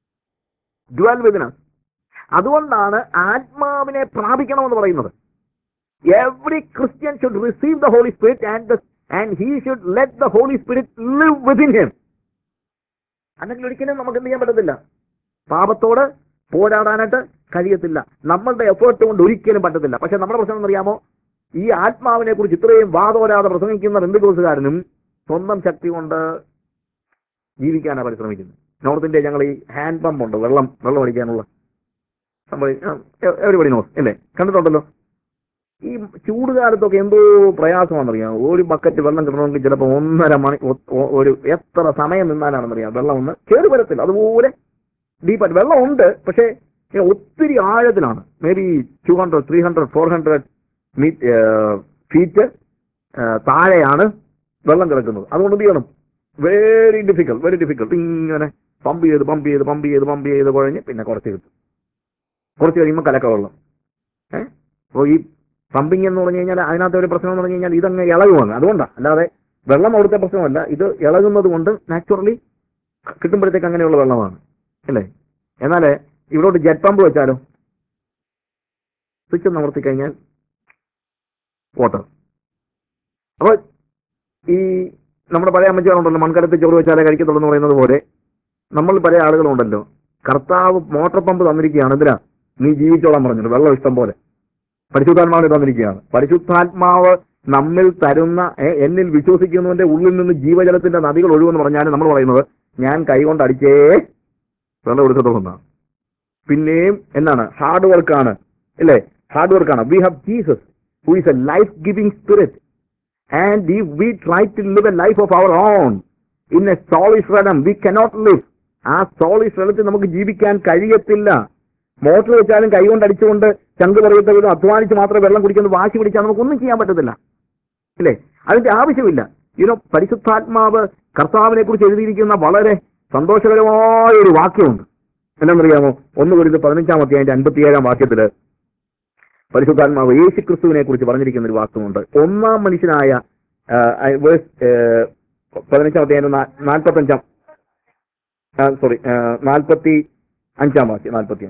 A: അതുകൊണ്ടാണ് ആത്മാവിനെ പ്രാപിക്കണമെന്ന് പറയുന്നത്. Every Christian should receive the Holy Spirit and he should let the Holy Spirit live within him. അല്ലെങ്കിൽ ഒരിക്കലും നമുക്ക് എന്ത് ചെയ്യാൻ പറ്റത്തില്ല? പാപത്തോട് പോരാടാനായിട്ട് കഴിയത്തില്ല. നമ്മളുടെ എഫേർട്ട് കൊണ്ട് ഒരിക്കലും പറ്റത്തില്ല. പക്ഷെ നമ്മുടെ പ്രശ്നം എന്നറിയാമോ? ഈ ആത്മാവിനെ കുറിച്ച് ഇത്രയും വാദോരാതെ പ്രസംഗിക്കുന്ന ബന്ധുക്കോസുകാരനും സ്വന്തം ശക്തി കൊണ്ട് ജീവിക്കാനാണ് പരിശ്രമിക്കുന്നത്. നോർത്ത് ഇന്ത്യ ഞങ്ങൾ ഈ ഹാൻഡ് പമ്പ് ഉണ്ട്, വെള്ളം അടിക്കാനുള്ള സംഭവം. എവരിബഡി നോസ് അല്ലേ? കണ്ടിട്ടുണ്ടല്ലോ. ഈ ചൂടുകാലത്തൊക്കെ എന്തോ പ്രയാസമാണെന്നറിയാം. ഒരു ബക്കറ്റ് വെള്ളം കിട്ടണമെങ്കിൽ ചിലപ്പോൾ 1.5 മണി, ഒരു എത്ര സമയം നിന്നാലാണെന്നറിയാം വെള്ളം ഒന്ന് കേറി വരത്തില്ല. അതുപോലെ ഡീപ്പായിട്ട് വെള്ളം ഉണ്ട്, പക്ഷേ ഒത്തിരി ആഴത്തിലാണ്. മേ ബി 200, 300, 400 ഫീറ്റ് താഴെയാണ് വെള്ളം കിടക്കുന്നത്. അതുകൊണ്ട് എന്ത് ചെയ്യണം? Very difficult. ഇങ്ങനെ പമ്പ് ചെയ്ത് കുഴഞ്ഞ് പിന്നെ കുറച്ച് കഴിയുമ്പോൾ കലക്ക വെള്ളം. അപ്പോൾ ഈ പമ്പിങ് എന്ന് പറഞ്ഞു കഴിഞ്ഞാൽ അതിനകത്ത് ഒരു പ്രശ്നം എന്ന് പറഞ്ഞു കഴിഞ്ഞാൽ ഇതങ്ങ് ഇളകുവാണ്. അതുകൊണ്ടാണ്, അല്ലാതെ വെള്ളം അവിടുത്തെ പ്രശ്നമല്ല. ഇത് ഇളകുന്നത് കൊണ്ട് നാച്ചുറലി കിട്ടുമ്പോഴത്തേക്ക് അങ്ങനെയുള്ള വെള്ളമാണ് അല്ലേ? എന്നാൽ ഇവിടോട്ട് ജെറ്റ് പമ്പ് വെച്ചാലോ, സ്വിച്ച് അമർത്തി കഴിഞ്ഞാൽ വാട്ടർ. അപ്പോൾ ഈ നമ്മുടെ പഴയ അമ്മച്ചാറുണ്ടല്ലോ, മൺകലത്തിൽ ചോറ് വെച്ചാലേ കഴിക്കത്തുള്ളൂ എന്ന് പറയുന്നത് പോലെ നമ്മൾ പല ആളുകളുണ്ടല്ലോ, കർത്താവ് മോട്ടോർ പമ്പ് തന്നിരിക്കുകയാണ്. എന്തിനാ? നീ ജീവിച്ചോളാൻ പറഞ്ഞിട്ട് വെള്ളം ഇഷ്ടം പോലെ പരിശുദ്ധാത്മാവിനെ തന്നിരിക്കുകയാണ്. പരിശുദ്ധാത്മാവ് നമ്മിൽ തരുന്ന, എന്നിൽ വിശ്വസിക്കുന്നതിന്റെ ഉള്ളിൽ നിന്ന് ജീവജലത്തിന്റെ നദികൾ ഒഴുകുമെന്ന് പറഞ്ഞാൽ നമ്മൾ പറയുന്നത് ഞാൻ കൈകൊണ്ട് അടിച്ചേ വെള്ളം എടുക്കത്തുള്ളൂ. പിന്നെയും എന്താണ്? ഹാർഡ് വർക്കാണ് അല്ലേ? We have Jesus who is a life giving spirit. And if we try to live a life of our own in a soulish realm, we cannot live. ആ soulish realmത്തിൽ നമുക്ക് ജീവിക്കാൻ കഴിയത്തില്ല. മോട്ടർ വെച്ചാലും കൈകൊണ്ട് അടിച്ചുകൊണ്ട് ചങ്ക് പറയത്തെ വിധം അധ്വാനിച്ച് മാത്രം വെള്ളം കുടിക്കുന്നത് വാശി പിടിച്ചാൽ നമുക്കൊന്നും ചെയ്യാൻ പറ്റത്തില്ല, ഇല്ലേ? അതിന്റെ ആവശ്യമില്ല. പരിശുദ്ധാത്മാവ് കർത്താവിനെ കുറിച്ച് എഴുതിയിരിക്കുന്ന വളരെ സന്തോഷകരമായ ഒരു വാക്യമുണ്ട്. എന്താണെന്നറിയാമോ? 1 Corinthians 15-57 വാക്യത്തില് പരിശുദ്ധാത്മാവ് യേശു ക്രിസ്തുവിനെ കുറിച്ച് പറഞ്ഞിരിക്കുന്ന ഒരു വാക്യമുണ്ട്. ഒന്നാം മനുഷ്യനായ 15 45 വാക്യം 45.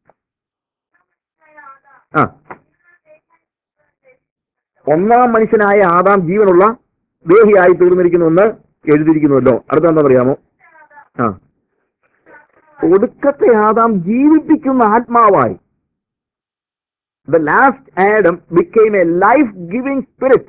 A: ഒന്നാം മനുഷ്യനായ ആദാം ജീവനുള്ള ദേഹിയായി തീർന്നിരിക്കുന്നുവെന്ന് എഴുതിയിരിക്കുന്നുവല്ലോ. അടുത്ത എന്താ പറയാമോ? ഒടുക്കത്തെ ആദാം ജീവിപ്പിക്കുന്ന ആത്മാവായി. The last Adam became a life-giving spirit.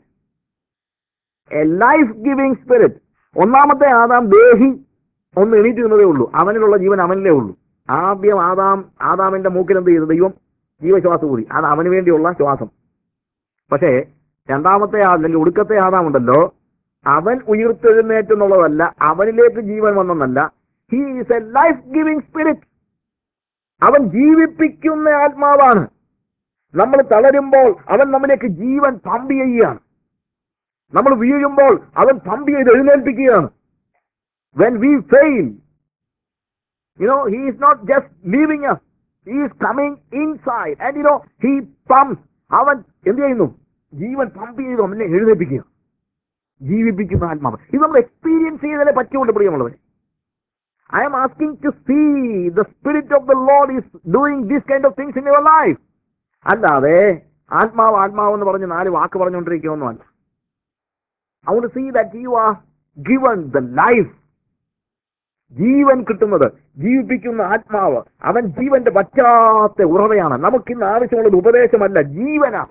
A: A life-giving spirit. ഒന്നാമത്തെ ആദാം ദേഹി ഒന്ന് എണീറ്റുന്നതേ ഉള്ളൂ. അവനിലുള്ള ജീവൻ അവനിലേ ഉള്ളൂ. ആദ്യം ആദാമിന്റെ മൂക്കിൽ എന്ത് ചെയ്തു? ദൈവം ജീവശ്വാസം കൂടി. അത് അവന് വേണ്ടിയുള്ള ശ്വാസം. പക്ഷേ രണ്ടാമത്തെ അല്ലെങ്കിൽ ഒടുക്കത്തെ ആദാം ഉണ്ടല്ലോ, അവൻ ഉയർത്തെഴുന്നേറ്റെന്നുള്ളതല്ല, അവനിലേക്ക് ജീവൻ വന്നെന്നല്ല. He is a life giving spirit. അവൻ ജീവിപ്പിക്കുന്ന ആത്മാവാണ്. നമ്മൾ തളരുമ്പോൾ അവൻ നമ്മിലേക്ക് ജീവൻ പമ്പ് ചെയ്യുകയാണ്. നമ്മൾ വീഴുമ്പോൾ അവൻ പമ്പ് ചെയ്ത് എഴുന്നേൽപ്പിക്കുകയാണ്. When we fail, he is not just leaving us. He is coming inside and he pumps. അവൻ എന്ത് ചെയ്യുന്നു? ജീവൻ പമ്പ് ചെയ്ത് നമ്മെ എഴുന്നേൽപ്പിക്കുക, ജീവിപ്പിക്കുന്ന ആത്മാവ്. ഇത് നമ്മൾ എക്സ്പീരിയൻസ് ചെയ്തതിനെ പറ്റിയുണ്ട് പ്രിയമുള്ളവരെ. I am asking to see the Spirit of the Lord is doing these kind of things in your life. അല്ലാതെ ആത്മാവ് എന്ന് പറഞ്ഞ് 4 വാക്ക് പറഞ്ഞുകൊണ്ടിരിക്കുകയൊന്നുമല്ല. I want to see that you are given the life. ജീവൻ കിട്ടുന്നത്, ജീവിപ്പിക്കുന്ന ആത്മാവ്. അവൻ ജീവന്റെ പറ്റാത്ത ഉറവയാണ്. നമുക്കിന്ന് ആവശ്യമുള്ളത് ഉപദേശമല്ല, ജീവനാണ്.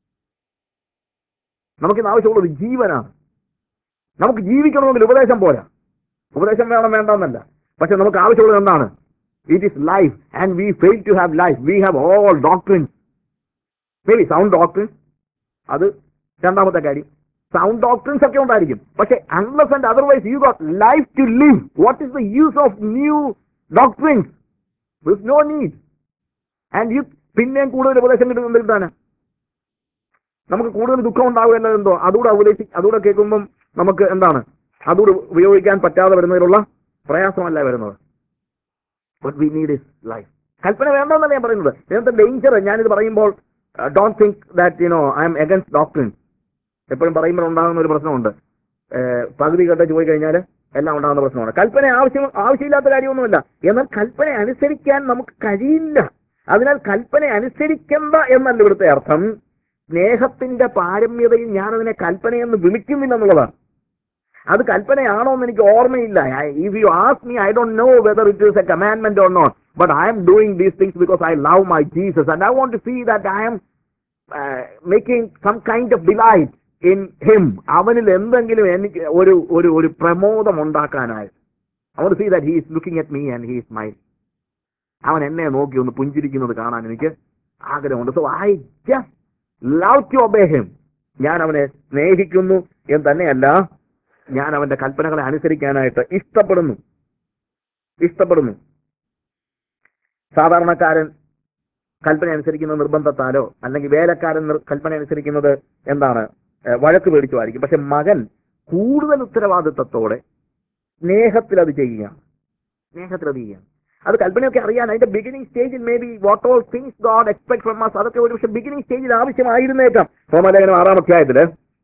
A: നമുക്കിന്ന് ആവശ്യമുള്ളത് ജീവനാണ്. നമുക്ക് ജീവിക്കണമെങ്കിൽ ഉപദേശം പോരാ. ഉപദേശം വേണ്ടെന്നല്ല. പക്ഷെ നമുക്ക് ആവശ്യമുള്ളത് എന്താണ്? It is life, and we fail to have life. We have all doctrines, maybe sound doctrines. അത് രണ്ടാമത്തെ കാര്യം. സൗണ്ട് ഡോക്ട്രിൻസ് ഒക്കെ ഉണ്ടായിരിക്കും. പക്ഷെ unless and otherwise you got life to live, what is the use of new doctrines? There is no need. And you പിന്നെയും കൂടുതൽ ഉപദേശം കിട്ടുന്നതാണ്. നമുക്ക് കൂടുതൽ ദുഃഖം ഉണ്ടാവുകയല്ലോ എന്തോ. അതുകൂടെ കേൾക്കുമ്പം നമുക്ക് എന്താണ്? അതുകൂടെ ഉപയോഗിക്കാൻ പറ്റാതെ വരുന്നതിലുള്ള പ്രയാസമല്ല വരുന്നത്. What we need is life. കൽപ്പന വേണ്ടെന്നല്ല ഞാൻ പറയുന്നത്. ഇതിനകത്തെ ഡേഞ്ചർ ഞാനിത് പറയുമ്പോൾ don't think that I am against doctrine. എപ്പോഴും പറയുമ്പോൾ ഉണ്ടാകുന്ന ഒരു പ്രശ്നമുണ്ട്. പകുതി കേട്ട് പോയി കഴിഞ്ഞാൽ എല്ലാം ഉണ്ടാകുന്ന പ്രശ്നമാണ്. കൽപ്പന ആവശ്യമില്ലാത്ത കാര്യമൊന്നുമില്ല. എന്നാൽ കൽപ്പന അനുസരിക്കാൻ നമുക്ക് കഴിയില്ല. അതിനാൽ കൽപ്പന അനുസരിക്കേണ്ട എന്നല്ല ഇവിടുത്തെ അർത്ഥം. സ്നേഹത്തിന്റെ പാരമ്യതയിൽ ഞാനതിനെ കൽപ്പനയെന്ന് വിളിക്കുന്നില്ല എന്നുള്ളതാണ്. അത് കൽപ്പനയാണോ എന്ന് എനിക്ക് ഓർമ്മയില്ല. If you ask me, I don't know whether it is a commandment or not, but I am doing these things because I love my Jesus and I want to see that I am making some kind of delight in him. അവനിൽ എന്തെങ്കിലും എനിക്ക് ഒരു പ്രമോദം ഉണ്ടാക്കാനായി. I want to see that he is looking at me and he is smiling. അവൻ എന്നെ നോക്കി ഒന്ന് പുഞ്ചിരിക്കുന്നത് കാണാൻ എനിക്ക് ആഗ്രഹമുണ്ട്. So I just love to obey him. ഞാൻ അവനെ സ്നേഹിക്കുന്നു എന്ന് തന്നെയല്ല, ഞാൻ അവന്റെ കൽപ്പനകളെ അനുസരിക്കാനായിട്ട് ഇഷ്ടപ്പെടുന്നു. സാധാരണക്കാരൻ കൽപ്പന അനുസരിക്കുന്നത് നിർബന്ധത്താലോ, അല്ലെങ്കിൽ വേലക്കാരൻ കൽപ്പന അനുസരിക്കുന്നത് എന്താണ്? വഴക്ക് പേടിച്ചുമായിരിക്കും. പക്ഷെ മകൻ കൂടുതൽ ഉത്തരവാദിത്വത്തോടെ സ്നേഹത്തിൽ അത് ചെയ്യുകയാണ്. അത് കൽപ്പനയൊക്കെ അറിയാൻ അതിന്റെ ബിഗിനിങ് സ്റ്റേജിൽ maybe what all things God expect from us, അതൊക്കെ ഒരു പക്ഷെ ബിഗിനിങ് സ്റ്റേജിൽ ആവശ്യമായിരുന്നേക്കാം. റോമാലേഖനം 6-ാം അധ്യായത്തില്,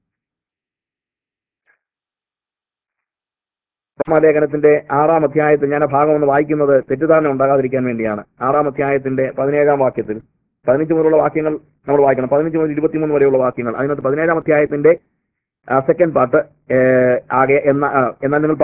A: റോമാലേഖനത്തിന്റെ 6-ാം അധ്യായത്തിൽ ഞാൻ ആ ഭാഗം ഒന്ന് വായിക്കുന്നത് തെറ്റിദ്ധാരണ ഉണ്ടാകാതിരിക്കാൻ വേണ്ടിയാണ്. 6-ാം അധ്യായത്തിന്റെ 17-ാം വാക്യത്തിൽ 15 മുതലുള്ള വാക്യങ്ങൾ നമ്മൾ വായിക്കണം. 15 മുതൽ 23 വരെയുള്ള വാക്യങ്ങൾ. അതിനകത്ത് 17-ാം അധ്യായത്തിന്റെ സെക്കൻഡ് പാർട്ട് ആകെ എന്നാൽ നിങ്ങൾ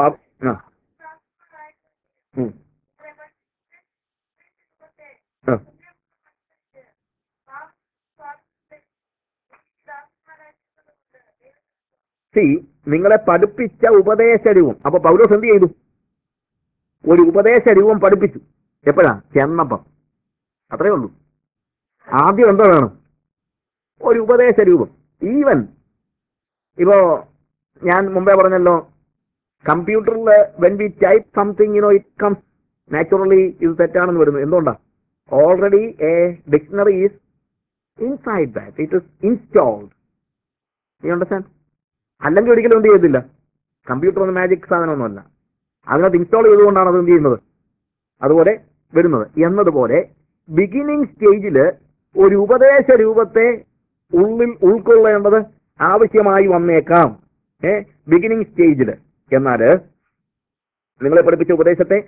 A: നിങ്ങളെ പഠിപ്പിച്ച ഉപദേശരൂപം. അപ്പൊ പൗലോസ് എന്ത് ചെയ്തു? ഒരു ഉപദേശരൂപം പഠിപ്പിച്ചു. എപ്പോഴാ? ചെന്നപ്പം. അത്രേ ഉള്ളൂ. ആദ്യം എന്താ വേണം? ഒരു ഉപദേശരൂപം. ഈവൻ ഇപ്പോ ഞാൻ മുമ്പേ പറഞ്ഞല്ലോ, കമ്പ്യൂട്ടറിൽ when we type something it comes naturally ഇത് തെറ്റാണെന്ന് വരുന്നു. എന്തുകൊണ്ടാണ്? Already a dictionary is inside that, it is installed. You understand? അല്ലെങ്കിൽ ഒരിക്കലും എന്ത് ചെയ്യത്തില്ല. കമ്പ്യൂട്ടർ ഒന്നും മാജിക് സാധനമൊന്നുമല്ല, അതിനകത്ത് ഇൻസ്റ്റാൾ ചെയ്തുകൊണ്ടാണ് അത് എന്ത് ചെയ്യുന്നത്, അതുപോലെ വരുന്നത്. എന്നതുപോലെ ബിഗിനിങ് സ്റ്റേജിൽ ഒരു ഉപദേശ രൂപത്തെ ഉള്ളിൽ ഉൾക്കൊള്ളേണ്ടത് ആവശ്യമായി വന്നേക്കാം. ബിഗിനിങ് സ്റ്റേജിൽ. എന്നാൽ നിങ്ങളെ പഠിപ്പിച്ച ഉപദേശത്തെ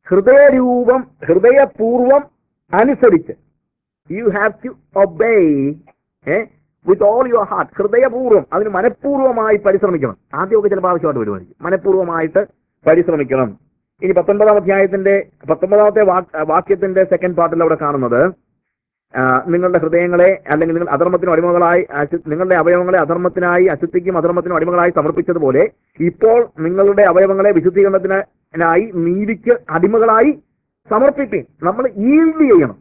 A: ഹൃദയപൂർവം അനുസരിച്ച്, you have to obey with all your heart. ഹൃദയപൂർവ്വം, അതിന് മനഃപൂർവ്വമായി പരിശ്രമിക്കണം. ആദ്യമൊക്കെ ചിലപ്പോൾ ആവശ്യമായിട്ട് വരുമായിരിക്കും. മനഃപൂർവ്വമായിട്ട് പരിശ്രമിക്കണം. ഇനി 19-ാമത്തെ വാക്യത്തിന്റെ സെക്കൻഡ് പാർട്ടിൽ അവിടെ കാണുന്നത്, നിങ്ങളുടെ ഹൃദയങ്ങളെ അല്ലെങ്കിൽ നിങ്ങൾ അധർമ്മത്തിനും അടിമകളായി, നിങ്ങളുടെ അവയവങ്ങളെ അധർമ്മത്തിനായി, അശുദ്ധിക്കും അധർമ്മത്തിനും അടിമകളായി സമർപ്പിച്ചതുപോലെ ഇപ്പോൾ നിങ്ങളുടെ അവയവങ്ങളെ വിശുദ്ധീകരണത്തിനായി നീതിക്ക് അടിമകളായി സമർപ്പിപ്പീൻ. നമ്മൾ ഈൽഡ് ചെയ്യണം.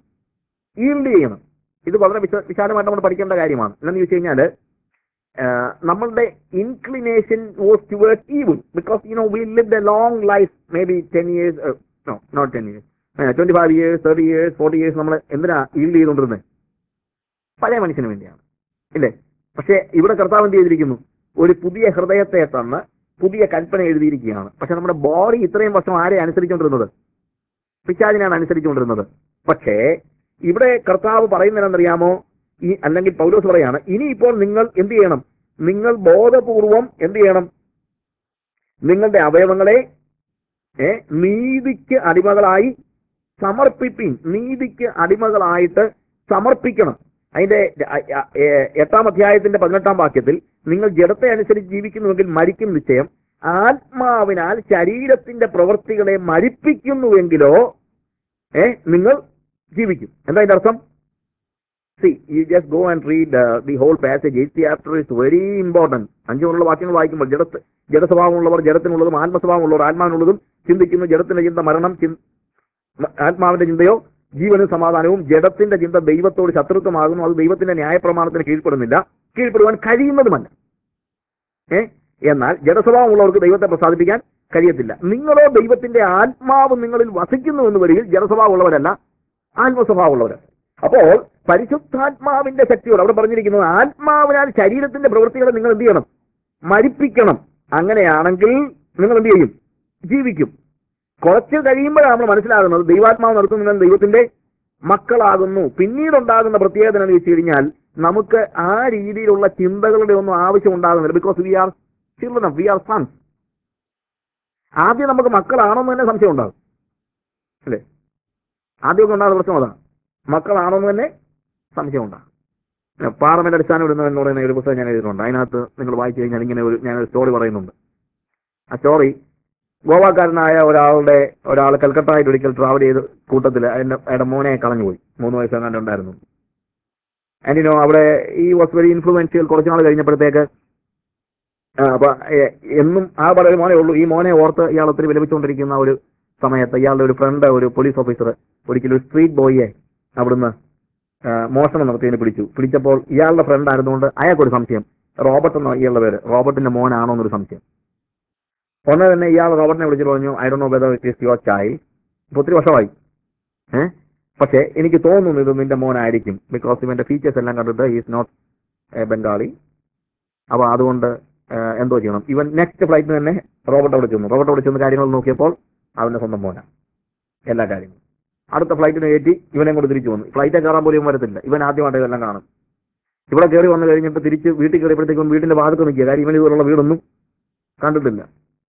A: ഇത് വളരെ വിശാലമായിട്ട് നമ്മൾ പഠിക്കേണ്ട കാര്യമാണ്. എന്താണെന്ന് ചോദിച്ചു കഴിഞ്ഞാൽ, നമ്മളുടെ inclination was towards evil because we lived a long life, maybe 10 years, not 10 years, 25 years, 30 years, 40 years നമ്മൾ എന്തിനാ ഈൽഡ് ചെയ്തുകൊണ്ടിരുന്നത്? പഴയ മനുഷ്യന് വേണ്ടിയാണ്, ഇല്ലേ? പക്ഷേ ഇവിടെ കർത്താവ് എന്ത് ചെയ്തിരിക്കുന്നു? ഒരു പുതിയ ഹൃദയത്തെ തന്ന് പുതിയ കൽപ്പന എഴുതിയിരിക്കുകയാണ്. പക്ഷെ നമ്മുടെ ബോഡി ഇത്രയും വർഷം ആരെ അനുസരിച്ചുകൊണ്ടിരുന്നത്? പിശാചിനെയാണ് അനുസരിച്ചുകൊണ്ടിരുന്നത്. പക്ഷേ ഇവിടെ കർത്താവ് പറയുന്നതെന്നറിയാമോ? അല്ലെങ്കിൽ പൗലോസ് പറയാണ്, ഇനിയിപ്പോൾ നിങ്ങൾ എന്ത് ചെയ്യണം? നിങ്ങൾ ബോധപൂർവം എന്ത് ചെയ്യണം? നിങ്ങളുടെ അവയവങ്ങളെ നീതിക്ക് അടിമകളായി സമർപ്പിപ്പീൻ. നീതിക്ക് അടിമകളായിട്ട് സമർപ്പിക്കണം. അതിന്റെ 8-ാം അധ്യായത്തിന്റെ 18-ാം വാക്യത്തിൽ, നിങ്ങൾ ജഡത്തെ അനുസരിച്ച് ജീവിക്കുന്നുവെങ്കിൽ മരിക്കും നിശ്ചയം, ആത്മാവിനാൽ ശരീരത്തിന്റെ പ്രവൃത്തികളെ മരിപ്പിക്കുന്നുവെങ്കിലോ നിങ്ങൾ ജീവിക്കും. എന്താ അതിന്റെ അർത്ഥം? See, you just go and read the whole passage. 8th chapter is very important. 5 വാക്യങ്ങൾ വായിക്കുമ്പോൾ, ജഡസ്വഭാവമുള്ളവർ ജഡത്തിനുള്ളതും ആത്മസ്വഭാവമുള്ളവർ ആത്മാവിനുള്ളതും ചിന്തിക്കുന്നു. ജഡത്തിന്റെ ചിന്ത മരണം, ആത്മാവിന്റെ ചിന്തയോ ജീവനും സമാധാനവും. ജഡത്തിന്റെ ചിന്ത ദൈവത്തോട് ശത്രുത്വമാകുന്നു, അത് ദൈവത്തിന്റെ ന്യായപ്രമാണത്തിന് കീഴ്പ്പെടുവാൻ കഴിയുന്നതുമല്ല. എന്നാൽ ജഡസ്വഭാവമുള്ളവർക്ക് ദൈവത്തെ പ്രസാദിപ്പിക്കാൻ കഴിയത്തില്ല. നിങ്ങളോ ദൈവത്തിന്റെ ആത്മാവ് നിങ്ങളിൽ വസിക്കുന്നു എന്ന് വരികിൽ ജഡസ്വഭാവമുള്ളവരല്ല, ആത്മസ്വഭാവമുള്ളവരല്ല. അപ്പോൾ പരിശുദ്ധാത്മാവിന്റെ ശക്തിയോട് അവിടെ പറഞ്ഞിരിക്കുന്നത്, ആത്മാവിനാൽ ശരീരത്തിന്റെ പ്രവൃത്തികളെ നിങ്ങൾ എന്ത് ചെയ്യണം? മരിപ്പിക്കണം. അങ്ങനെയാണെങ്കിൽ നിങ്ങൾ എന്ത് ചെയ്യും? ജീവിക്കും. കുറച്ച് കഴിയുമ്പോഴാണ് നമ്മൾ മനസ്സിലാകുന്നത് ദൈവാത്മാവ് നടത്തുന്ന ദൈവത്തിന്റെ മക്കളാകുന്നു. പിന്നീടുണ്ടാകുന്ന പ്രത്യേകത എന്ന് വെച്ച് കഴിഞ്ഞാൽ, നമുക്ക് ആ രീതിയിലുള്ള ചിന്തകളുടെ ഒന്നും ആവശ്യം ഉണ്ടാകുന്നില്ല. Because we are children, we are sons. ആദ്യം നമുക്ക് മക്കളാണോന്ന് തന്നെ സംശയം ഉണ്ടാകും, അല്ലേ? ആദ്യമൊക്കെ ഉണ്ടാകുന്ന പ്രശ്നം അതാണ്, മക്കളാണോന്ന് തന്നെ സംശയം ഉണ്ടാകും. പാറമേന്റെ അടിസ്ഥാനം ഇടുന്നത് എന്ന് പറയുന്ന ഒരു പുസ്തകം ഞാൻ എഴുതിയിട്ടുണ്ട്. അതിനകത്ത് നിങ്ങൾ വായിച്ചു കഴിഞ്ഞാൽ ഇങ്ങനെ ഞാനൊരു സ്റ്റോറി പറയുന്നുണ്ട്. ആ സ്റ്റോറി, ഗോവാക്കാരനായ ഒരാൾ കൽക്കട്ടയിൽ ഒരിക്കൽ ട്രാവൽ ചെയ്ത് കൂട്ടത്തിൽ അയാളുടെ മോനെ കളഞ്ഞുപോയി. 3 വയസ്സെങ്ങാണ്ട് ഉണ്ടായിരുന്നു. ആൻഡ് അവിടെ ഈ വാസ് വെരി ഇൻഫ്ലുവൻഷ്യൽ. കുറച്ചുനാൾ കഴിഞ്ഞപ്പോഴത്തേക്ക് അപ്പൊ എന്നും ആ പറയുന്ന മോനെ ഉള്ളൂ. ഈ മോനെ ഓർത്ത് ഇയാൾ ഒത്തിരി വിലപിച്ചുകൊണ്ടിരിക്കുന്ന ഒരു സമയത്ത് ഇയാളുടെ ഒരു ഫ്രണ്ട്, ഒരു പോലീസ് ഓഫീസർ, ഒരിക്കലും ഒരു സ്ട്രീറ്റ് ബോയിയെ അവിടുന്ന് മോഷണം നടത്തിയതിന് പിടിച്ചപ്പോൾ ഇയാളുടെ ഫ്രണ്ട് ആയിരുന്നുകൊണ്ട് അയാൾക്കൊരു സംശയം, റോബർട്ട് എന്ന ഇയാളുടെ പേര്, റോബർട്ടിന്റെ മോനാണോ എന്നൊരു സംശയം. ഒന്ന് തന്നെ ഇയാൾ റോബർട്ടിനെ വിളിച്ചിട്ട് പറഞ്ഞു, I don't know whether it is your child. ഇപ്പൊ ഒത്തിരി വർഷമായി, പക്ഷെ എനിക്ക് തോന്നുന്നു ഇത് നിന്റെ മോനായിരിക്കും. ബിക്കോസ് ഇവന്റെ ഫീച്ചേഴ്സ് എല്ലാം കണ്ടിട്ട് ഈസ് നോട്ട് ബംഗാളി. അപ്പൊ അതുകൊണ്ട് എന്തോ ചെയ്യണം. ഇവൻ നെക്സ്റ്റ് ഫ്ലൈറ്റിന് തന്നെ റോബർട്ട് വിളിച്ചെന്ന് കാര്യങ്ങൾ നോക്കിയപ്പോൾ അവന്റെ സ്വന്തം മോനാണ് എല്ലാ കാര്യങ്ങളും. അടുത്ത ഫ്ലൈറ്റിന് കയറ്റി ഇവനെ കൊണ്ട് തിരിച്ചു വന്നു. ഫ്ലൈറ്റ് കയറാൻ പോലും വരത്തില്ല. ഇവൻ ആദ്യമായിട്ട് ഇതെല്ലാം കാണും. ഇവിടെ കയറി വന്നു കഴിഞ്ഞിട്ട് തിരിച്ച് വീട്ടിൽ കയറിയപ്പോഴത്തേക്കും വീടിന്റെ വാതിൽ നിൽക്കുക. കാര്യം ഇവൻ ഇതുപോലുള്ള വീടൊന്നും കണ്ടിട്ടില്ല.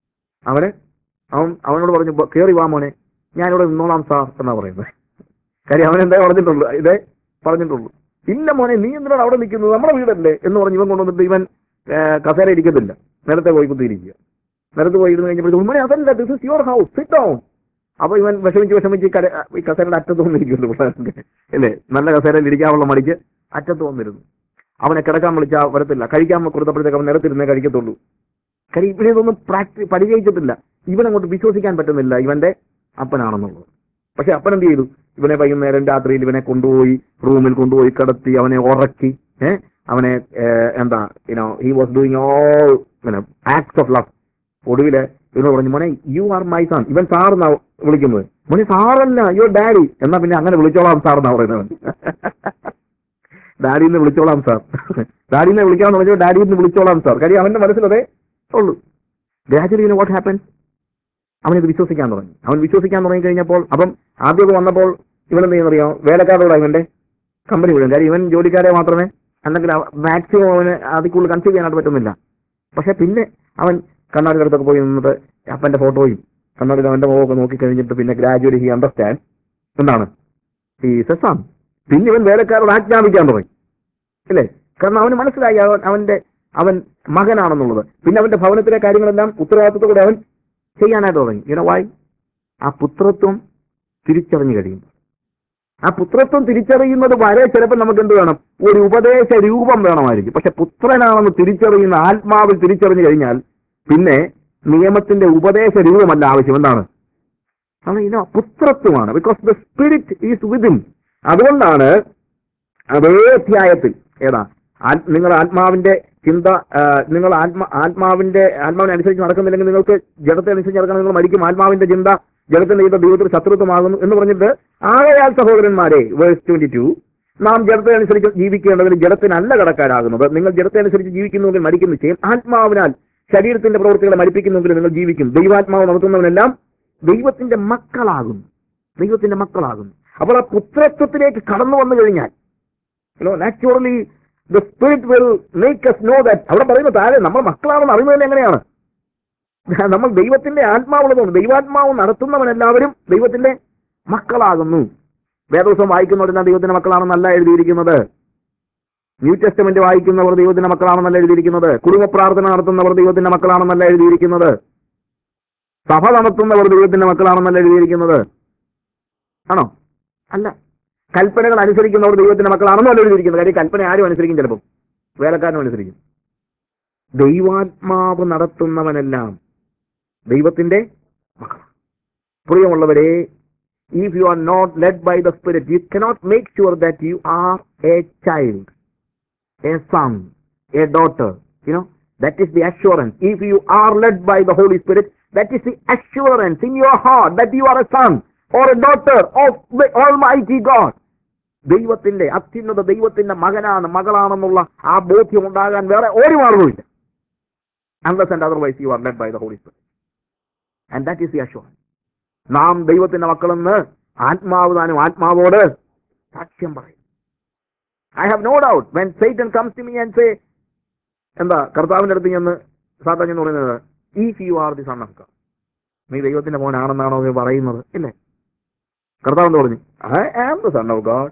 A: അവനോട് പറഞ്ഞു, കയറി വാ മോനെ, ഞാനിവിടെ നിന്നോളാം സാർ എന്നാ പറയുന്നത്. കാര്യം അവനെന്താ പറഞ്ഞിട്ടുള്ളൂ. ഇല്ല മോനെ, നീ എന്തിനാണ് അവിടെ നിൽക്കുന്നത്, നമ്മുടെ വീടല്ലേ എന്ന് പറഞ്ഞ് ഇവൻ കൊണ്ടുവന്നിട്ട് ഇവൻ കസേര ഇരിക്കത്തില്ല, നിലത്തെ പോയി കുത്തിയിരിക്കുക. നിലത്ത് പോയി ഇരുന്ന് കഴിഞ്ഞപ്പോഴത്തേക്കും, മോനെ അതല്ല, this is your house, sit down. അപ്പൊ ഇവൻ വിഷമിച്ച് ഈ കസേരയുടെ അറ്റത്ത് വന്നിരിക്കുന്നു. അല്ലേ, നല്ല കസേരയിൽ ഇരിക്കാനുള്ള മടിക്ക് അറ്റത്ത് വന്നിരുന്നു. അവനെ കിടക്കാൻ വിളിച്ചാൽ വരത്തില്ല. കഴിക്കാൻ കൊടുത്തപ്പോഴത്തേക്ക് അവൻ നിലത്തിരുന്നേ കഴിക്കത്തുള്ളൂ. കാര്യം ഇവിടെ ഇതൊന്നും പരിചയിച്ചിട്ടില്ല. ഇവനങ്ങോട്ട് വിശ്വസിക്കാൻ പറ്റുന്നില്ല ഇവന്റെ അപ്പനാണെന്നുള്ളത്. പക്ഷെ അപ്പൻ എന്ത് ചെയ്തു? ഇവനെ വൈകുന്നേരം രാത്രിയിൽ ഇവനെ റൂമിൽ കൊണ്ടുപോയി കിടത്തി അവനെ ഉറക്കി അവനെ എന്താ he was doing all acts of love. ഒടുവില് ഇവനോട് പറഞ്ഞു, മോനെ യു ആർ മൈ സൺ. ഇവൻ സാർ എന്നാ വിളിക്കുന്നത്. മോനെ സാറല്ല, യുവർ ഡാഡി. എന്നാ പിന്നെ അങ്ങനെ വിളിച്ചോളാം സാർ എന്നാ പറയുന്നവൻ. ഡാഡിന്ന് വിളിച്ചോളാം സാർ. ഡാഡിനെ വിളിക്കാമെന്ന് പറഞ്ഞാൽ ഡാഡിന്ന് വിളിച്ചോളാം സാർ. കാര്യം അവന്റെ മനസ്സിലതേ ഉള്ളൂ. ഗ്രാജുവലി വാട്ട് ഹാപ്പൻസ്, അവനിത് വിശ്വസിക്കാൻ തുടങ്ങി. അവൻ വിശ്വസിക്കാൻ തുടങ്ങി കഴിഞ്ഞപ്പോൾ, അപ്പം ആദ്യമൊക്കെ വന്നപ്പോൾ ഇവനെന്ത് ചെയ്യുന്നറിയാം, വേലക്കാരോട് ഇവന്റെ കമ്പനി വിടും. കാര്യം ഇവൻ ജോലിക്കാരെ മാത്രമേ, അല്ലെങ്കിൽ മാക്സിമം അവന് അതിൽ കൂടുതൽ കൺസീവ് ചെയ്യാനായിട്ട് പറ്റുന്നില്ല. പക്ഷെ പിന്നെ അവൻ കണ്ണാടിയുടെ അടുത്തൊക്കെ പോയി നിന്നിട്ട് അപ്പന്റെ ഫോട്ടോയും കണ്ണാടിയിൽ അവന്റെ മുഖമൊക്കെ നോക്കി കഴിഞ്ഞിട്ട് പിന്നെ ഗ്രാജുവലി ഹി അണ്ടർസ്റ്റാൻഡ് എന്താണ് ഹി ഈസ് എ സൺ. പിന്നെ ഇവൻ വേലക്കാരോട് ആജ്ഞാപിക്കാൻ തുടങ്ങി, ഇല്ലേ? കാരണം അവന് മനസ്സിലായി അവൻ മകനാണെന്നുള്ളത്. പിന്നെ അവന്റെ ഭവനത്തിലെ കാര്യങ്ങളെല്ലാം ഉത്തരവാദിത്തത്തോടെ അവൻ ചെയ്യാനായിട്ട് തുടങ്ങി. വായി ആ പുത്രത്വം തിരിച്ചറിഞ്ഞു കഴിയും. ആ പുത്രത്വം തിരിച്ചറിയുന്നത് വരെ ചിലപ്പോൾ നമുക്ക് എന്ത് വേണം, ഒരു ഉപദേശ രൂപം വേണമായിരിക്കും. പക്ഷെ പുത്രനാണെന്ന് തിരിച്ചറിയുന്ന ആത്മാവിൽ തിരിച്ചറിഞ്ഞു കഴിഞ്ഞാൽ പിന്നെ നിയമത്തിന്റെ ഉപദേശ രൂപമല്ല ആവശ്യം. എന്താണ്? പുത്രത്വമാണ്. Because the spirit is within. അതുകൊണ്ടാണ് അതേ അധ്യായത്തിൽ നിങ്ങൾ ആത്മാവിന്റെ ചിന്ത, നിങ്ങൾ ആത്മാവിനെ അനുസരിച്ച് നടക്കുന്നില്ലെങ്കിൽ നിങ്ങൾക്ക് ജഡത്തെ അനുസരിച്ച് നടക്കണം, നിങ്ങൾ മരിക്കും. ആത്മാവിന്റെ ചിന്ത ജഡത്തിന്റെ ചെയ്ത ദൈവത്തിന് ശത്രുത്വമാകുന്നു എന്ന് പറഞ്ഞിട്ട്, ആകയാൽ സഹോദരന്മാരെ, വേഴ്സ് 22, നാം ജഡത്തെ അനുസരിച്ച് ജീവിക്കേണ്ടതിൽ ജഡത്തിനല്ല കടക്കാരാകുന്നത്. നിങ്ങൾ ജഡത്തെ അനുസരിച്ച് ജീവിക്കുന്നുവെങ്കിൽ മരിക്കും നിശ്ചയം. ആത്മാവിനാൽ ശരീരത്തിന്റെ പ്രവൃത്തികളെ മരിപ്പിക്കുന്നെങ്കിൽ നിങ്ങൾ ജീവിക്കും. ദൈവാത്മാവ് നടത്തുന്നവനെല്ലാം ദൈവത്തിന്റെ മക്കളാകുന്നു. ദൈവത്തിന്റെ മക്കളാകുന്നു. അപ്പോൾ ആ പുത്രത്വത്തിലേക്ക് കടന്നു വന്നു കഴിഞ്ഞാൽ naturally the spirit will make us know that. അവിടെ പറയുന്ന താഴെ നമ്മൾ മക്കളാണെന്ന് അറിയുന്നത് എങ്ങനെയാണ്? നമ്മൾ ദൈവത്തിന്റെ ആത്മാവുള്ളതുകൊണ്ട്. ദൈവാത്മാവ് നടത്തുന്നവനെല്ലാവരും ദൈവത്തിന്റെ മക്കളാകുന്നു. വേദോസം വായിക്കുന്നവരെല്ലാം ദൈവത്തിന്റെ മക്കളാണെന്നല്ല എഴുതിയിരിക്കുന്നത്. ന്യൂ ടെസ്റ്റമെന്റ് വായിക്കുന്നവർ ദൈവത്തിന്റെ മക്കളാണെന്നല്ല എഴുതിയിരിക്കുന്നത്. കുടുംബ പ്രാർത്ഥന നടത്തുന്നവർ ദൈവത്തിന്റെ മക്കളാണെന്നല്ല എഴുതിയിരിക്കുന്നത്. സഭ നടത്തുന്നവർ ദൈവത്തിന്റെ മക്കളാണെന്നല്ല എഴുതിയിരിക്കുന്നത്. ആണോ? അല്ല. കൽപ്പനകൾ അനുസരിക്കുന്നവർ ദൈവത്തിന്റെ മക്കളാണെന്നല്ല എഴുതിയിരിക്കുന്നത്. കാര്യം കൽപ്പന ആരും അനുസരിക്കും, ചിലപ്പോൾ വേലക്കാരനും അനുസരിക്കും. ദൈവാത്മാവ് നടത്തുന്നവനെല്ലാം ദൈവത്തിന്റെ മക്കളാണ്. പ്രിയമുള്ളവരെ, if you are not led by the Spirit, you cannot make sure that you are a child, a son, a daughter. That is the assurance. If you are led by the Holy Spirit, that is the assurance in your heart that you are a son or a daughter of the Almighty God. ദൈവത്തിന്റെ അത്യുന്നത ദൈവത്തിന്റെ മകളാണെന്നുള്ള ആ ബോധ്യം ഉണ്ടാകാൻ വേറെ ഒരു മാർഗവുമില്ല. Unless and otherwise you are led by the Holy Spirit. And that is the assurance. നാം ദൈവത്തിന്റെ മക്കളെന്ന് ആത്മാവോട് സാക്ഷ്യം പറയും. I have no doubt when Satan comes to me and say, കർത്താവിന്റെ അടുത്ത് ചെന്ന് സാത്താൻ എന്ന് പറയുന്നത്, if you are the son of God, നീ ദൈവത്തിന്റെ മോനാണെന്നാണോ നീ പറയുന്നത്? ഇല്ലേ? കർത്താവ് എന്ന് പറഞ്ഞു, I am the son of God.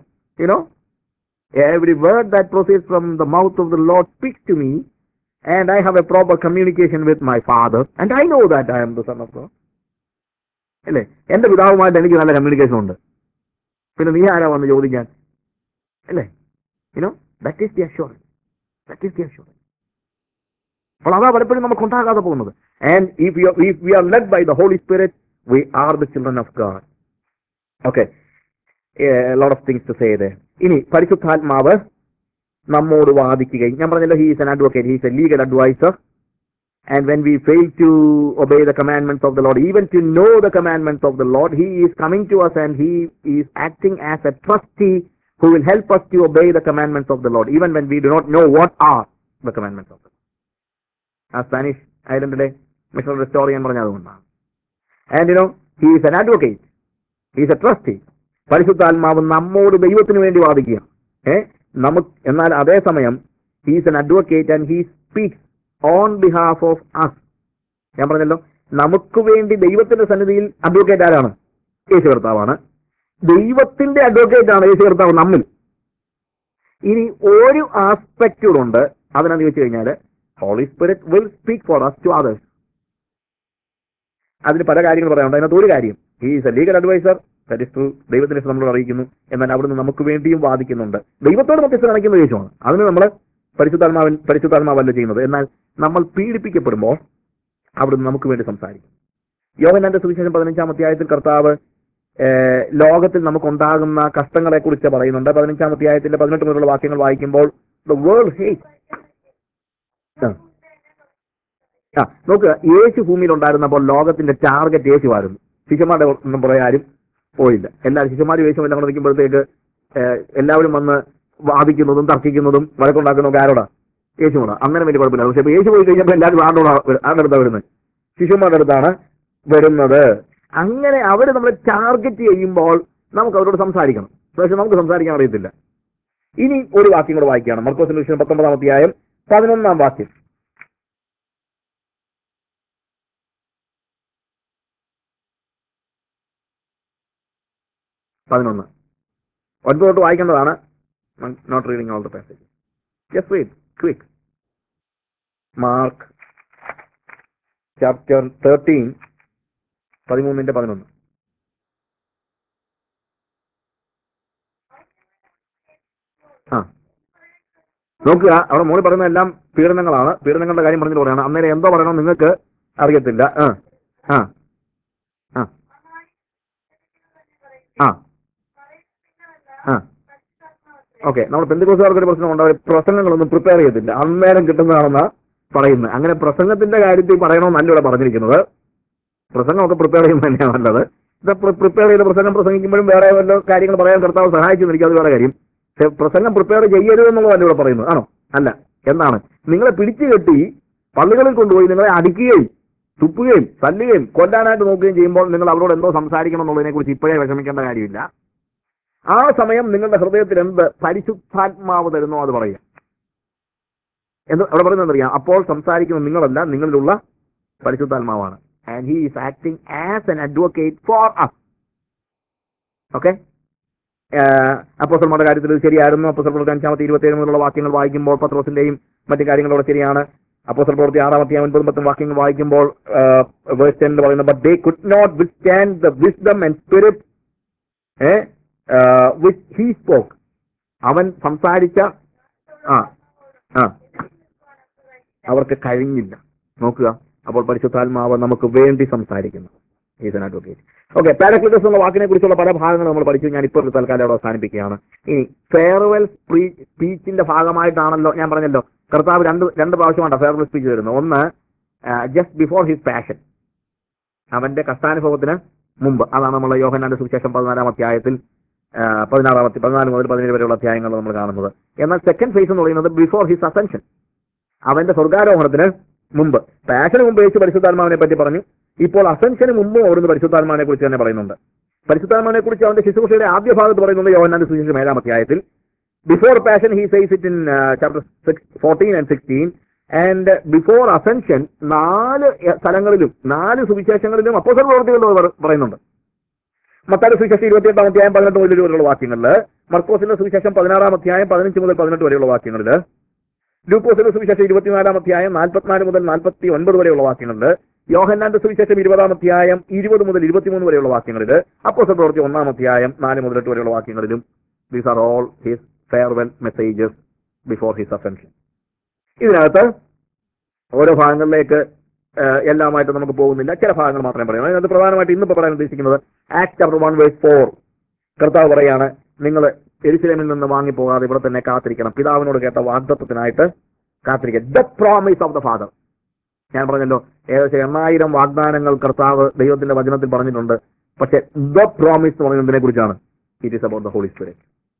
A: Every word that proceeds from the mouth of the Lord speaks to me, and I have a proper communication with my Father, and I know that I am the son of God. അല്ലേ? എന്റെ പിതാവുമായിട്ട് എനിക്ക് നല്ല communication ഉണ്ട്. പിന്നെ നീ ആരാ വന്ന് ചോദിക്കാൻ? അല്ലേ? that is the assurance. That is the assurance. അപ്പോൾ അതാ പലപ്പോഴും നമുക്ക് ഉണ്ടാകാതെ പോകുന്നത്. And if we are led by the Holy Spirit, we are the children of God. Okay. A lot of things to say there. ഇനി പരിശുദ്ധാത്മാവ് നമ്മോട് വാദിക്കുകയും, ഞാൻ പറഞ്ഞല്ലോ, he is an advocate, he is a legal advisor. And when we fail to obey the commandments of the Lord, even to know the commandments of the Lord, he is coming to us and he is acting as a trustee who will help us to obey the commandments of the Lord, even when we do not know what are the commandments of the Lord. ആ Spanish ഐലൻഡിലെ missionary historian പറഞ്ഞതുകൊണ്ടാണ്. And he is an advocate, he is a trustee. പരിശുദ്ധാത്മാവ് നമ്മോട് ദൈവത്തിന് വേണ്ടി വാദിക്കുക. എന്നാൽ അതേസമയം he is an advocate and he speaks on behalf of us. ഞാൻ പറഞ്ഞല്ലോ, നമുക്ക് വേണ്ടി ദൈവത്തിന്റെ സന്നിധിയിൽ അഡ്വക്കേറ്റ് ആരാണ്? യേശു കർത്താവാണ്. ദൈവത്തിന്റെ അഡ്വക്കേറ്റ് ആണ് യേശു കർത്താവ് നമ്മിൽ. ഇനി ഒരു ആസ്പെക്റ്റുണ്ട്. അതിനെന്ന് ചോദിച്ചു കഴിഞ്ഞാൽ, Holy Spirit will speak for us to others. അതിന് പല കാര്യങ്ങൾ പറയാനുണ്ട്. അതിനകത്ത് ഒരു കാര്യം, he is a legal advisor, that is true. ദൈവത്തിനെ നമ്മളോട് അറിയിക്കുന്നു. എന്നാൽ അവിടുന്ന് നമുക്ക് വേണ്ടിയും വാദിക്കുന്നുണ്ട്. ദൈവത്തോട് മധ്യസ്ഥ കാണിക്കുന്ന യേശുവാണ്. അതിന് നമ്മൾ പരിശുദ്ധാത്മാവല്ല ചെയ്യുന്നത്. എന്നാൽ നമ്മൾ പീഡിപ്പിക്കപ്പെടുമ്പോൾ അവിടുന്ന് നമുക്ക് വേണ്ടി സംസാരിക്കും. യോഹന്നാന്റെ സുവിശേഷം 15-ാം അധ്യായത്തിൽ കർത്താവ് ലോകത്തിൽ നമുക്കുണ്ടാകുന്ന കഷ്ടങ്ങളെ കുറിച്ച് പറയുന്നുണ്ട്. 15-ാം അധ്യായത്തിന്റെ 18 മുതലുള്ള വാക്യങ്ങൾ വായിക്കുമ്പോൾ ദ വേൾഡ് ഹേറ്റ്. നോക്കുക, യേശു ഭൂമിയിൽ ഉണ്ടായിരുന്നപ്പോൾ ലോകത്തിന്റെ ടാർഗറ്റ് യേശുവായിരുന്നു. ശിഷ്യന്മാരുടെ ഒന്നും പുറകെ ആരും പോയില്ല. എല്ലാ ശിഷ്യന്മാരും യേശു എല്ലാം കൂടെ നിൽക്കുമ്പോഴത്തേക്ക് എല്ലാവരും വന്ന് വാദിക്കുന്നതും തർക്കിക്കുന്നതും വഴക്കുണ്ടാക്കുന്നതും ആരോടാ? യേശുവാണ്. അങ്ങനെ വലിയ കുഴപ്പമില്ല. പക്ഷെ യേശു പോയി കഴിഞ്ഞപ്പോൾ എല്ലാവരും ആരുടെ അടുത്താണ് വരുന്നത്? ശിഷ്യന്മാരുടെ അടുത്താണ് വരുന്നത്. അങ്ങനെ അവർ നമ്മളെ ടാർഗറ്റ് ചെയ്യുമ്പോൾ നമുക്ക് അവരോട് സംസാരിക്കണം. പക്ഷെ നമുക്ക് സംസാരിക്കാൻ അറിയത്തില്ല. ഇനി ഒരു വാക്യം കൂടെ വായിക്കുകയാണ്. മർക്കോസിന്റെ വിഷയം 19-ാം അധ്യായം 11-ാം വാക്യം. ഒൻപതോട്ട് വായിക്കേണ്ടതാണ്. Not reading all the passage. Just read quick. Mark chapter 13, 13-11. നോക്കുക, അവിടെ മോളിൽ പറയുന്ന എല്ലാം പീഡനങ്ങളാണ്. പീഡനങ്ങളുടെ കാര്യം പറഞ്ഞിട്ട് പറയാണ്. അന്നേരം എന്തോ പറയണം നിങ്ങൾക്ക് അറിയത്തില്ല. ആ ആ ആ ആ ഓക്കെ. നമ്മൾ പെന്തിക്കോസ്തുകാർക്ക് ഒരു പ്രശ്നമുണ്ട്. അവർ പ്രസംഗങ്ങളൊന്നും പ്രിപ്പയർ ചെയ്തില്ല, അന്നേരം കിട്ടുന്നതാണെന്നാ പറയുന്നത്. അങ്ങനെ പ്രസംഗത്തിന്റെ കാര്യത്തിൽ പറയണമെന്നല്ല ഇവിടെ പറഞ്ഞിരിക്കുന്നത്. പ്രസംഗമൊക്കെ പ്രിപ്പയർ ചെയ്യുന്നത് തന്നെയാണ് നല്ലത്. ഇത് പ്രിപ്പയർ ചെയ്ത പ്രസംഗം പ്രസംഗിക്കുമ്പോഴും വേറെ വല്ല കാര്യങ്ങൾ പറയാൻ കർത്താവ് സഹായിച്ചെന്നിരിക്കും, അത് വേറെ കാര്യം. പക്ഷെ പ്രസംഗം പ്രിപ്പയർ ചെയ്യരുതെന്നുള്ളതല്ല ഇവിടെ പറയുന്നത്. ആണോ? അല്ല. എന്താണ്? നിങ്ങളെ പിടിച്ചു കെട്ടി പള്ളികളിൽ കൊണ്ടുപോയി നിങ്ങളെ അടിക്കുകയും തുപ്പുകയും തല്ലുകയും കൊല്ലാനായിട്ട് നോക്കുകയും ചെയ്യുമ്പോൾ നിങ്ങൾ അവരോട് എന്തോ സംസാരിക്കണം എന്നുള്ളതിനെ കുറിച്ച് ഇപ്പോഴേ വിഷമിക്കേണ്ട കാര്യമില്ല. ആ സമയം നിങ്ങളുടെ ഹൃദയത്തിൽ എന്ത് പരിശുദ്ധാത്മാവ് തരുന്നോ അത് പറയുക. എന്ന് അവിടെ പറയുന്നത് അറിയാം. അപ്പോൾ സംസാരിക്കുന്നത് നിങ്ങളല്ല, നിങ്ങളിലുള്ള പരിശുദ്ധാത്മാവാണ്. And he is acting as an advocate for us. Okay. അപ്പോസ്തലന്മാരുടെ കാര്യത്തിൽ ഇത് ശരിയായിരുന്നു. അപ്പോസ്തലപ്രവൃത്തി 5-27 മുതലുള്ള വാക്യങ്ങൾ വായിക്കുമ്പോൾ പത്രോസിന്റെയും മറ്റു കാര്യങ്ങളോടെ ശരിയാണ്. അപ്പോസ്തലപ്രവൃത്തി 6-9 വാക്യങ്ങൾ വായിക്കുമ്പോൾ വേഴ്സ് 10 പറയുന്നത്, but they could not withstand the wisdom and spirit which he spoke. അവൻ സംസാരിച്ച അവർക്ക് കഴിഞ്ഞില്ല. നോക്കുക, അപ്പോൾ പരിശുദ്ധാത്മാവ് നമുക്ക് വേണ്ടി സംസാരിക്കുന്നു. ഓക്കെ. പാരക്ലിറ്റസ് എന്ന വാക്കിനെ കുറിച്ചുള്ള പല ഭാഗങ്ങൾ നമ്മൾ പഠിച്ചു. ഞാൻ ഇപ്പോൾ തൽക്കാലം അവിടെ അവസാനിപ്പിക്കുകയാണ്. ഇനി ഫെയർവെൽ സ്പീച്ചിന്റെ ഭാഗമായിട്ടാണല്ലോ ഞാൻ പറഞ്ഞല്ലോ, കർത്താവ് രണ്ട് പ്രാവശ്യമാണ് ഫെയർവെൽ സ്പീച്ച് തരുന്നത്. ഒന്ന് ജസ്റ്റ് ബിഫോർ ഹിസ് പാഷൻ, അവന്റെ കഷ്ടാനുഭവത്തിന് മുമ്പ്. അതാണ് നമ്മൾ യോഹന്നാന്റെ സുവിശേഷം 14-ാം അധ്യായത്തിൽ 14 മുതൽ 17 വരെയുള്ള അധ്യായങ്ങൾ നമ്മൾ കാണുന്നത്. എന്നാൽ സെക്കൻഡ് ഫേസ് എന്ന് പറയുന്നത് ബിഫോർ ഹിസ് അസെൻഷൻ, അവന്റെ സ്വർഗാരോഹണത്തിന് മുമ്പ്. പാഷന് മുമ്പ് യേശു പരിശുദ്ധാത്മാവിനെ പറ്റി പറഞ്ഞു. ഇപ്പോൾ അസെൻഷന് മുമ്പ് അവിടുന്ന് പരിശുദ്ധാത്മാവിനെ കുറിച്ച് തന്നെ പറയുന്നുണ്ട്. പരിശുദ്ധാത്മാവിനെ കുറിച്ച് അവന്റെ ശുശ്രൂഷയുടെ ആദ്യ ഭാഗത്ത് പറയുന്നത് യോഹന്നാന്റെ സുവിശേഷം 7-ാം അധ്യായത്തിൽ. Before passion he says it in chapter 14 and 16. And before ascension 4 സ്ഥലങ്ങളിലും 4 സുവിശേഷങ്ങളിലും അപ്പോസ്തല പ്രവൃത്തികളിൽ പറയുന്നുണ്ട്. മത്തായിയുടെ സുവിശേഷം 28-ാം അധ്യായം 18 മുതൽ വരെയുള്ള വാക്യങ്ങളില്, മർക്കോസിന്റെ സുവിശേഷം 16-ാം അധ്യായം 15 മുതൽ 18 വരെയുള്ള വാക്യങ്ങളില്, ലൂക്കോസിന്റെ സുവിശേഷം 24-ാം അധ്യായം 44 മുതൽ 49 വരെയുള്ള വാക്യങ്ങളില്, യോഹന്നാന്റെ സുവിശേഷം 20-ാം അധ്യായം 20 മുതൽ 23 വരെയുള്ള വാക്യങ്ങളില്, അപ്പോസ്തല പ്രവൃത്തി 1-ാം അധ്യായം 4 മുതൽ 8 വരെയുള്ള വാക്യങ്ങളിലും, these are all his farewell messages before his ascension. ഇതിനകത്ത് ഓരോ ഭാഗങ്ങളിലേക്ക് എല്ലാമായിട്ട് നമുക്ക് പോകുന്നില്ല, ചില ഭാഗങ്ങൾ മാത്രമേ പറയുന്നു. അതിനകത്ത് പ്രധാനമായിട്ട് ഇന്നിപ്പോൾ പറയാൻ ഉദ്ദേശിക്കുന്നത് ആക്ട് ചാപ്റ്റർ 1:4. കർത്താവ് പറയാണ്, നിങ്ങൾ യെരൂശലേമിൽ നിന്ന് വാങ്ങിപ്പോകാതെ ഇവിടെ തന്നെ കാത്തിരിക്കണം, പിതാവിനോട് കേട്ട വാഗ്ദത്തത്തിനായിട്ട് കാത്തിരിക്കുക. The promise of the Father. ഞാൻ പറഞ്ഞല്ലോ, ഏകദേശം 8000 വാഗ്ദാനങ്ങൾ കർത്താവ് ദൈവത്തിന്റെ വചനത്തിൽ പറഞ്ഞിട്ടുണ്ട്. പക്ഷെ ദ പ്രോമിസ് എന്ന് പറയുന്നതിനെ കുറിച്ചാണ്. It is about the holy Spirit.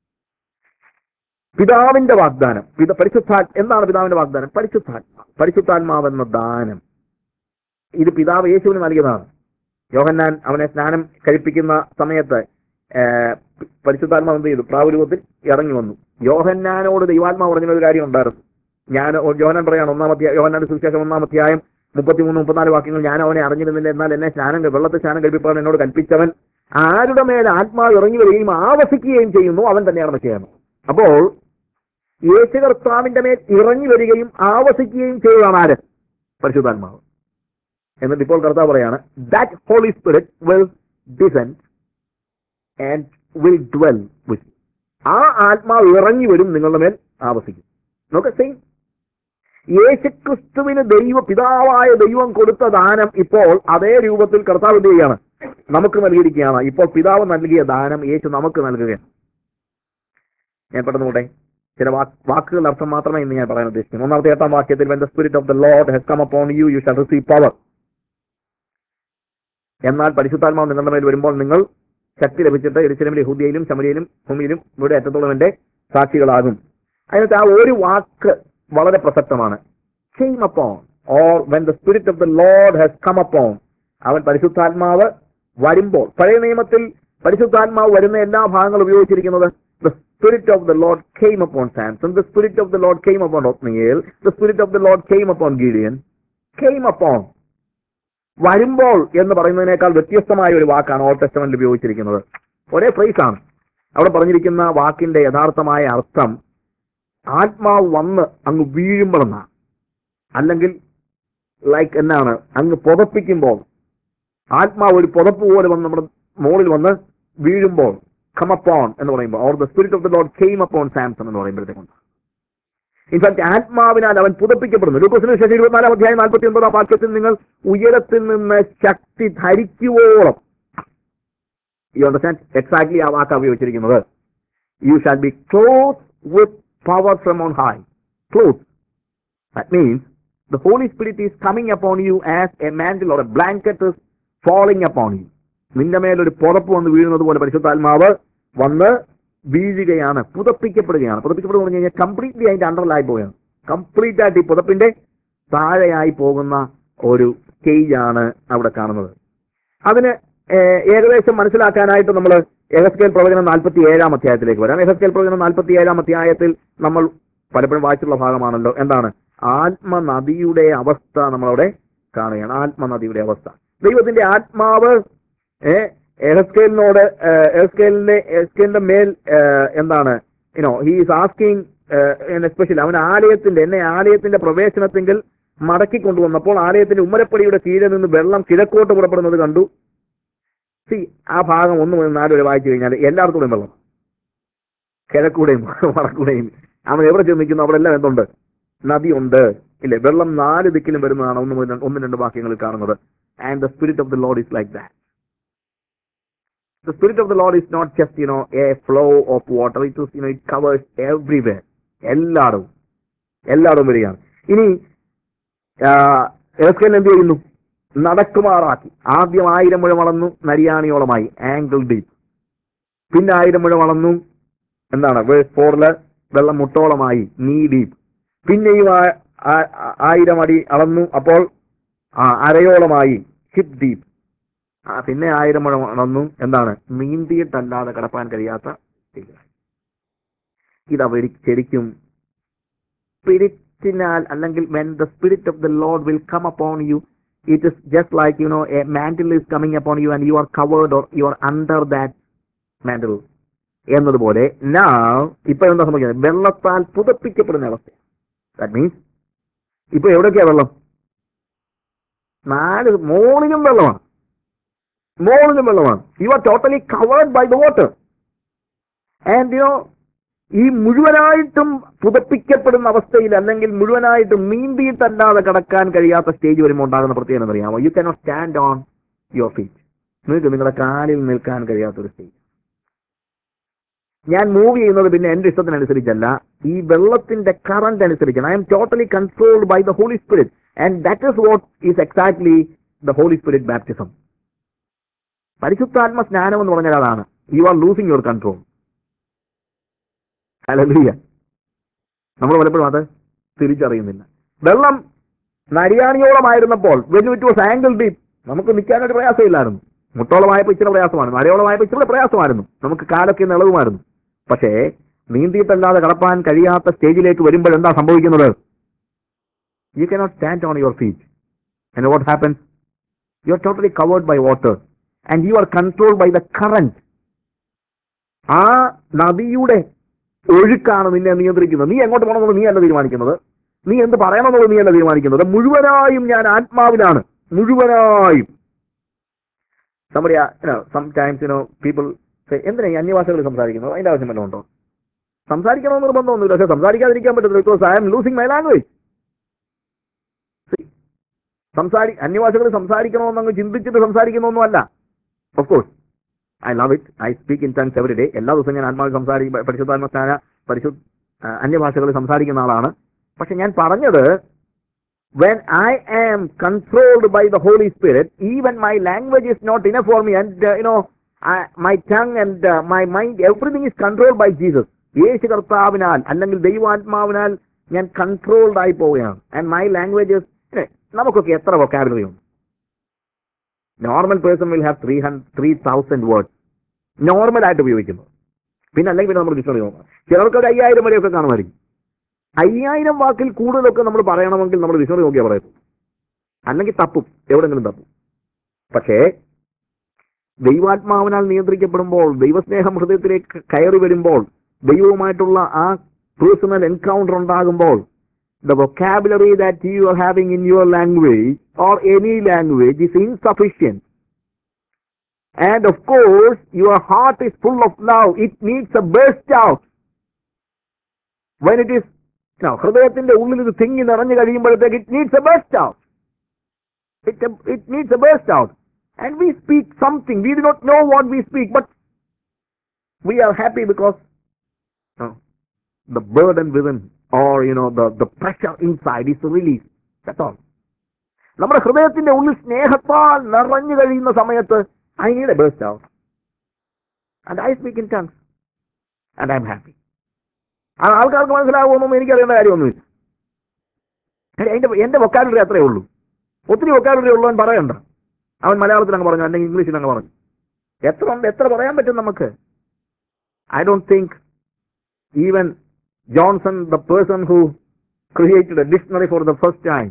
A: പിതാവിന്റെ വാഗ്ദാനം. എന്താണ് പിതാവിന്റെ വാഗ്ദാനം? പരിശുദ്ധാത്മാവെന്ന ദാനം. ഇത് പിതാവ് യേശുവിന് നൽകിയതാണ്. യോഹന്നാൻ അവനെ സ്നാനം കഴിപ്പിക്കുന്ന സമയത്ത് പരിശുദ്ധാത്മാവ് എന്ത് ചെയ്തു? പ്രാവുരൂപത്തിൽ ഇറങ്ങി വന്നു. യോഹന്നാനോട് ദൈവാത്മാവ് പറഞ്ഞൊരു കാര്യം ഉണ്ടായിരുന്നു. യോഹന്നാൻ പറയാണ്, യോഹന്നാന്റെ സുവിശേഷം 1-ാം അധ്യായം 33-34 വാക്യങ്ങൾ, ഞാൻ അവനെ അറിഞ്ഞിരുന്നില്ല, എന്നാൽ എന്നെ വെള്ളത്തിൽ സ്നാനം കഴിപ്പിക്കാൻ എന്നോട് കൽപ്പിച്ചവൻ ആരുടെ മേൽ ആത്മാവ് ഇറങ്ങി വരികയും ആവസിക്കുകയും ചെയ്യുന്നു, അവൻ തന്നെയാണ് മെസ്സീഹ. അപ്പോൾ യേശു കർത്താവിന്റെ മേൽ ഇറങ്ങി വരികയും ആവസിക്കുകയും ചെയ്തതാണ് ആര്? പരിശുദ്ധാത്മാവ്. എന്നിട്ട് ഇപ്പോൾ കർത്താവ് പറയാണ്, that Holy Spirit will descend and will dwell with. ആ ആത്മാവ് ഇറങ്ങി വരും, നിങ്ങളുടെ മേൽ ആവസിക്കും. നോക്കെ, സെയിം യേശുക്രിസ്തുവിന് പിതാവായ ദൈവം കൊടുത്ത ദാനം ഇപ്പോൾ അതേ രൂപത്തിൽ കർത്താവ് എന്ത് ചെയ്യുകയാണ്? നമുക്ക് നൽകിയിരിക്കുകയാണ്. ഇപ്പോൾ പിതാവ് നൽകിയ ദാനം യേശു നമുക്ക് നൽകുകയാണ്. ഞാൻ പെട്ടെന്ന് കൂടെ, ചില വാക്കുകളുടെ അർത്ഥം മാത്രമേ ഇന്ന് ഞാൻ പറയാൻ ഉദ്ദേശിക്കുന്നു. ഒന്നാമത്തെ 8-ാം വാക്യത്തിൽ when the spirit of the Lord has come upon you, you shall receive power. എന്നാൽ പരിശുദ്ധാത്മാവ് നിങ്ങളുടെ മേൽ വരുമ്പോൾ നിങ്ങൾ ശക്തി ലഭിച്ചിട്ട് യെരൂശലേമിലും യഹൂദയിലും ശമര്യയിലും ഭൂമിയിലും ഇവിടെ അറ്റത്തോളം എന്റെ സാക്ഷികളാകും. അതിനകത്ത് ആ ഒരു വാക്ക് വളരെ പ്രസക്തമാണ്. came upon, or when the spirit of the Lord has come upon. അവൻ പരിശുദ്ധാത്മാവ് വരുമ്പോൾ. പഴയ നിയമത്തിൽ പരിശുദ്ധാത്മാവ് വരുന്ന എല്ലാ ഭാഗങ്ങളും ഉപയോഗിച്ചിരിക്കുന്നത് the spirit of the Lord came upon Samson, the spirit of the Lord came upon Othniel, the spirit of the Lord came upon Gideon. came upon, വരുമ്പോൾ എന്ന് പറയുന്നതിനേക്കാൾ വ്യത്യസ്തമായ ഒരു വാക്കാണ് ഓൾഡ് ടെസ്റ്റമെന്റിൽ ഉപയോഗിച്ചിരിക്കുന്നത്. ഒരേ ഫ്രേസ് ആണ്. അവിടെ പറഞ്ഞിരിക്കുന്ന വാക്കിന്റെ യഥാർത്ഥമായ അർത്ഥം ആത്മാവ് വന്ന് അങ്ങ് വീഴുമ്പോഴെന്നാണ്. അല്ലെങ്കിൽ ലൈക്ക് എന്നാണ്, അങ്ങ് പുതപ്പിക്കുമ്പോൾ ആത്മാവ് ഒരു പുതപ്പ് പോലെ വന്ന് നമ്മുടെ മുകളിൽ വന്ന് വീഴുമ്പോൾ come upon എന്ന് പറയുമ്പോൾ, or the spirit of the Lord came upon Samson എന്ന് പറയുമ്പോഴത്തേക്കുണ്ട്. ഇൻഫാക്ട് ആത്മാവിനാൽ അവൻ പുതപ്പിക്കപ്പെടുന്നു. ലൂക്കോസിന് ശേഷം 24-ാം അധ്യായം 49-ാം വാക്യത്തിൽ നിങ്ങൾ ഉയരത്തിൽ നിന്ന് ശക്തി ധരിക്കുവോളം, യു അണ്ടർസ്റ്റാൻഡ് എക്സാക്ട്ലി ആ വാക്കാണ് ഉപയോഗിച്ചിരിക്കുന്നത്. You shall be cloth with power from on high. Cloth, that means the Holy Spirit is coming upon you as a mantle or a blanket is falling upon you. നിന്റെ മേലൊരു പുതപ്പ് വന്ന് വീഴുന്നത് പോലെ പരിശുദ്ധാത്മാവ് വന്ന് വീഴുകയാണ്, പുതപ്പിക്കപ്പെടുകയാണ്. പുതപ്പിക്കപ്പെടുക എന്ന് പറഞ്ഞു കഴിഞ്ഞാൽ കംപ്ലീറ്റ്ലി അതിന്റെ അണ്ടറിലായി പോവുകയാണ്. കംപ്ലീറ്റ് ആയിട്ട് ഈ പുതപ്പിന്റെ താഴെയായി പോകുന്ന ഒരു സ്റ്റേജാണ് അവിടെ കാണുന്നത്. അതിന് ഏകദേശം മനസ്സിലാക്കാനായിട്ട് നമ്മൾ യെഹെസ്കേൽ പ്രവചനം 47-ാം അധ്യായത്തിലേക്ക് വരാം. യെഹെസ്കേൽ പ്രവചനം 47-ാം അധ്യായത്തിൽ നമ്മൾ പലപ്പോഴും വായിച്ചുള്ള ഭാഗമാണല്ലോ. എന്താണ് ആത്മനദിയുടെ അവസ്ഥ നമ്മളവിടെ കാണുകയാണ്. ആത്മനദിയുടെ അവസ്ഥ, ദൈവത്തിന്റെ ആത്മാവ് എഹെസ്കേലിന്റെ മേൽ എന്താണ്, ഹി ഈസ് ആസ്കിങ് എസ്പെഷ്യലി അവൻ എന്നെ ആലയത്തിന്റെ പ്രവേശനത്തെങ്കിൽ മടക്കി കൊണ്ടുവന്നപ്പോൾ ആലയത്തിന്റെ ഉമ്മരപ്പടിയുടെ കീഴിൽ നിന്ന് വെള്ളം കിഴക്കോട്ട് പുറപ്പെടുന്നത് കണ്ടു. ആ ഭാഗം 1 മുതൽ 4 വരെ വായിച്ചു കഴിഞ്ഞാൽ എല്ലായിടത്തൂടെയും വെള്ളം, കിഴക്കൂടെയും വടക്കൂടെയും. അവൻ എവിടെ ചെന്നിരിക്കുന്നു അവിടെ എല്ലാം എന്തുണ്ട്, നദിയുണ്ട്, ഇല്ലേ? വെള്ളം 4 ദിക്കിലും വരുന്നതാണ് 1-2 വാക്യങ്ങളിൽ കാണുന്നത്. And the spirit of the Lord is like that. The spirit of the Lord is not just, a flow of water. It is, it covers everywhere. എല്ലായിടവും വരികയാണ്. ഇനി യെഹെസ്കേൽ എന്ത് ചെയ്യുന്നു? നടക്കുമാറാക്കി. ആദ്യം 1000 മുഴം വളർന്നു, നരിയാണിയോളമായി, ആംഗിൾ ഡീപ്പ്. പിന്നെ 1000 മുഴം വളർന്നു, എന്താണ്, വേഴ്സ് 4 വെള്ളം മുട്ടോളമായി, നീ ഡീപ്പ്. പിന്നെയും 1000 അടി അളന്നു, അപ്പോൾ അരയോളമായി, ഹിപ്പ് ഡീപ്പ്. പിന്നെ 1000 മുഴം വളർന്നു, എന്താണ്, നീന്തിയിട്ടല്ലാതെ കടപ്പാൻ കഴിയാത്ത. ഇതവർ ശരിക്കും സ്പിരിറ്റിനാൽ, അല്ലെങ്കിൽ when the spirit of the Lord will come upon you, it is just like, a mantle is coming upon you and you are covered or you are under that mantle എന്നതുപോലെ. ഇപ്പൊ എന്താ സംഭവിക്കുന്നത്? വെള്ളത്താൽ പുതപ്പിക്കപ്പെടുന്ന അവസ്ഥ. ദാറ്റ് മീൻസ് ഇപ്പൊ എവിടെയൊക്കെയാ വെള്ളം? 4 മോളിലും വെള്ളമാണ്. You are totally covered by the water. And ഈ മുഴുവനായിട്ടും പുതപ്പിക്കപ്പെടുന്ന അവസ്ഥയിൽ, അല്ലെങ്കിൽ മുഴുവനായിട്ടും നീന്തിയിട്ടല്ലാതെ കടക്കാൻ കഴിയാത്ത സ്റ്റേജ് വരുമ്പോൾ ഉണ്ടാകുന്ന പ്രത്യേകത അറിയാമോ? You cannot stand on your feet. നിങ്ങൾക്ക് നിങ്ങളുടെ കാലിൽ നിൽക്കാൻ കഴിയാത്തൊരു സ്റ്റേജ്. ഞാൻ മൂവ് ചെയ്യുന്നത് പിന്നെ എന്റെ ഇഷ്ടത്തിനനുസരിച്ചല്ല, ഈ വെള്ളത്തിന്റെ കറന്റ് അനുസരിച്ചാണ്. I am totally controlled by the holy Spirit. And that is what is exactly the holy Spirit baptism. പരിശുദ്ധാത്മ സ്നാനം എന്ന് പറഞ്ഞാൽ അതാണ്. You are losing your control. Hallelujah. നമ്മൾ പലപ്പോഴും അത് തിരിച്ചറിയുന്നില്ല. വെള്ളം നരിയാണിയോളമായിരുന്നപ്പോൾ, when it was ankle deep, നമുക്ക് നിൽക്കാനൊരു പ്രയാസമില്ലായിരുന്നു. മുട്ടോളമായപ്പോൾ ഇച്ചിരി പ്രയാസമായിരുന്നു, അരയോളമായപ്പോൾ ഇച്ചിരി പ്രയാസമായിരുന്നു, നമുക്ക് കാലൊക്കെ നിളവുമായിരുന്നു. പക്ഷേ നീന്തിയിട്ടല്ലാതെ കടപ്പാൻ കഴിയാത്ത സ്റ്റേജിലേക്ക് വരുമ്പോൾ എന്താ സംഭവിക്കുന്നത്? You cannot stand on your feet. And what happens? You are totally covered by water and you are controlled by the current. ആ നദിയുടെ ഒഴുക്കാണ് നിന്നെ നിയന്ത്രിക്കുന്നത്. നീ എങ്ങോട്ട് പോകണമെന്നുള്ളത് നീ അല്ല തീരുമാനിക്കുന്നത്, നീ എന്ത് പറയണമെന്നുള്ളത് നീ അല്ല തീരുമാനിക്കുന്നത്. മുഴുവനായും ഞാൻ ആത്മാവിലാണ്, മുഴുവനായും. Somebody, sometimes, people say, എന്തിനാ ഈ അന്യഭാഷകൾ സംസാരിക്കുന്നത്? അതിന്റെ ആവശ്യം വല്ലതും ഉണ്ടോ? സംസാരിക്കണമെന്ന് നിർബന്ധമൊന്നുമില്ല, പക്ഷെ സംസാരിക്കാതിരിക്കാൻ പറ്റത്തില്ല. Because I am losing my language. അന്യഭാഷകൾ സംസാരിക്കണമെന്നങ്ങ് ചിന്തിച്ചിട്ട് സംസാരിക്കുന്നൊന്നുമല്ല. Of course I love it. I speak in tongues every day. എല്ലാ ദിവസവും ഞാൻ ആത്മാവിൽ പരിശുദ്ധാത്മ അന്യഭാഷകളിൽ സംസാരിക്കുന്ന ആളാണ്. പക്ഷെ ഞാൻ പറഞ്ഞത്, when I am controlled by the Holy Spirit, even my language is not enough for me, and my tongue and my mind, everything is controlled by Jesus. യേശു കർത്താവിനാൽ അല്ലെങ്കിൽ ദൈവാത്മാവിനാൽ ഞാൻ കൺട്രോൾഡ് ആയി പോവുകയാണ്. ആൻഡ് മൈ ലാംഗ്വേജസ്, നമുക്കൊക്കെ എത്ര vocabulary ഉണ്ട്? Normal person will have 3,000 words നോർമലായിട്ട് ഉപയോഗിക്കുന്നത്. പിന്നെ അല്ലെങ്കിൽ പിന്നെ നമ്മൾ ഡിക്ഷണറി നോക്കാം. ചിലർക്ക് ഒരു 5000 വരെയൊക്കെ കാണുമായിരിക്കും. 5000 വാക്കിൽ കൂടുതലൊക്കെ നമ്മൾ പറയണമെങ്കിൽ നമ്മൾ ഡിക്ഷണറി നോക്കിയാൽ പറയും, അല്ലെങ്കിൽ തപ്പും, എവിടെങ്കിലും തപ്പും. പക്ഷേ ദൈവാത്മാവിനാൽ നിയന്ത്രിക്കപ്പെടുമ്പോൾ, ദൈവസ്നേഹം ഹൃദയത്തിലേക്ക് കയറി വരുമ്പോൾ, ദൈവവുമായിട്ടുള്ള ആ പേഴ്സണൽ എൻകൗണ്ടർ ഉണ്ടാകുമ്പോൾ, the vocabulary that you are having in your language or any language is insufficient. And of course, your heart is full of love. It needs a burst out. When it is, ഹൃദയത്തിന്റെ ഉള്ളിൽ ഇത് തിങ്ങി നിറഞ്ഞു കഴിയുമ്പോഴത്തേക്ക് it needs a burst out. It needs a burst out. And we speak something. We do not know what we speak, but we are happy because the burden within, or the pressure inside is released. That's all. നമ്മുടെ ഹൃദയത്തിന്റെ ഉള്ളിൽ സ്നേഹത്താൽ നിറഞ്ഞു കഴിയുന്ന സമയത്ത് I need a burst out. And I speak in tongues. And I'm happy. ആൾക്കാർക്ക് മനസ്സിലാകുമെന്നൊന്നും എനിക്കറിയേണ്ട കാര്യമൊന്നുമില്ല. എന്റെ വൊക്കാബുലറി അത്രേ ഉള്ളൂ. ഒത്തിരി വൊക്കാബുലറി ഉള്ളവൻ പറയണ്ട. അവൻ മലയാളത്തിൽ അങ്ങ് പറഞ്ഞു, അല്ലെങ്കിൽ ഇംഗ്ലീഷിൽ അങ്ങ് പറഞ്ഞു. എത്ര പറയാൻ പറ്റും നമുക്ക്? I don't think even Johnson, the person who created a dictionary for the first time,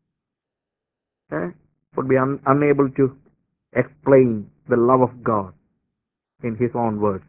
A: would be unable to explain the love of God in his own words.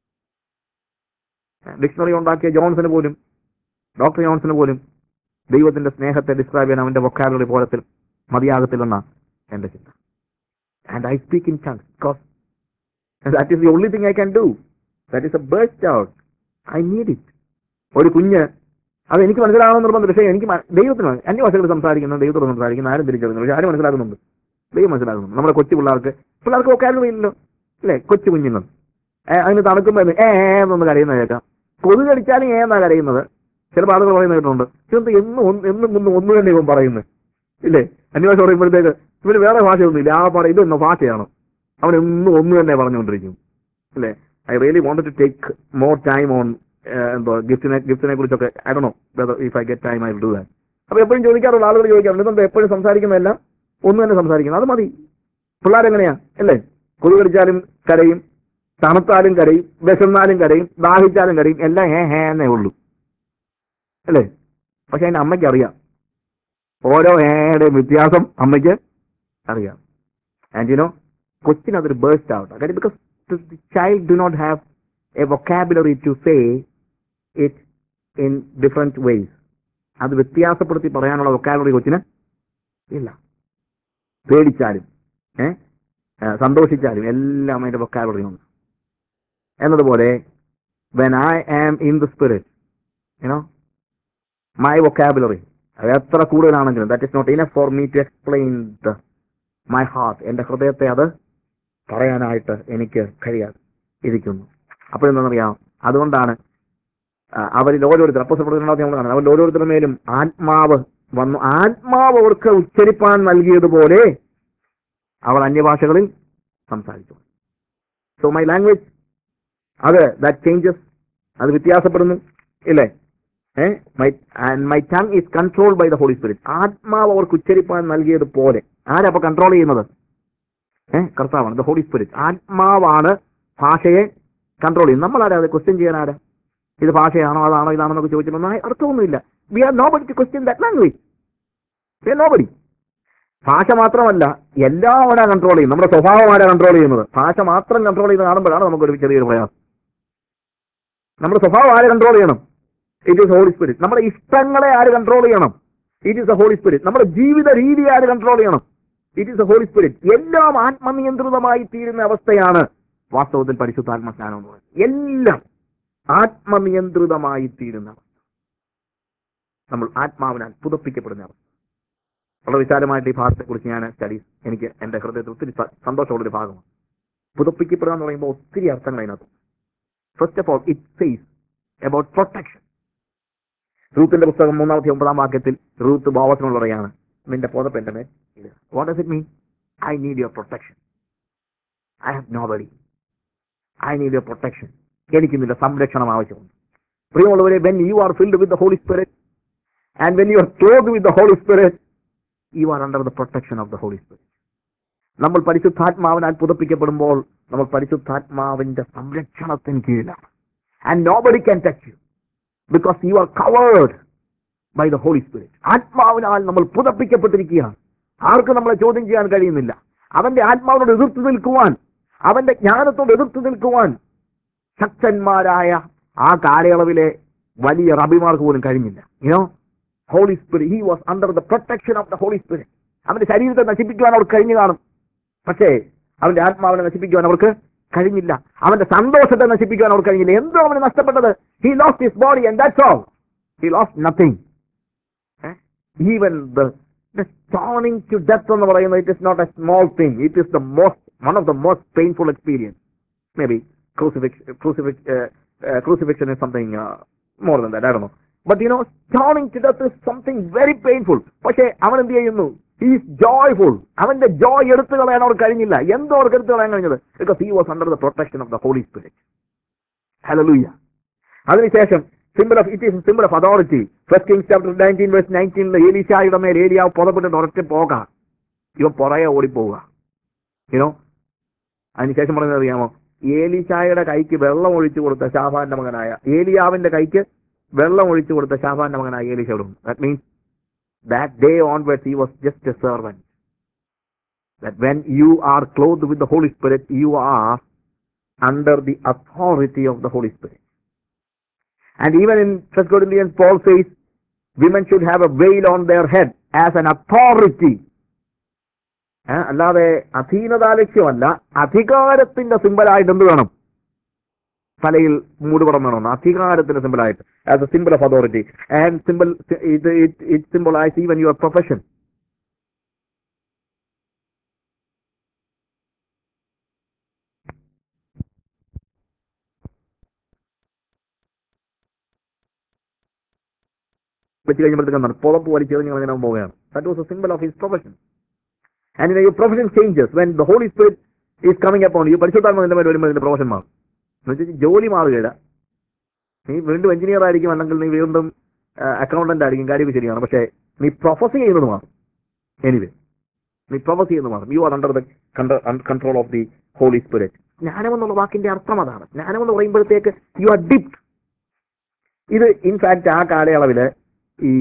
A: Dictionary ഉണ്ടാക്കിയ ജോൺസന് പോലും, ഡോക്ടർ ജോൺസന് പോലും ദൈവത്തിന്റെ സ്നേഹത്തെ ഡിസ്ക്രൈബ് ചെയ്യാൻ അവന്റെ vocabulary പോലത്തിൽ മതിയാകത്തില്ലെന്നാണ് എന്റെ ചിന്ത. And I speak in tongues because that is the only thing I can do. That is a burst out. I need it. ഒരു കുഞ്ഞ്, അത് എനിക്ക് മനസ്സിലാകണമെന്ന് നിർബന്ധം. പക്ഷേ എനിക്ക് ദൈവത്തിന് അന്യഭാഷകൾ സംസാരിക്കുന്ന, ദൈവത്തോട് സംസാരിക്കുന്ന ആരും തിരിച്ചറിയുന്നു. പക്ഷെ ആരും മനസ്സിലാക്കുന്നുണ്ട്, ദൈവം മനസ്സിലാക്കുന്നുണ്ട്. നമ്മുടെ കൊച്ചു പിള്ളേർക്ക് വൊക്കാബുലറി ഇല്ലല്ലോ, അല്ലേ? കൊച്ചു കുഞ്ഞുങ്ങൾ അതിന് തണുക്കുമ്പോൾ എന്നൊന്ന് കരയുന്നത് കേൾക്കാം. കൊതുക് കടിച്ചാലും എന്നാ കരയുന്നത്. ചില ആളുകൾ പറയുന്നത് കേട്ടിട്ടുണ്ട്, ഇവന്ത് എന്നും ഒന്ന് തന്നെ ഇവൻ പറയുന്നത്, ഇല്ലേ? അന്യഭാഷ പറയുമ്പോഴത്തേക്ക് ഇവന് വേറെ ഭാഷയൊന്നും ഇല്ല, ആ ഇതൊന്നും ഭാഷയാണ്, അവൻ എന്നും ഒന്ന് തന്നെ പറഞ്ഞുകൊണ്ടിരിക്കും, അല്ലേ? I really wanted to take more time on ഗിഫ്റ്റിനെ കുറിച്ചൊക്കെ. I don't know whether if I get time I will do that. അപ്പൊ എപ്പോഴും ചോദിക്കാറുള്ള ആളുകൾ ചോദിക്കാറുണ്ട്, ഇതെന്താ എപ്പോഴും സംസാരിക്കുന്നതെല്ലാം ഒന്ന് തന്നെ സംസാരിക്കുന്നത്? അത് മതി. പിള്ളേരെങ്ങനെയാ, അല്ലേ? കൊതുക് കടിച്ചാലും കരയും, തണുത്താലും കരയും, വിശന്നാലും കരയും, ദാഹിച്ചാലും കരയും, എല്ലാം എന്നേ ഉള്ളൂ, അല്ലേ? പക്ഷെ അതിന്റെ അമ്മയ്ക്ക് അറിയാം, ഓരോ ഏടെയും വ്യത്യാസം അമ്മയ്ക്ക് അറിയാം. ആൻഡ് കൊച്ചിനതൊരു ബേസ്റ്റ് ഔട്ട്. അതായത് because the child do not have a vocabulary to say it in different ways. അത് വ്യത്യാസപ്പെടുത്തി പറയാനുള്ള വൊക്കാബുലറി കൊച്ചിന് ഇല്ല. പേടിച്ചാലും സന്തോഷിച്ചാലും എല്ലാം അതിന്റെ വൊക്കാബുലറി ഉണ്ട്. എന്നതുപോലെ when I am in the spirit, my vocabulary അത് എത്ര കൂടുതലാണെങ്കിലും that is not enough for me to explain my heart. എന്റെ ഹൃദയത്തെ അത് പറയാനായിട്ട് എനിക്ക് കഴിയാതെ ഇരിക്കുന്നു. അപ്പോഴെന്താണെന്നറിയാം, അതുകൊണ്ടാണ് അവരിൽ ഓരോരുത്തർ അവരിൽ ഓരോരുത്തരുടെ മേലും ആത്മാവ് വന്നു. ആത്മാവ് അവർക്ക് ഉച്ചരിപ്പാൻ നൽകിയതുപോലെ അവർ അന്യഭാഷകളിൽ സംസാരിച്ചു. So my language that changes, അത് വ്യത്യാസപ്പെടുന്നു, ഇല്ലേ? My tongue is controlled by the holy Spirit. ആത്മാവ് അവർക്ക് ഉച്ചരിപ്പാൻ നൽകിയതുപോലെ. ആരാ അപ്പൊ കൺട്രോൾ ചെയ്യുന്നത്? കർത്താവാണ്, ദ ഹോളി സ്പിരിറ്റ്. ആത്മാവാണ് ഭാഷയെ കൺട്രോൾ ചെയ്യുന്നത്. നമ്മളാരാ അത് ക്വസ്റ്റ്യൻ ചെയ്യാൻ? ആരാ? ഇത് ഭാഷയാണോ, അതാണോ, ഇതാണെന്നൊക്കെ ചോദിച്ചിട്ടൊന്നും അർത്ഥമൊന്നുമില്ല. We are nobody to question that language. We are nobody. ഭാഷ മാത്രമല്ല, എല്ലാം ആരാ കൺട്രോൾ ചെയ്യുന്നത്? നമ്മുടെ സ്വഭാവം ആരാ കൺട്രോൾ ചെയ്യുന്നത്? ഭാഷ മാത്രം കൺട്രോൾ ചെയ്യുന്നത് കാണുമ്പോഴാണ് നമുക്കൊരു ചെറിയൊരു പ്രയാസം. നമ്മുടെ സ്വഭാവം ആര് കൺട്രോൾ ചെയ്യണം? It is Holy Spirit. നമ്മുടെ ഇഷ്ടങ്ങളെ ആര് കൺട്രോൾ ചെയ്യണം? It is a Holy Spirit. നമ്മുടെ ജീവിത രീതി ആര് കൺട്രോൾ ചെയ്യണം? It is a Holy Spirit. എല്ലാം ആത്മനിയന്ത്രിതമായി തീരുന്ന അവസ്ഥയാണ് വാസ്തവത്തിൽ പരിശുദ്ധാത്മസ്നാനം എന്ന് പറയുന്നത്. എല്ലാം ആത്മനിയന്ത്രിതമായി തീരുന്ന അവസ്ഥ, നമ്മൾ ആത്മാവിനാൽ പുതപ്പിക്കപ്പെടുന്ന അവസ്ഥ. വളരെ വിശാലമായിട്ട് ഈ ഭാഗത്തെക്കുറിച്ച് ഞാൻ സ്റ്റഡീസ്, എനിക്ക് എന്റെ ഹൃദയത്തിൽ ഒത്തിരി സന്തോഷമുള്ളൊരു ഭാഗമാണ്. പുതപ്പിക്കപ്പെടുക എന്ന് പറയുമ്പോൾ ഒത്തിരി അർത്ഥങ്ങൾ അതിനകത്ത്. First of all it says about protection. റൂത്തിന്റെ പുസ്തകം 3-9 വാക്യത്തിൽ റൂത്ത് ബോവസിനോട് പറയാണ്, നിന്റെ പുതപ്പ് എന്റെ മേൽ. What does it mean? I need your protection. I have nobody. I need your protection. എനിക്ക് നിന്റെ സംരക്ഷണം ആവശ്യമുണ്ട്. പ്രിയമുള്ളവരെ, when you are filled with the Holy Spirit and when you are clothed with the Holy Spirit, you are under the protection of the Holy Spirit. നമ്മൾ പരിശുദ്ധാത്മാവിനാൽ പുതപ്പിക്കപ്പെടുമ്പോൾ നമ്മൾ പരിശുദ്ധാത്മാവിന്റെ സംരക്ഷണത്തിന് കീഴിലാണ്. And nobody can touch you because you are covered by the Holy Spirit. ആത്മാവിനാൽ നമ്മൾ പുതപ്പിക്കപ്പെട്ടിരിക്കുകയാണ്. ആർക്കും നമ്മളെ ചോദ്യം ചെയ്യാൻ കഴിയുന്നില്ല. അവന്റെ ആത്മാവിനോട് എതിർത്ത് നിൽക്കുവാൻ, അവന്റെ ജ്ഞാനത്തോട് എതിർത്ത് നിൽക്കുവാൻ ശക്തന്മാരായ ആ കാലയളവിലെ വലിയ റബിമാർക്ക് പോലും കഴിഞ്ഞില്ല. Holy Spirit, he was under the protection of the holy Spirit. അവന്റെ ശരീരത്തെ നശിപ്പിക്കുവാൻ അവർക്ക് കഴിഞ്ഞു കാണും, പക്ഷേ അവന്റെ ആത്മാവിനെ നശിപ്പിക്കുവാൻ അവർക്ക് കഴിഞ്ഞില്ല. അവന്റെ സന്തോഷത്തെ നശിപ്പിക്കുവാൻ അവർക്ക് കഴിഞ്ഞില്ല. എന്തോ അവന് നഷ്ടപ്പെട്ടത്? He lost his body and that's all. He lost nothing. Even the stoning to death എന്ന് പറയുന്നത്, it is not a small thing. It is the most one of the most painful experience. Maybe crucifixion is something more than that, I don't know. But stoning to death is something very painful. പക്ഷേ അവൻ എന്ത് ചെയ്യുന്നു? He is joyful. അവന്റെ ജോയ് എടുത്തു കളയാൻ അവർക്ക് കഴിഞ്ഞില്ല. എന്തോ അവർക്ക് എടുത്തു കളയാൻ കഴിഞ്ഞത്? Because he was under the protection of the Holy Spirit. Hallelujah. അതിനുശേഷം it is a symbol of authority. 1 Kings chapter 19 verse 19 ഏലീശായുടെ മേൽ ഏലിയാവ് പുതപ്പിട്ട് ഒരൊറ്റ പോകാം, ഇവൻ പുറകെ ഓടിപ്പോവുക. അതിനുശേഷം പറഞ്ഞത് അറിയാമോ? ഏലീശായുടെ കൈക്ക് വെള്ളം ഒഴിച്ചു കൊടുത്ത ശാഫാന്റെ മകനായ ഏലിയാവിന്റെ കൈക്ക് വെള്ളം ഒഴിച്ചു കൊടുത്ത ശാഫാന്റെ മകനായ ഏലീശയോടും. That means that day onwards he was just a servant. That when you are clothed with the Holy Spirit, you are under the authority of the Holy Spirit. And even in 1 Corinthians, Paul says women should have a veil on their head as an authority. അല്ലാതെ അധീനതാലക്ഷ്യമല്ല, അധികാരത്തിന്റെ സിമ്പലായിട്ട് എന്ത് വേണം? തലയിൽ മൂടുപടം വേണമെന്ന്. അധികാരത്തിന്റെ സിമ്പലായിട്ട്, as a simple of authority. And simple it symbolise even your profession. വെച്ച് കഴിഞ്ഞപ്പോഴത്തേക്കാണ് പുറപ്പ് വലിച്ചെറിഞ്ഞ് അങ്ങനെ പോവുകയാണ്. That was a simple of his profession. And your profession changes when the Holy Spirit is coming upon you. പരിശുദ്ധാത്മാവിന്റെ മേൽ വരുമ്പോൾ ഇതിന്റെ പ്രൊഫഷൻ മാറും. എന്നുവെച്ചാൽ ജോലി മാറുകയില്ല. നീ വീണ്ടും എഞ്ചിനീയർ ആയിരിക്കും, അല്ലെങ്കിൽ നീ വീണ്ടും അക്കൗണ്ടന്റ് ആയിരിക്കും, കാര്യമൊക്കെ ശരിയാണ്. പക്ഷേ നീ പ്രൊഫസ് ചെയ്യുന്നത് മാറും. എനിവേ, നീ പ്രൊഫസ് ചെയ്യുന്നത് മാറും. You are under the control of the Holy Spirit. ജ്ഞാനം എന്നുള്ള വാക്കിന്റെ അർത്ഥം അതാണ്. ജ്ഞാനം എന്ന് പറയുമ്പോഴത്തേക്ക് യു ആർ ഡിപ്ഡ്. ഇത് ഇൻഫാക്ട് ആ കാലയളവില് ഈ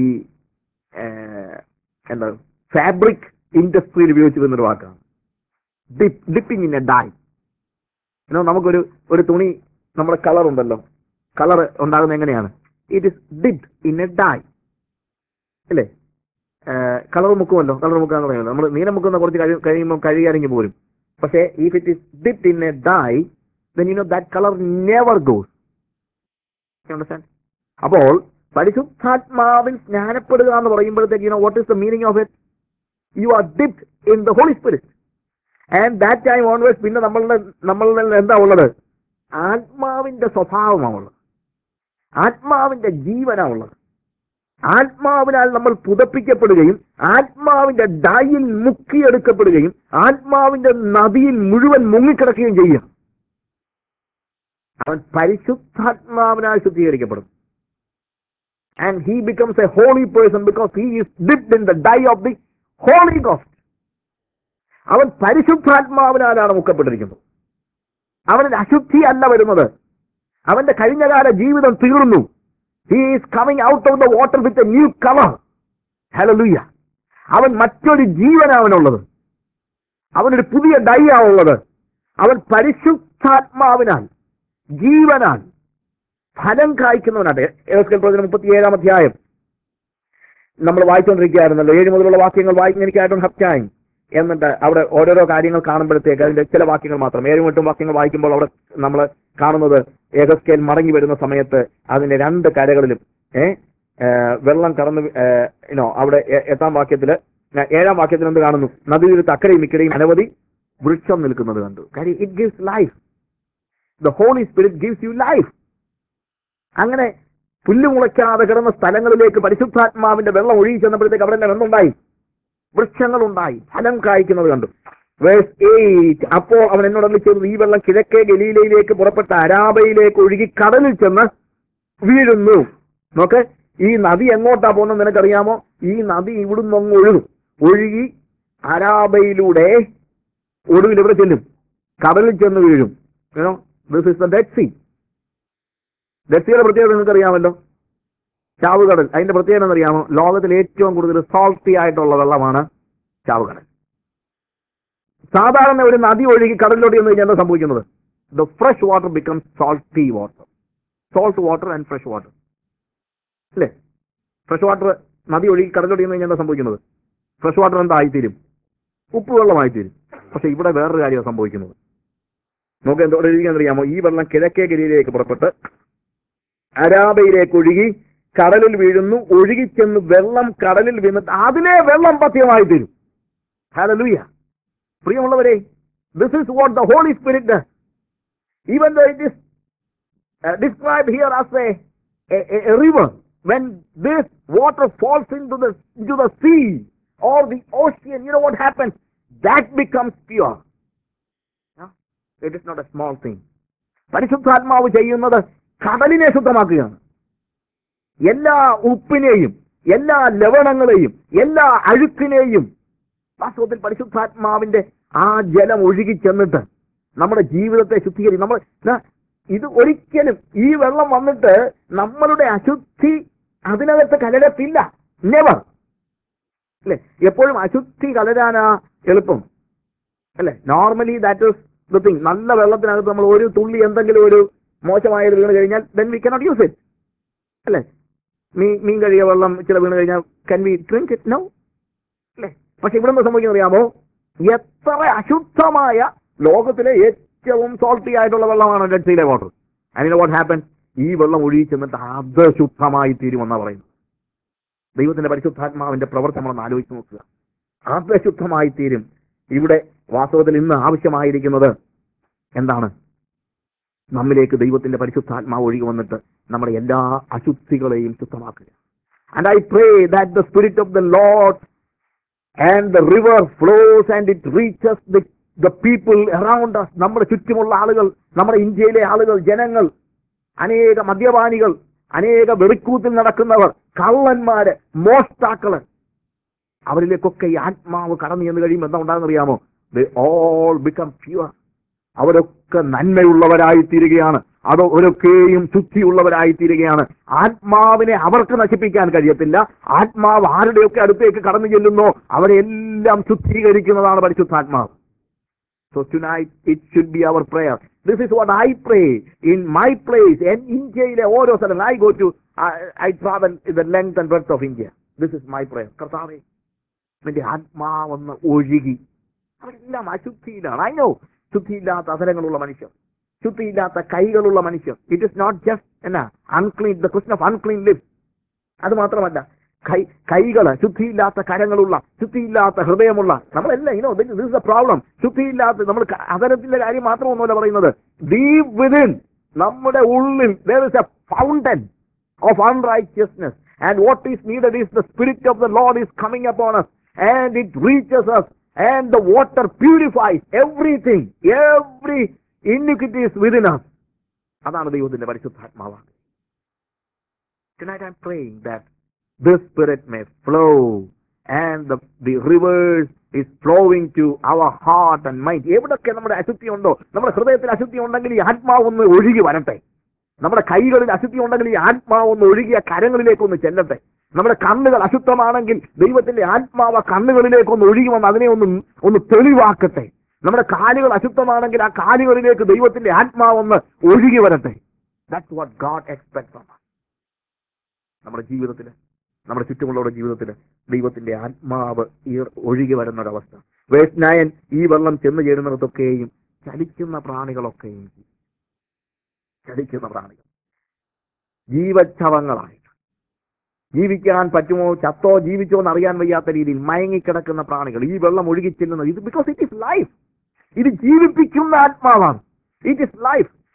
A: എന്താ ഫാബ്രിക് ഇൻഡസ്ട്രിയിൽ ഉപയോഗിച്ചു വരുന്നൊരു വാക്കാണ് ഡിപ്പിംഗ് ഇൻ എ ഡൈ. നമുക്കൊരു തുണി, നമ്മുടെ കളർ ഉണ്ടല്ലോ, കളർ ഉണ്ടാകുന്നത് എങ്ങനെയാണ്? It is dipped in a dye അല്ലേ? കളർ മുക്കുമല്ലോ, കളർ മുക്കാന്ന് പറയുമല്ലോ. നമ്മൾ നീലം മുക്കുന്ന കുറച്ച് കഴിയുമ്പോൾ കഴുകിയാണെങ്കിൽ പോലും. പക്ഷേ if it is dipped in a dye, then that color never goes. You understand? അപ്പോൾ പരിശുദ്ധാത്മാവിൽ സ്നാനപ്പെടുക എന്ന് പറയുമ്പോഴത്തേക്ക് what is the meaning of it? You are dipped in the Holy Spirit. And that time onwards പിന്നെ നമ്മളുടെ എന്താ ഉള്ളത്? ആത്മാവിന്റെ സ്വഭാവമാണുള്ളത്, ആത്മാവിന്റെ ജീവനാണുള്ളത്. ആത്മാവിനാൽ നമ്മൾ പുതപ്പിക്കപ്പെടുകയും ആത്മാവിന്റെ ഡൈയിൽ മുക്കിയെടുക്കപ്പെടുകയും ആത്മാവിന്റെ നദിയിൽ മുഴുവൻ മുങ്ങിക്കിടക്കുകയും ചെയ്യുക. അവൻ പരിശുദ്ധാത്മാവിനാൽ ശുദ്ധീകരിക്കപ്പെടും. And he becomes a holy person because he is dipped in the dye of the Holy Ghost. അവൻ പരിശുദ്ധാത്മാവിനാലാണ് മുക്കപ്പെട്ടിരിക്കുന്നത്. അവനിൽ അശുദ്ധി അല്ല വരുന്നത്. അവന്റെ കഴിഞ്ഞകാല ജീവിതം തീർന്നു. He is coming out of the water with a new color. Hallelujah. അവൻ മറ്റൊരു ജീവനാവനുള്ളത്. അവനൊരു പുതിയ ഡൈയാവുള്ളത്. അവൻ പരിശുദ്ധാത്മാവിനാൽ ജീവനാൽ ഫലം കായ്ക്കുന്നവനാണ്. എഹെസ്കേൽ പ്രവചനം 37 അധ്യായം നമ്മൾ വായിച്ചുകൊണ്ടിരിക്കുകയായിരുന്നല്ലോ. 7 മുതലുള്ള വാക്യങ്ങൾ വായിക്കുന്ന എനിക്ക് ആയിട്ട് ഹാവ് ടൈം. എന്നിട്ട് അവിടെ ഓരോരോ കാര്യങ്ങൾ കാണുമ്പോഴത്തേക്ക് അതിന്റെ ചില വാക്യങ്ങൾ മാത്രം 7 8 വാക്യങ്ങൾ വായിക്കുമ്പോൾ അവിടെ നമ്മൾ കാണുന്നത് എഹെസ്കേൽ മടങ്ങി വരുന്ന സമയത്ത് അതിന്റെ രണ്ട് കരകളിലും വെള്ളം കടന്ന് അവിടെ 8-ാം വാക്യത്തില് 7-ാം വാക്യത്തിൽ എന്ത് കാണുന്നു? നദിതീരത്ത് അക്കരയും ഇക്കരയും അനവധി വൃക്ഷം നിൽക്കുന്നത് കണ്ടു. കാര്യം it gives life. The holy Spirit gives you life. അങ്ങനെ പുല്ല് മുളയ്ക്കാതെ കിടന്ന സ്ഥലങ്ങളിലേക്ക് പരിശുദ്ധാത്മാവിന്റെ വെള്ളം ഒഴുകി ചെന്നപ്പോഴത്തേക്ക് അവിടെ എന്തുണ്ടായി? വൃക്ഷങ്ങളുണ്ടായി, ഫലം കായ്ക്കുന്നത് കണ്ടു. Verse 8, അപ്പോൾ അവൻ എന്നോട് ചെയ്തത്, ഈ വെള്ളം കിഴക്കേ ഗലീലയിലേക്ക് പുറപ്പെട്ട അരാബയിലേക്ക് ഒഴുകി കടലിൽ ചെന്ന് വീഴുന്നു. നോക്ക്, ഈ നദി എങ്ങോട്ടാ പോകുന്നത് നിനക്കറിയാമോ? ഈ നദി ഇവിടുന്ന് അങ്ങ് ഒഴുകി അരാബയിലൂടെ ഒടുവിൽ ഇവിടെ ചെല്ലും, കടലിൽ ചെന്ന് വീഴും. This is the Dead Sea. Dead സീയുടെ പ്രത്യേകത നിങ്ങൾക്കറിയാമല്ലോ, ചാവുകടൽ. അതിന്റെ പ്രത്യേകത എന്നറിയാമോ? ലോകത്തിൽ ഏറ്റവും കൂടുതൽ സോൾട്ടി ആയിട്ടുള്ള വെള്ളമാണ് ചാവുകടൽ. സാധാരണ ഒരു നദി ഒഴുകി കടലിലോട്ട് ചെന്ന് കഴിഞ്ഞാൽ എന്താ സംഭവിക്കുന്നത്? The fresh water becomes salty water. Salt water and fresh water അല്ലേ? ഫ്രഷ് വാട്ടർ നദി ഒഴുകി കടലിലോട്ട് ചെന്ന് കഴിഞ്ഞാൽ എന്താ സംഭവിക്കുന്നത്? ഫ്രഷ് വാട്ടർ എന്താ ആയിത്തീരും? ഉപ്പ് വെള്ളമായിത്തീരും. പക്ഷെ ഇവിടെ വേറൊരു കാര്യമാണ് സംഭവിക്കുന്നത്. നമുക്ക് എന്തോടെ അറിയാമോ? ഈ വെള്ളം കിഴക്കേ ഗലീലയിലേക്ക് പുറപ്പെട്ട് അരാബയിലേക്ക് ഒഴുകി കടലിൽ വീഴുന്നു. ഒഴുകിച്ചെന്ന് വെള്ളം കടലിൽ വീണിട്ട് അതിലെ വെള്ളം പഥ്യമായി തീരും. ഹല്ലേലൂയ. പ്രിയമുള്ളവരെ, this is what the holy Spirit does. Even though it is described here as a river. When this water falls into the sea or the ocean, you know what happens? That becomes pure. Yeah? It is not a small thing. പരിശുദ്ധാത്മാവ് ചെയ്യുന്നത് കടലിനെ ശുദ്ധമാക്കുകയാണ്. എല്ലാ ഉപ്പിനെയും എല്ലാ ലവണങ്ങളെയും എല്ലാ അഴുക്കിനെയും വാസ്തവത്തിൽ പരിശുദ്ധാത്മാവിന്റെ ആ ജലം ഒഴുകി ചെന്നിട്ട് നമ്മുടെ ജീവിതത്തെ ശുദ്ധീകരിക്കും. നമ്മൾ ഇത് ഒരിക്കലും ഈ വെള്ളം വന്നിട്ട് നമ്മളുടെ അശുദ്ധി അതിനകത്ത് കലരത്തില്ല. നെവർ. അല്ലെ? എപ്പോഴും അശുദ്ധി കലരാനാ എളുപ്പം അല്ലെ? Normally that is the thing. നല്ല വെള്ളത്തിനകത്ത് നമ്മൾ ഒരു തുള്ളി എന്തെങ്കിലും ഒരു മോശമായത് വീണ് കഴിഞ്ഞാൽ then we cannot use it. അല്ലെ? മീൻ കഴുകിയ വെള്ളം ചില വീണ് കഴിഞ്ഞാൽ can we drink it? No. അല്ലെ? പക്ഷെ ഇവിടെ എന്താ സംഭവിക്കുന്നത് അറിയാമോ? എത്ര അശുദ്ധമായ ലോകത്തിലെ ഏറ്റവും സോൾട്ടി ആയിട്ടുള്ള വെള്ളമാണ് ഡെഡ് സീയിലെ വാട്ടർ. അതിന് വാട്ട് ഹാപ്പൻ? ഈ വെള്ളം ഒഴുകി ചെന്നിട്ട് അത് ശുദ്ധമായി തീരുമെന്നാ പറയുന്നത്. ദൈവത്തിന്റെ പരിശുദ്ധാത്മാവിന്റെ പ്രവർത്തനം ആലോചിച്ച് നോക്കുക. അത് ശുദ്ധമായി തീരും. ഇവിടെ വാസ്തവത്തിൽ ഇന്ന് ആവശ്യമായിരിക്കുന്നത് എന്താണ്? നമ്മിലേക്ക് ദൈവത്തിന്റെ പരിശുദ്ധാത്മാവ് ഒഴുകി വന്നിട്ട് നമ്മുടെ എല്ലാ അശുദ്ധികളെയും ശുദ്ധമാക്കുക. And I pray that the Spirit of the Lord and the river flows and it reaches the people around us. നമ്മുടെ ചുറ്റുമുള്ള ആളുകൾ, നമ്മുടെ ഇന്ത്യയിലെ ആളുകൾ, ജനങ്ങൾ, അനേക മദ്യപാനികൾ, അനേക വെറിക്കൂത്തിൽ നടക്കുന്നവർ, കള്ളന്മാര്, മോഷ്ടാക്കള്, അവരിലേക്കൊക്കെ ഈ ആത്മാവ് കടന്നു ചെന്ന് കഴിയുമ്പോൾ എന്താ ഉണ്ടാകുന്നറിയാമോ? They all become pure. അവരൊക്കെ നന്മയുള്ളവരായിത്തീരുകയാണ്. അവരൊക്കെയും ശുദ്ധിയുള്ളവരായിത്തീരുകയാണ്. ആത്മാവിനെ അവർക്ക് നശിപ്പിക്കാൻ കഴിയത്തില്ല. ആത്മാവ് ആരുടെയൊക്കെ അടുത്തേക്ക് കടന്നു ചെല്ലുന്നോ അവരെല്ലാം ശുദ്ധീകരിക്കുന്നതാണ് പരിശുദ്ധാത്മാവ്. So tonight it should be our prayer. This is what I pray in my place. In India, ഓരോ സ്ഥലം I travel the length and breadth of India. This is my prayer. കർത്താവേ, നിന്റെ ആത്മാവെന്ന് ഒഴുകി അവരെല്ലാം അശുദ്ധിയിലാണ്. I know. ശുദ്ധിയില്ലാത്ത അധരങ്ങളുള്ള മനുഷ്യർ, ശുദ്ധിയില്ലാത്ത കൈകളുള്ള മനുഷ്യർ. It is not just unclean, the question of unclean lips. അത് മാത്രമല്ല, കൈകള് ശുദ്ധിയില്ലാത്ത, കരങ്ങളുള്ള, ശുദ്ധിയില്ലാത്ത ഹൃദയമുള്ള നമ്മളെല്ലാം ദിസ് ഇസ് ദ പ്രോബ്ലം. ശുദ്ധിയില്ലാത്ത നമ്മൾ അധരത്തിന്റെ കാര്യം മാത്രമൊന്നുമല്ല പറയുന്നത്. ഡീപ് വിതിൻ, നമ്മുടെ ഉള്ളിൽ there is a fountain of unrighteousness, and what is needed is the Spirit of the Lord is coming upon us and it reaches us and the water purifies everything, every iniquity is within us. അതാണ് ദൈവത്തിന്റെ പരിശുദ്ധാത്മാവാണ്. Tonight I'm praying that this Spirit may flow and the rivers is flowing to our heart and mind. എവിടൊക്കെ നമ്മുടെ അശുദ്ധി ഉണ്ടോ, നമ്മുടെ ഹൃദയത്തിൽ അശുദ്ധി ഉണ്ടെങ്കിൽ ഈ ആത്മാവ് ഒന്ന് ഒഴുകി വരട്ടെ. നമ്മുടെ കൈകളിൽ അശുദ്ധി ഉണ്ടെങ്കിൽ ഈ ആത്മാവ് ഒന്ന് ഒഴുകിയ കരങ്ങളിലേക്ക് ഒന്ന് ചെല്ലട്ടെ. നമ്മുടെ കണ്ണുകൾ അശുദ്ധമാണെങ്കിൽ ദൈവത്തിന്റെ ആത്മാവ് കണ്ണുകളിലേക്ക് ഒന്ന് ഒഴുകി വന്ന് അതിനെ ഒന്ന് തെളിവാക്കട്ടെ. നമ്മുടെ കാലുകൾ അശുദ്ധമാണെങ്കിൽ ആ കാലുകളിലേക്ക് ദൈവത്തിന്റെ ആത്മാവ് ഒന്ന് ഒഴുകി വരട്ടെ. That's what God expects from us. നമ്മുടെ ജീവിതത്തിൽ, നമ്മുടെ ചുറ്റുമുള്ളവരുടെ ജീവിതത്തിൽ ദൈവത്തിന്റെ ആത്മാവ് ഒഴുകി വരുന്ന ഒരവസ്ഥ. വേഴ്സ് 9, ഈ വെള്ളം ചെന്ന് ചേരുന്നിടത്തൊക്കെയും ചലിക്കുന്ന പ്രാണികളൊക്കെയും, ചലിക്കുന്ന പ്രാണികൾ, ജീവച്ഛവങ്ങളായിട്ട് ജീവിക്കാൻ പറ്റുമോ, ചത്തോ ജീവിച്ചോ എന്ന് അറിയാൻ വയ്യാത്ത രീതിയിൽ മയങ്ങിക്കിടക്കുന്ന പ്രാണികൾ, ഈ വെള്ളം ഒഴുകിച്ചെല്ലുന്നത് ഇത് ബിക്കോസ് ഇറ്റ് ഇസ് ലൈഫ്. ഇത് ജീവിപ്പിക്കുന്ന ആത്മാവാണ്. It is life.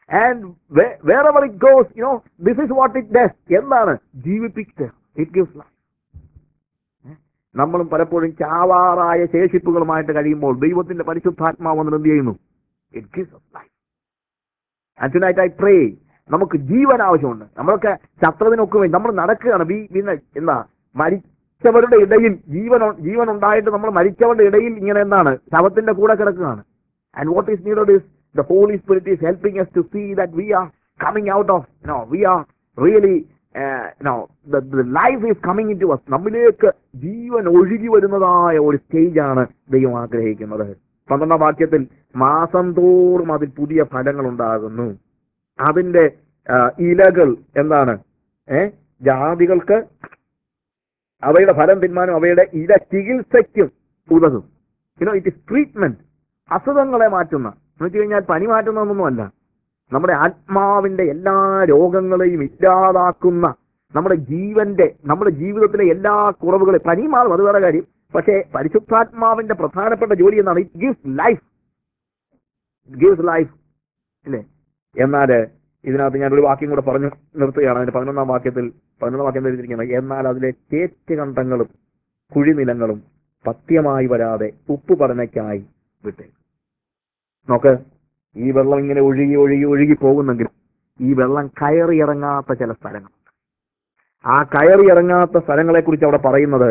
A: And wherever it goes, this is what it does. എന്താണ്? ജീവിപ്പിക്കുക. It gives life. നമ്മളും പലപ്പോഴും ചാവാറായ ശേഷിപ്പുകളുമായിട്ട് കഴിയുമ്പോൾ ദൈവത്തിന്റെ പരിശുദ്ധാത്മാവ് വന്ന് എന്ത് ചെയ്യുന്നു? It gives us life. And tonight I pray, നമുക്ക് ജീവൻ ആവശ്യമുണ്ട്. നമ്മളൊക്കെ ശത്രുവിനൊക്കെ വേണ്ടി നമ്മൾ നടക്കുകയാണ്. എന്താ, മരിച്ചവരുടെ ഇടയിൽ ജീവൻ ഉണ്ടായിട്ട് നമ്മൾ മരിച്ചവരുടെ ഇടയിൽ ഇങ്ങനെ എന്താണ്, ശവത്തിന്റെ കൂടെ കിടക്കുകയാണ്. And what is needed is the Holy Spirit is helping us to see that we are coming out of, we are really, the life is coming into us. നമ്മിലേക്ക് ജീവൻ ഒഴുകി വരുന്നതായ ഒരു സ്റ്റേജാണ് ദൈവം ആഗ്രഹിക്കുന്നത്. 12ാം വാക്യത്തിൽ മാസം തോറും അതിൽ പുതിയ ഫലങ്ങൾ ഉണ്ടാകുന്നു. അതിന്റെ ഇലകൾ എന്താണ്? ജാതികൾക്ക് അവയുടെ ഫലം തിന്മാനും അവയുടെ ഇല ചികിത്സയ്ക്കും ഉതകും. It is treatment. അസുഖങ്ങളെ മാറ്റുന്ന, എന്ന് വെച്ച് കഴിഞ്ഞാൽ പനി മാറ്റുന്നതൊന്നുമല്ല, നമ്മുടെ ആത്മാവിന്റെ എല്ലാ രോഗങ്ങളെയും ഇല്ലാതാക്കുന്ന, നമ്മുടെ ജീവിതത്തിലെ എല്ലാ കുറവുകളെ, പനി മാറും, അത് വേറെ കാര്യം. പക്ഷേ പരിശുദ്ധാത്മാവിന്റെ പ്രധാനപ്പെട്ട ജോലി എന്നാണ്, it gives life. It gives life, ഇല്ലേ? എന്നാൽ ഇതിനകത്ത് ഞാനൊരു വാക്യം കൂടെ പറഞ്ഞു നിർത്തുകയാണ്. അതിന്റെ 11ാം വാക്യം എഴുതിയിരിക്കുന്നത്, എന്നാൽ അതിലെ ചേറ്റുകണ്ടങ്ങളും കുഴിനിലങ്ങളും പഥ്യമായി വരാതെ ഉപ്പ് പടനയ്ക്കായി വിട്ടേ. നോക്ക്, ഈ വെള്ളം ഇങ്ങനെ ഒഴുകി ഒഴുകി ഒഴുകി പോകുന്നെങ്കിലും ഈ വെള്ളം കയറിയിറങ്ങാത്ത ചില സ്ഥലങ്ങളുണ്ട്. ആ കയറിയിറങ്ങാത്ത സ്ഥലങ്ങളെ കുറിച്ച് അവിടെ പറയുന്നത്,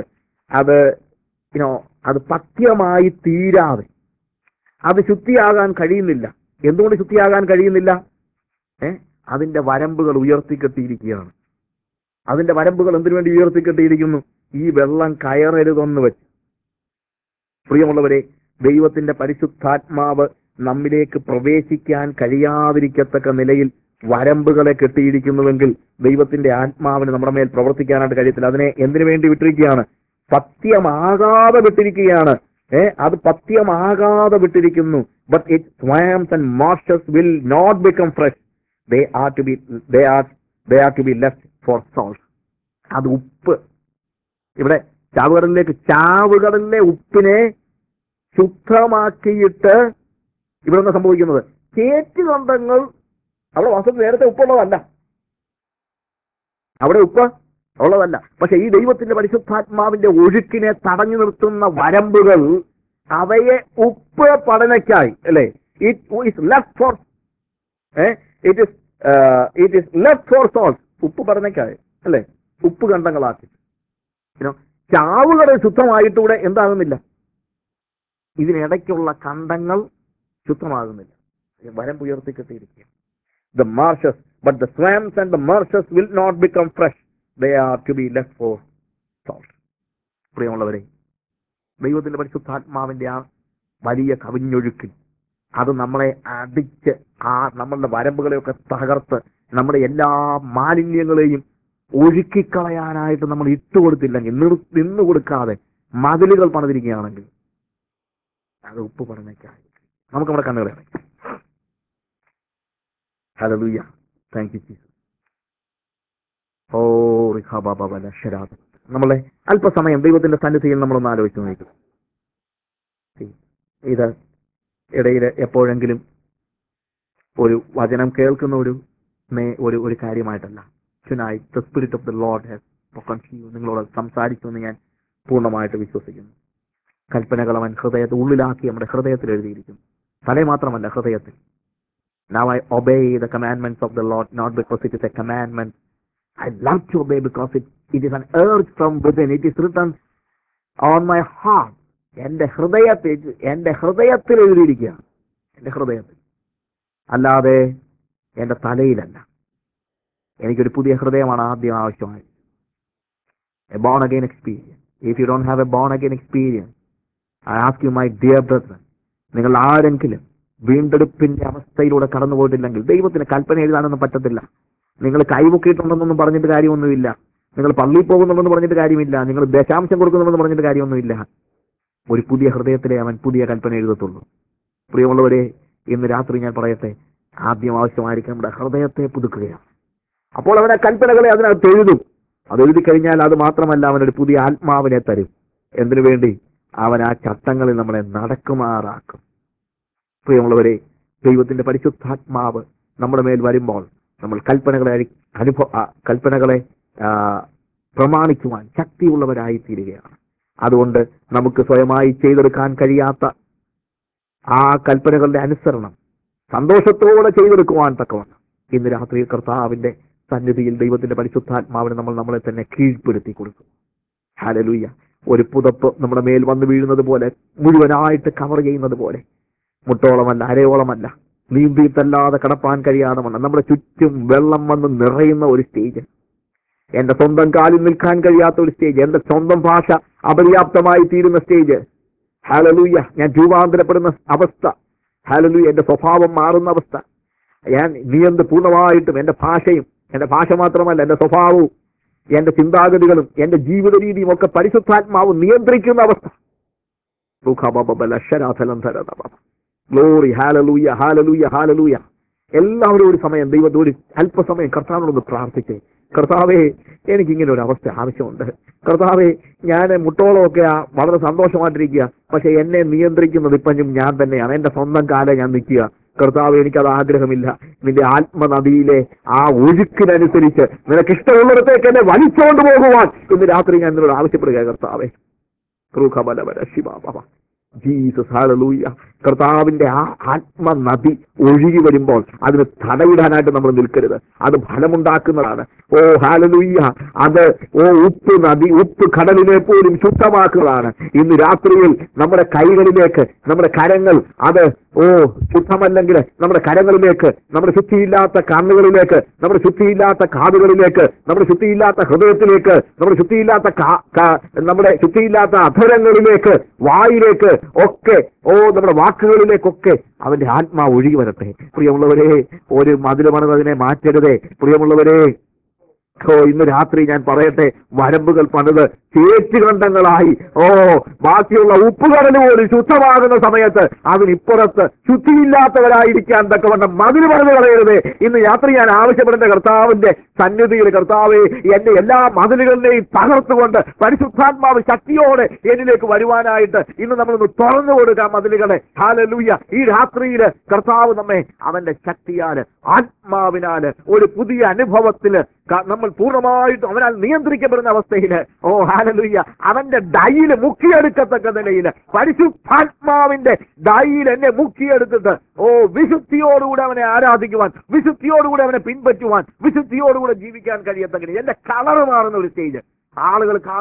A: അത് പഥ്യമായി തീരാതെ, അത് ശുദ്ധിയാകാൻ കഴിയുന്നില്ല. എന്തുകൊണ്ട് ശുദ്ധിയാകാൻ കഴിയുന്നില്ല? അതിന്റെ വരമ്പുകൾ ഉയർത്തിക്കെട്ടിയിരിക്കുകയാണ്. അതിന്റെ വരമ്പുകൾ എന്തിനു വേണ്ടി ഉയർത്തിക്കെട്ടിയിരിക്കുന്നു? ഈ വെള്ളം കയറരുതെന്ന് വെച്ച്. പ്രിയമുള്ളവരെ, ദൈവത്തിന്റെ പരിശുദ്ധാത്മാവ് നമ്മിലേക്ക് പ്രവേശിക്കാൻ കഴിയാതിരിക്കത്തക്ക നിലയിൽ വരമ്പുകളെ കെട്ടിയിരിക്കുന്നുവെങ്കിൽ ദൈവത്തിന്റെ ആത്മാവിന് നമ്മുടെ മേൽ പ്രവർത്തിക്കാനായിട്ട് കഴിയത്തില്ല. അതിനെ എന്തിനു വേണ്ടി വിട്ടിരിക്കുകയാണ്? പഥ്യമാകാതെ വിട്ടിരിക്കുകയാണ്. അത് പഥ്യമാകാതെ വിട്ടിരിക്കുന്നു. But its swamps and marshes will not become fresh. They are to be left for salt. അത് ഉപ്പ്. ഇവിടെ ചാവുകടലിലെ ഉപ്പിനെ ശുദ്ധമാക്കിയിട്ട് ഇവിടെ എന്താ സംഭവിക്കുന്നത്? ചേറ്റുകണ്ടങ്ങൾ, അവിടെ വാസ്തവത്തിൽ നേരത്തെ ഉപ്പുള്ളതല്ല, അവിടെ ഉപ്പ് ഉള്ളതല്ല. പക്ഷെ ഈ ദൈവത്തിന്റെ പരിശുദ്ധാത്മാവിന്റെ ഒഴുക്കിനെ തടഞ്ഞു നിർത്തുന്ന വരമ്പുകൾ, അവയെ ഉപ്പ് പഠനയ്ക്കായി, അല്ലെ? It is left for salt. ഉപ്പ് പഠനയ്ക്കായി, അല്ലെ? ഉപ്പ് കണ്ടങ്ങളാക്കി. ചാവുകളെ ശുദ്ധമായിട്ടൂടെ എന്താകുന്നില്ല, ഇതിനിടയ്ക്കുള്ള കണ്ടങ്ങൾ ശുദ്ധമാകുന്നില്ല. വരമ്പ് ഉയർത്തിക്കെട്ടിയിരിക്കുക. The marshes, but the swamps and the marshes will not become fresh. They are to be left for salt. പ്രിയമുള്ളവരെ, ദൈവത്തിന്റെ പരിശുദ്ധാത്മാവിന്റെ ആ വലിയ കവിഞ്ഞൊഴുക്കിൽ അത് നമ്മളെ അടിച്ച് നമ്മളുടെ വരമ്പുകളെയൊക്കെ തകർത്ത് നമ്മുടെ എല്ലാ മാലിന്യങ്ങളെയും ഒഴുക്കിക്കളയാനായിട്ട് നമ്മൾ ഇട്ടുകൊടുത്തില്ലെങ്കിൽ, നിന്നു കൊടുക്കാതെ മതിലുകൾ പണിതിരിക്കുകയാണെങ്കിൽ അത് ഉപ്പ് പറഞ്ഞേക്കായി നമുക്ക് നമ്മുടെ കണ്ണുകളെ അടയ്ക്കാം. Hallelujah, thank you Jesus. ഓ റിഹാബാബല. നമ്മളെ അല്പസമയം ദൈവത്തിന്റെ സന്നിധിയിൽ നമ്മളൊന്ന് ആലോചിച്ച് നോക്കും. ഇത് ഇടയിൽ എപ്പോഴെങ്കിലും ഒരു വചനം കേൾക്കുന്ന ഒരു കാര്യമായിട്ടല്ല. Tonight the spirit of the Lord has spoken to you. നിങ്ങളോട് സംസാരിച്ചു എന്ന് ഞാൻ പൂർണ്ണമായിട്ട് വിശ്വസിക്കുന്നു. കൽപ്പനകൾ അവൻ ഹൃദയത്തിൽ ഉള്ളിലാക്കി നമ്മുടെ ഹൃദയത്തിൽ എഴുതിയിരിക്കുന്നു. തലേ മാത്രമല്ല, ഹൃദയത്തിൽ. Now I obey the commandments of the Lord, not because it is a commandment. I love to obey because it is an urge from within. It is written on my heart. എന്റെ ഹൃദയത്തിൽ എഴുതിയിരിക്കുകയാണ്. എന്റെ ഹൃദയത്തിൽ, അല്ലാതെ എന്റെ തലയിലല്ല. എനിക്കൊരു പുതിയ ഹൃദയമാണ് ആദ്യം ആവശ്യമായി. A born again experience. If you don't have a born again experience, I ask you, my dear brethren, നിങ്ങൾ ആരെങ്കിലും വീണ്ടെടുപ്പിന്റെ അവസ്ഥയിലൂടെ കടന്നുപോയിട്ടില്ലെങ്കിൽ ദൈവത്തിന് കൽപ്പന എഴുതാനൊന്നും പറ്റത്തില്ല. നിങ്ങൾ കൈമുക്കിയിട്ടുണ്ടെന്നൊന്നും പറഞ്ഞിട്ട് കാര്യമൊന്നുമില്ല. നിങ്ങൾ പള്ളിയിൽ പോകുന്നുണ്ടെന്ന് പറഞ്ഞിട്ട് കാര്യമില്ല. നിങ്ങൾ ദശാംശം കൊടുക്കുന്നുണ്ടെന്ന് പറഞ്ഞിട്ട് കാര്യമൊന്നുമില്ല. ഒരു പുതിയ ഹൃദയത്തിലെ അവൻ പുതിയ കൽപ്പന എഴുതത്തുള്ളൂ. പ്രിയമുള്ളവരെ, ഇന്ന് രാത്രി ഞാൻ പറയട്ടെ, ആദ്യം ആവശ്യമായിരിക്കും നമ്മുടെ ഹൃദയത്തെ പുതുക്കുകയാണ്. അപ്പോൾ അവൻ ആ കൽപ്പനകളെ അതിനകത്ത് എഴുതും. അത് എഴുതി കഴിഞ്ഞാൽ അത് മാത്രമല്ല, അവനൊരു പുതിയ ആത്മാവിനെ തരും. എന്തിനു വേണ്ടി? അവൻ ആ ചട്ടങ്ങളിൽ നമ്മളെ നടക്കുമാറാക്കും. പ്രിയമുള്ളവരെ, ദൈവത്തിന്റെ പരിശുദ്ധാത്മാവ് നമ്മുടെ മേൽ വരുമ്പോൾ നമ്മൾ കൽപ്പനകളെ ആ, പ്രമാണിക്കുവാൻ ശക്തിയുള്ളവരായി തീരുകയാണ്. അതുകൊണ്ട് നമുക്ക് സ്വയമായി ചെയ്തെടുക്കാൻ കഴിയാത്ത ആ കൽപ്പനകളുടെ അനുസരണം സന്തോഷത്തോടെ ചെയ്തെടുക്കുവാൻ തക്കവണ്ണം ഇന്ന് രാത്രി കർത്താവിന്റെ സന്നിധിയിൽ ദൈവത്തിന്റെ പരിശുദ്ധാത്മാവിനെ നമ്മളെ തന്നെ കീഴ്പ്പെടുത്തി കൊടുക്കും. ഹല്ലേലൂയ. ഒരു പുതപ്പ് നമ്മുടെ മേൽ വന്ന് വീഴുന്നത് പോലെ, മുഴുവനായിട്ട് കവർ ചെയ്യുന്നത് പോലെ, മുട്ടോളമല്ല അരയോളമല്ല, നീന്തിയിട്ടല്ലാതെ കടപ്പാൻ കഴിയാതെ വണ്ണം നമ്മുടെ ചുറ്റും വെള്ളം വന്ന് നിറയുന്ന ഒരു സ്റ്റേജ്, എന്റെ സ്വന്തം കാലിൽ നിൽക്കാൻ കഴിയാത്ത ഒരു സ്റ്റേജ്, എന്റെ സ്വന്തം ഭാഷ അപര്യാപ്തമായി തീരുന്ന സ്റ്റേജ്. ഹല്ലേലൂയ. ഞാൻ രൂപാന്തരപ്പെടുന്ന അവസ്ഥ. ഹല്ലേലൂയ. എന്റെ സ്വഭാവം മാറുന്ന അവസ്ഥ. ഞാൻ പൂർണ്ണമായിട്ടും എന്റെ ഭാഷയും, എന്റെ ഭാഷ മാത്രമല്ല എന്റെ സ്വഭാവവും, എന്റെ ചിന്താഗതികളും, എന്റെ ജീവിത രീതിയും ഒക്കെ പരിശുദ്ധാത്മാവ് നിയന്ത്രിക്കുന്ന അവസ്ഥ. ഗ്ലോറി. Hallelujah, hallelujah, hallelujah. എല്ലാവരും ഒരു സമയം ദൈവത്തോട് അല്പസമയം കർത്താവിനോടൊന്ന് പ്രാർത്ഥിച്ചേ. കർത്താവേ, എനിക്കിങ്ങനെ ഒരു അവസ്ഥ ആവശ്യമുണ്ട്. കർത്താവേ, ഞാൻ മുട്ടോളമൊക്കെ വളരെ സന്തോഷമായിട്ടിരിക്കുക, പക്ഷെ എന്നെ നിയന്ത്രിക്കുന്നത് ഇപ്പം ഞാൻ തന്നെയാണ്. എന്റെ സ്വന്തം കാലം ഞാൻ നിൽക്കുക. കർത്താവ്, എനിക്കത് ആഗ്രഹമില്ല. നിന്റെ ആത്മനദിയിലെ ആ ഒഴുക്കിനനുസരിച്ച് നിനക്കിഷ്ടമുള്ളിടത്തേക്ക് എന്നെ വലിച്ചുകൊണ്ട് പോകുവാൻ ഇന്ന് രാത്രി ഞാൻ നിന്നോട് ആവശ്യപ്പെടുക കർത്താവേ. ജീസസ്. ഹല്ലേലൂയ. കർത്താവിന്റെ ആ ആത്മനദി ഒഴുകി വരുമ്പോൾ അതിന് തടവിടാനായിട്ട് നമ്മൾ നിൽക്കരുത്. അത് ഫലമുണ്ടാക്കുന്നതാണ്. ഓ ഹല്ലേലൂയ. അത് ഉപ്പ് കടലിനെ പോലും ശുദ്ധമാക്കുന്നതാണ്. ഇന്ന് രാത്രിയിൽ നമ്മുടെ കൈകളിലേക്ക്, നമ്മുടെ കരങ്ങൾ, അത് ശുദ്ധമല്ലെങ്കിൽ നമ്മുടെ കരങ്ങളിലേക്ക്, നമ്മുടെ ശുദ്ധിയില്ലാത്ത കണ്ണുകളിലേക്ക്, നമ്മുടെ ശുദ്ധിയില്ലാത്ത കാതുകളിലേക്ക്, നമ്മുടെ ശുദ്ധിയില്ലാത്ത ഹൃദയത്തിലേക്ക്, നമ്മുടെ ശുദ്ധിയില്ലാത്ത അധരങ്ങളിലേക്ക്, വായിലേക്ക് ഒക്കെ, നമ്മുടെ വാക്കുകളിലേക്കൊക്കെ അവന്റെ ആത്മാവ് ഒഴുകി വരട്ടെ. പ്രിയമുള്ളവരെ, ഒരു മതില് പണിതതിനെ മാറ്റരുതേ. പ്രിയമുള്ളവരെ, ഇന്ന് രാത്രി ഞാൻ പറയട്ടെ, വരമ്പുകൾ പണിത് ചേറ്റുകണ്ടങ്ങളായി ബാക്കിയുള്ള ഉപ്പുകടൽ പോലും ശുദ്ധമാകുന്ന സമയത്ത് അതിനിപ്പുറത്ത് ശുദ്ധിയില്ലാത്തവരായിരിക്കാൻ തക്കവണ്ണം മതില് പണിത് കളയരുതേ. ഇന്ന് രാത്രി ഞാൻ ആവശ്യപ്പെടുന്ന കർത്താവിന്റെ സന്നിധിയിൽ, കർത്താവെ, എന്റെ എല്ലാ മതിലുകളിലെയും തകർത്തുകൊണ്ട് പരിശുദ്ധാത്മാവ് ശക്തിയോടെ എന്നിലേക്ക് വരുവാനായിട്ട് ഇന്ന് നമ്മളൊന്ന് തുറന്നു കൊടുക്കാം മതിലുകളെ. ഹല്ലേലൂയ. ഈ രാത്രിയില് കർത്താവ് നമ്മെ അവന്റെ ശക്തിയാല്, ആത്മാവിനാല്, ഒരു പുതിയ അനുഭവത്തില് നമ്മൾ പൂർണ്ണമായിട്ടും അവനാൽ നിയന്ത്രിക്കപ്പെടുന്ന അവസ്ഥയില്, ഹല്ലേലൂയ, അവന്റെ ഡൈയില് മുക്കിയെടുക്കത്തക്ക നിലയില്, പരിശുദ്ധാത്മാവിന്റെ ഡൈയിൽ എന്നെ മുക്കിയെടുത്തിട്ട് വിശുദ്ധിയോടുകൂടെ അവനെ ആരാധിക്കുവാൻ, വിശുദ്ധിയോടുകൂടെ അവനെ പിൻപറ്റുവാൻ, വിശുദ്ധിയോടുകൂടെ ജീവിക്കാൻ കഴിയത്തക്ക എന്റെ കളറ് മാറുന്ന ഒരു സ്റ്റേജ് ആളുകൾ